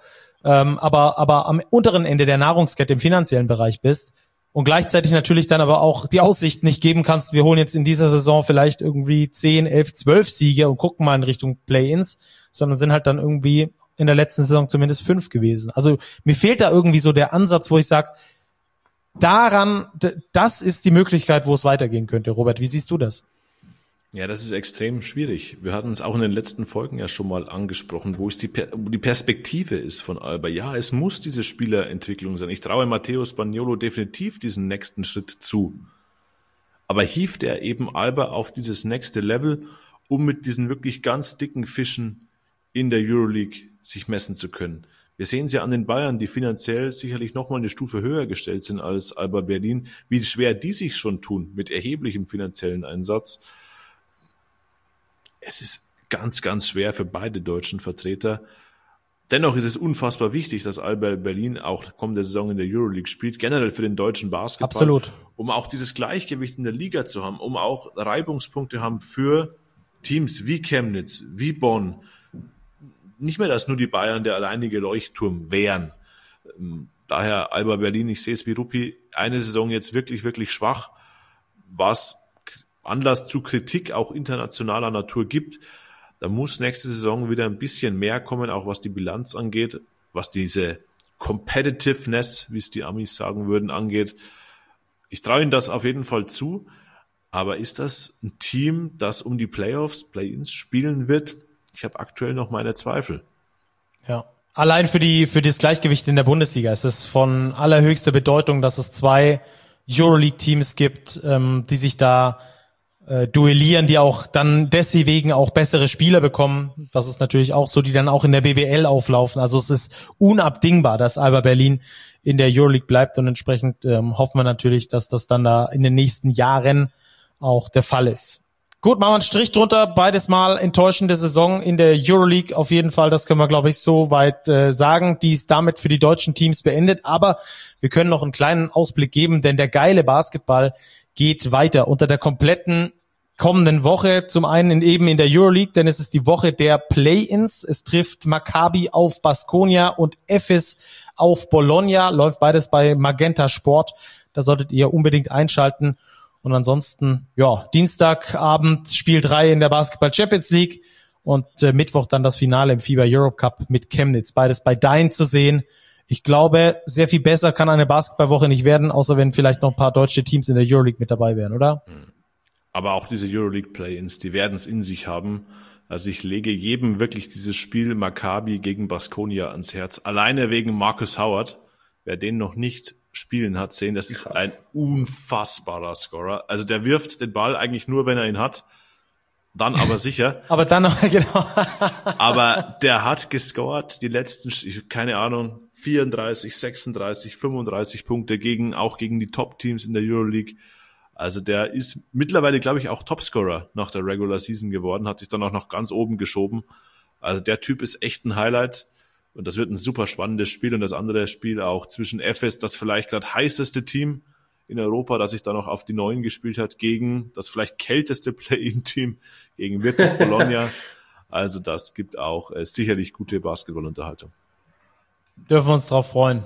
aber am unteren Ende der Nahrungskette im finanziellen Bereich bist und gleichzeitig natürlich dann aber auch die Aussicht nicht geben kannst, wir holen jetzt in dieser Saison vielleicht irgendwie 10, 11, 12 Siege und gucken mal in Richtung Play-ins, sondern sind halt dann irgendwie in der letzten Saison zumindest 5 gewesen. Also mir fehlt da irgendwie so der Ansatz, wo ich sage, das ist die Möglichkeit, wo es weitergehen könnte. Robert, wie siehst du das? Ja, das ist extrem schwierig. Wir hatten es auch in den letzten Folgen ja schon mal angesprochen, wo die Perspektive ist von Alba. Ja, es muss diese Spielerentwicklung sein. Ich traue Matteo Spaniolo definitiv diesen nächsten Schritt zu. Aber hieft er eben Alba auf dieses nächste Level, um mit diesen wirklich ganz dicken Fischen in der Euroleague sich messen zu können? Wir sehen es ja an den Bayern, die finanziell sicherlich nochmal eine Stufe höher gestellt sind als Alba Berlin, wie schwer die sich schon tun mit erheblichem finanziellen Einsatz. Es ist ganz, ganz schwer für beide deutschen Vertreter. Dennoch ist es unfassbar wichtig, dass Alba Berlin auch kommende Saison in der Euroleague spielt, generell für den deutschen Basketball. Absolut. Um auch dieses Gleichgewicht in der Liga zu haben, um auch Reibungspunkte haben für Teams wie Chemnitz, wie Bonn. Nicht mehr, dass nur die Bayern der alleinige Leuchtturm wären. Daher Alba Berlin, ich sehe es wie Rupi, eine Saison jetzt wirklich, wirklich schwach, was Anlass zu Kritik auch internationaler Natur gibt. Da muss nächste Saison wieder ein bisschen mehr kommen, auch was die Bilanz angeht, was diese Competitiveness, wie es die Amis sagen würden, angeht. Ich traue ihnen das auf jeden Fall zu, aber ist das ein Team, das um die Playoffs, Play-ins spielen wird? Ich habe aktuell noch meine Zweifel. Ja. Allein für das Gleichgewicht in der Bundesliga ist es von allerhöchster Bedeutung, dass es 2 Euroleague-Teams gibt, die sich da duellieren, die auch dann deswegen auch bessere Spieler bekommen. Das ist natürlich auch so, die dann auch in der BBL auflaufen. Also es ist unabdingbar, dass Alba Berlin in der Euroleague bleibt und entsprechend hoffen wir natürlich, dass das dann da in den nächsten Jahren auch der Fall ist. Gut, machen wir einen Strich drunter. Beides mal enttäuschende Saison in der Euroleague. Auf jeden Fall, das können wir, glaube ich, so weit sagen. Die ist damit für die deutschen Teams beendet. Aber wir können noch einen kleinen Ausblick geben, denn der geile Basketball geht weiter unter der kompletten kommenden Woche. Zum einen eben in der Euroleague, denn es ist die Woche der Play-ins. Es trifft Maccabi auf Baskonia und Efes auf Bologna. Läuft beides bei Magenta Sport. Da solltet ihr unbedingt einschalten. Und ansonsten, ja, Dienstagabend Spiel 3 in der Basketball Champions League und Mittwoch dann das Finale im FIBA Europe Cup mit Chemnitz. Beides bei Dein zu sehen. Ich glaube, sehr viel besser kann eine Basketballwoche nicht werden, außer wenn vielleicht noch ein paar deutsche Teams in der Euroleague mit dabei wären, oder? Aber auch diese Euroleague Play-ins, die werden es in sich haben. Also ich lege jedem wirklich dieses Spiel Maccabi gegen Baskonia ans Herz. Alleine wegen Marcus Howard. Wer den noch nicht spielen hat sehen, das ist ein unfassbarer Scorer. Also der wirft den Ball eigentlich nur, wenn er ihn hat. Dann aber sicher. Aber dann noch, genau. Aber der hat gescored die letzten, keine Ahnung, 34, 36, 35 Punkte auch gegen die Top-Teams in der Euroleague. Also der ist mittlerweile, glaube ich, auch Topscorer nach der Regular Season geworden, hat sich dann auch noch ganz oben geschoben. Also der Typ ist echt ein Highlight und das wird ein super spannendes Spiel und das andere Spiel auch zwischen Efes, das vielleicht gerade heißeste Team in Europa, das sich da noch auf die 9 gespielt hat, gegen das vielleicht kälteste Play-in-Team, gegen Virtus Bologna. Also das gibt auch sicherlich gute Basketballunterhaltung. Dürfen wir uns drauf freuen.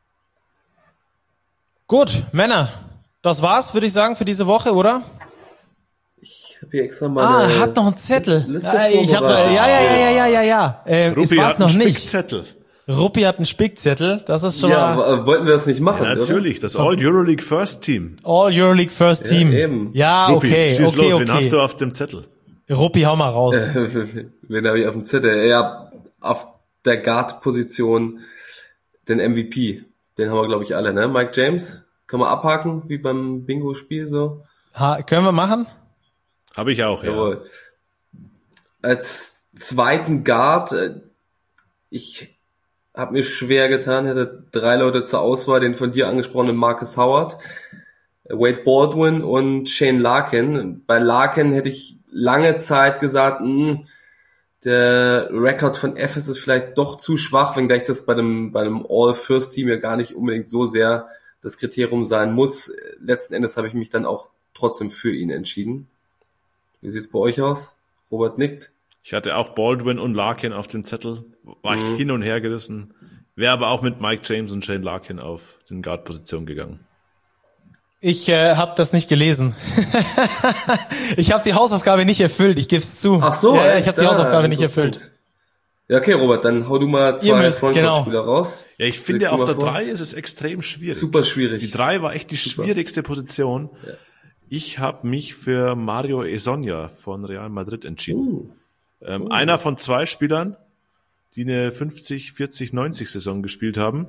Gut, Männer, das war's, würde ich sagen, für diese Woche, oder? Ich habe hier extra mal hat noch einen Zettel. Liste Ich hab, ja. Ruppi es war's hat noch einen nicht. Spickzettel. Ruppi hat einen Spickzettel. Das ist schon Ja, mal wollten wir das nicht machen, Ja, natürlich, das All-Euroleague First Team. All Euroleague First Team. eben. Ja, Ruppi, okay, schieß okay, los, wen hast okay. du auf dem Zettel? Ruppi, hau mal raus. Wen habe ich auf dem Zettel? Ja, auf der Guard-Position den MVP. Den haben wir, glaube ich, alle, ne? Mike James. Können wir abhaken, wie beim Bingo-Spiel so? Können wir machen? Habe ich auch, ja. Jawohl. Als zweiten Guard, ich habe mir schwer getan, hätte 3 Leute zur Auswahl, den von dir angesprochenen Marcus Howard, Wade Baldwin und Shane Larkin. Bei Larkin hätte ich lange Zeit gesagt, der Rekord von Efes ist vielleicht doch zu schwach, wenngleich das bei einem All-First-Team ja gar nicht unbedingt so sehr das Kriterium sein muss. Letzten Endes habe ich mich dann auch trotzdem für ihn entschieden. Wie sieht's bei euch aus? Robert nickt. Ich hatte auch Baldwin und Larkin auf dem Zettel, war ich hin und her gerissen, wäre aber auch mit Mike James und Shane Larkin auf den Guard-Position gegangen. Ich habe das nicht gelesen. Ich habe die Hausaufgabe nicht erfüllt, ich gebe es zu. Ach so, ja, ich habe die Hausaufgabe nicht erfüllt. Ja, okay, Robert, dann hau du mal 2 Frontcourt-Spieler raus. Ja, ich finde, auf der 3 ist es extrem schwierig. Super schwierig. Die 3 war echt die schwierigste Position. Ja. Ich habe mich für Mario Hezonja von Real Madrid entschieden. Einer von 2 Spielern, die eine 50, 40, 90 Saison gespielt haben.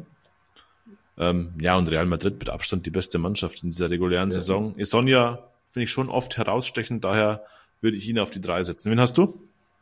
Ja, und Real Madrid mit Abstand die beste Mannschaft in dieser regulären Saison. Hezonja finde ich schon oft herausstechend, daher würde ich ihn auf die 3 setzen. Wen hast du?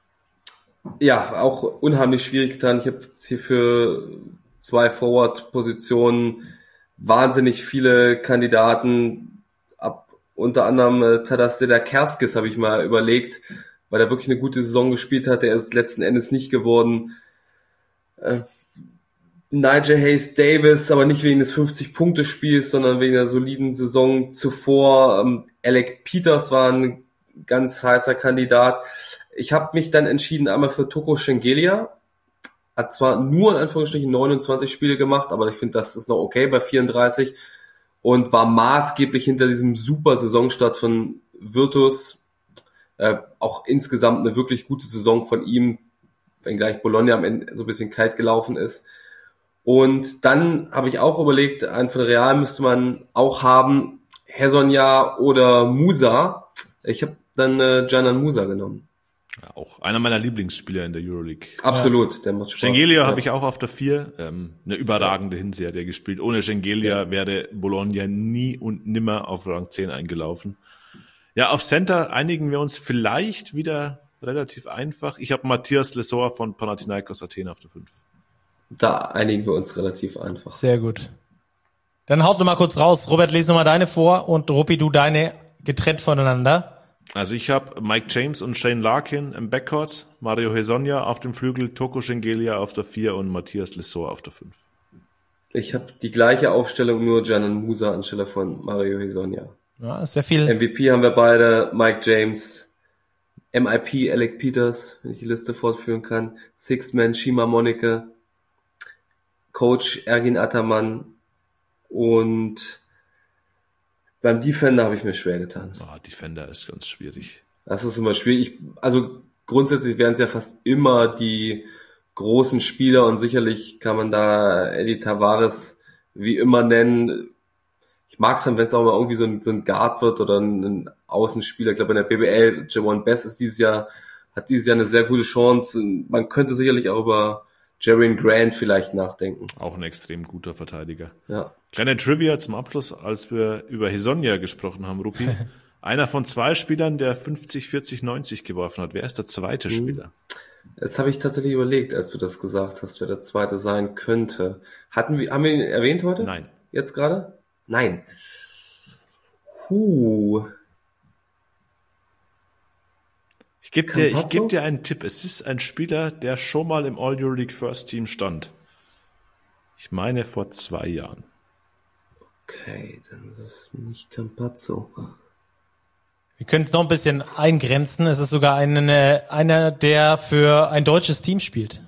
Ja, auch unheimlich schwierig getan. Ich habe hier für 2 Forward-Positionen wahnsinnig viele Kandidaten. Unter anderem Tadas Sedakerskis habe ich mal überlegt, weil er wirklich eine gute Saison gespielt hat. Der ist letzten Endes nicht geworden. Nigel Hayes-Davis, aber nicht wegen des 50-Punkte-Spiels, sondern wegen der soliden Saison zuvor. Alec Peters war ein ganz heißer Kandidat. Ich habe mich dann entschieden einmal für Toko Shengelia. Hat zwar nur in Anführungsstrichen 29 Spiele gemacht, aber ich finde, das ist noch okay bei 34 und war maßgeblich hinter diesem super Saisonstart von Virtus. Auch insgesamt eine wirklich gute Saison von ihm, wenngleich Bologna am Ende so ein bisschen kalt gelaufen ist. Und dann habe ich auch überlegt, einen von Real müsste man auch haben, Hezonja oder Musa. Ich habe dann Canan Musa genommen. Ja, auch einer meiner Lieblingsspieler in der Euroleague. Absolut, der macht Spaß. Shengelia habe ich auch auf der 4. Eine überragende Hinserie gespielt. Ohne Shengelia wäre Bologna nie und nimmer auf Rang 10 eingelaufen. Ja, auf Center einigen wir uns vielleicht wieder relativ einfach. Ich habe Matthias Lesor von Panathinaikos Athen auf der 5. Da einigen wir uns relativ einfach. Sehr gut. Dann haut noch mal kurz raus. Robert, lese noch mal deine vor und Ruppi, du deine getrennt voneinander. Also ich habe Mike James und Shane Larkin im Backcourt, Mario Hezonja auf dem Flügel, Toko Shengelia auf der 4 und Matthias Lesor auf der 5. Ich habe die gleiche Aufstellung, nur Canan Musa anstelle von Mario Hezonja. Ja, ist sehr viel. MVP haben wir beide, Mike James, MIP Alec Peters, wenn ich die Liste fortführen kann, Sixth-Man Shima Monike, Coach Ergin Ataman und beim Defender habe ich mir schwer getan. Defender ist ganz schwierig. Das ist immer schwierig. Also grundsätzlich wären es ja fast immer die großen Spieler und sicherlich kann man da Eddie Tavares wie immer nennen. Ich mag es dann, wenn es auch mal irgendwie so ein Guard wird oder ein Außenspieler. Ich glaube, in der BBL, Javon Bess hat dieses Jahr eine sehr gute Chance. Man könnte sicherlich auch über Jerian Grant vielleicht nachdenken. Auch ein extrem guter Verteidiger. Ja. Kleine Trivia zum Abschluss, als wir über Hezonja gesprochen haben, Ruppi. Einer von 2 Spielern, der 50, 40, 90 geworfen hat. Wer ist der zweite Spieler? Das habe ich tatsächlich überlegt, als du das gesagt hast, wer der zweite sein könnte. Haben wir ihn erwähnt heute? Nein. Jetzt gerade? Nein. Ich gebe dir einen Tipp. Es ist ein Spieler, der schon mal im All-Euroleague First Team stand. Ich meine vor 2 Jahren. Okay, dann ist es nicht Campazzo. Wir können es noch ein bisschen eingrenzen. Es ist sogar einer, der für ein deutsches Team spielt.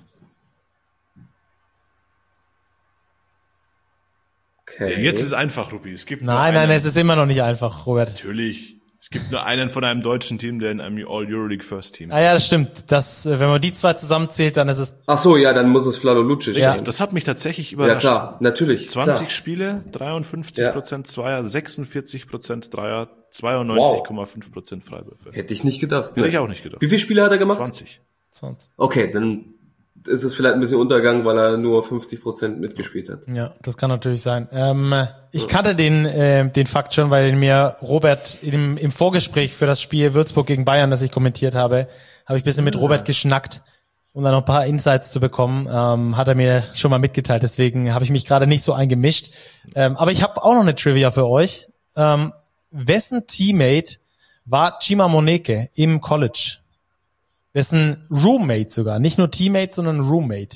Okay. Ja, jetzt ist es einfach, Ruppi. Es gibt nein, es ist immer noch nicht einfach, Robert. Natürlich. Es gibt nur einen von einem deutschen Team, der in einem All-Euroleague First Team. Ah ja, das stimmt. Wenn man die 2 zusammenzählt, dann ist es... Ach so, ja, dann muss es Vlado Lucic sein. Ja, das hat mich tatsächlich überrascht. Ja, klar, natürlich. 20 Spiele, 53% Zweier, 46% Dreier, 92,5% Freiwürfe. Hätte ich nicht gedacht. Hätte ich auch nicht gedacht. Wie viele Spiele hat er gemacht? 20. Okay, dann ist es vielleicht ein bisschen Untergang, weil er nur 50% mitgespielt hat. Ja, das kann natürlich sein. Ich kannte den Fakt schon, weil mir Robert im Vorgespräch für das Spiel Würzburg gegen Bayern, das ich kommentiert habe ich ein bisschen mit Robert geschnackt, um dann noch ein paar Insights zu bekommen. Hat er mir schon mal mitgeteilt, deswegen habe ich mich gerade nicht so eingemischt. Aber ich habe auch noch eine Trivia für euch. Wessen Teammate war Chima Moneke im College? Wessen Roommate sogar. Nicht nur Teammate, sondern Roommate.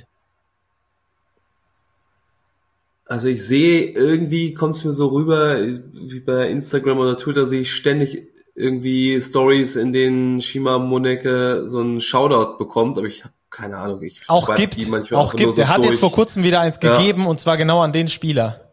Also ich sehe, irgendwie kommt es mir so rüber, wie bei Instagram oder Twitter sehe ich ständig irgendwie Stories, in denen Chima Moneke so einen Shoutout bekommt, aber ich habe keine Ahnung. Auch gibt. Er hat jetzt vor kurzem wieder eins gegeben, und zwar genau an den Spieler.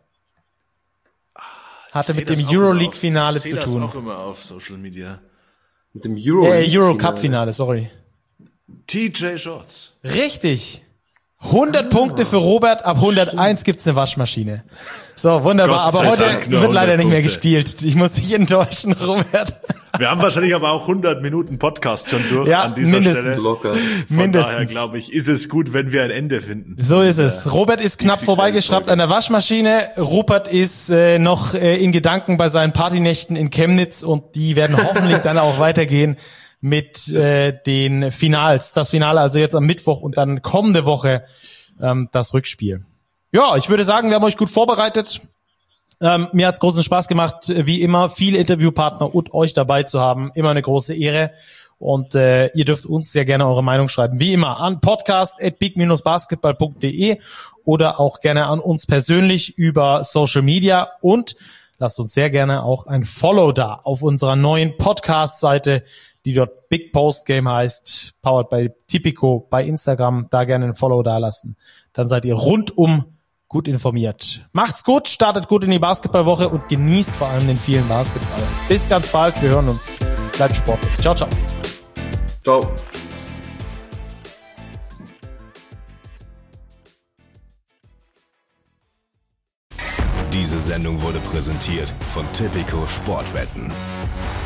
Hatte mit dem Euroleague-Finale zu tun. Ich sehe das auch immer auf Social Media. Mit dem Euro-Cup-Finale, sorry. TJ Shorts. Richtig. 100 Punkte für Robert, ab 101 gibt's eine Waschmaschine. So, wunderbar. Aber heute wird leider nicht mehr gespielt. Ich muss dich enttäuschen, Robert. Wir haben wahrscheinlich aber auch 100 Minuten Podcast schon durch an dieser mindestens. Stelle. Locker. Von daher, glaube ich, ist es gut, wenn wir ein Ende finden. So ist es. Robert ist knapp vorbeigeschraubt an der Waschmaschine. Rupert ist noch in Gedanken bei seinen Partynächten in Chemnitz, und die werden hoffentlich dann auch weitergehen mit den Finals. Das Finale also jetzt am Mittwoch und dann kommende Woche das Rückspiel. Ja, ich würde sagen, wir haben euch gut vorbereitet. Mir hat's großen Spaß gemacht, wie immer, viele Interviewpartner und euch dabei zu haben. Immer eine große Ehre. Und ihr dürft uns sehr gerne eure Meinung schreiben. Wie immer an podcast@big-basketball.de oder auch gerne an uns persönlich über Social Media. Und lasst uns sehr gerne auch ein Follow da auf unserer neuen Podcast-Seite, die dort Big Post Game heißt, powered by Tipico bei Instagram. Da gerne ein Follow da lassen. Dann seid ihr rundum gut informiert. Macht's gut, startet gut in die Basketballwoche und genießt vor allem den vielen Basketball. Bis ganz bald, wir hören uns. Bleibt sportlich. Ciao, ciao. Ciao. Diese Sendung wurde präsentiert von Tipico Sportwetten.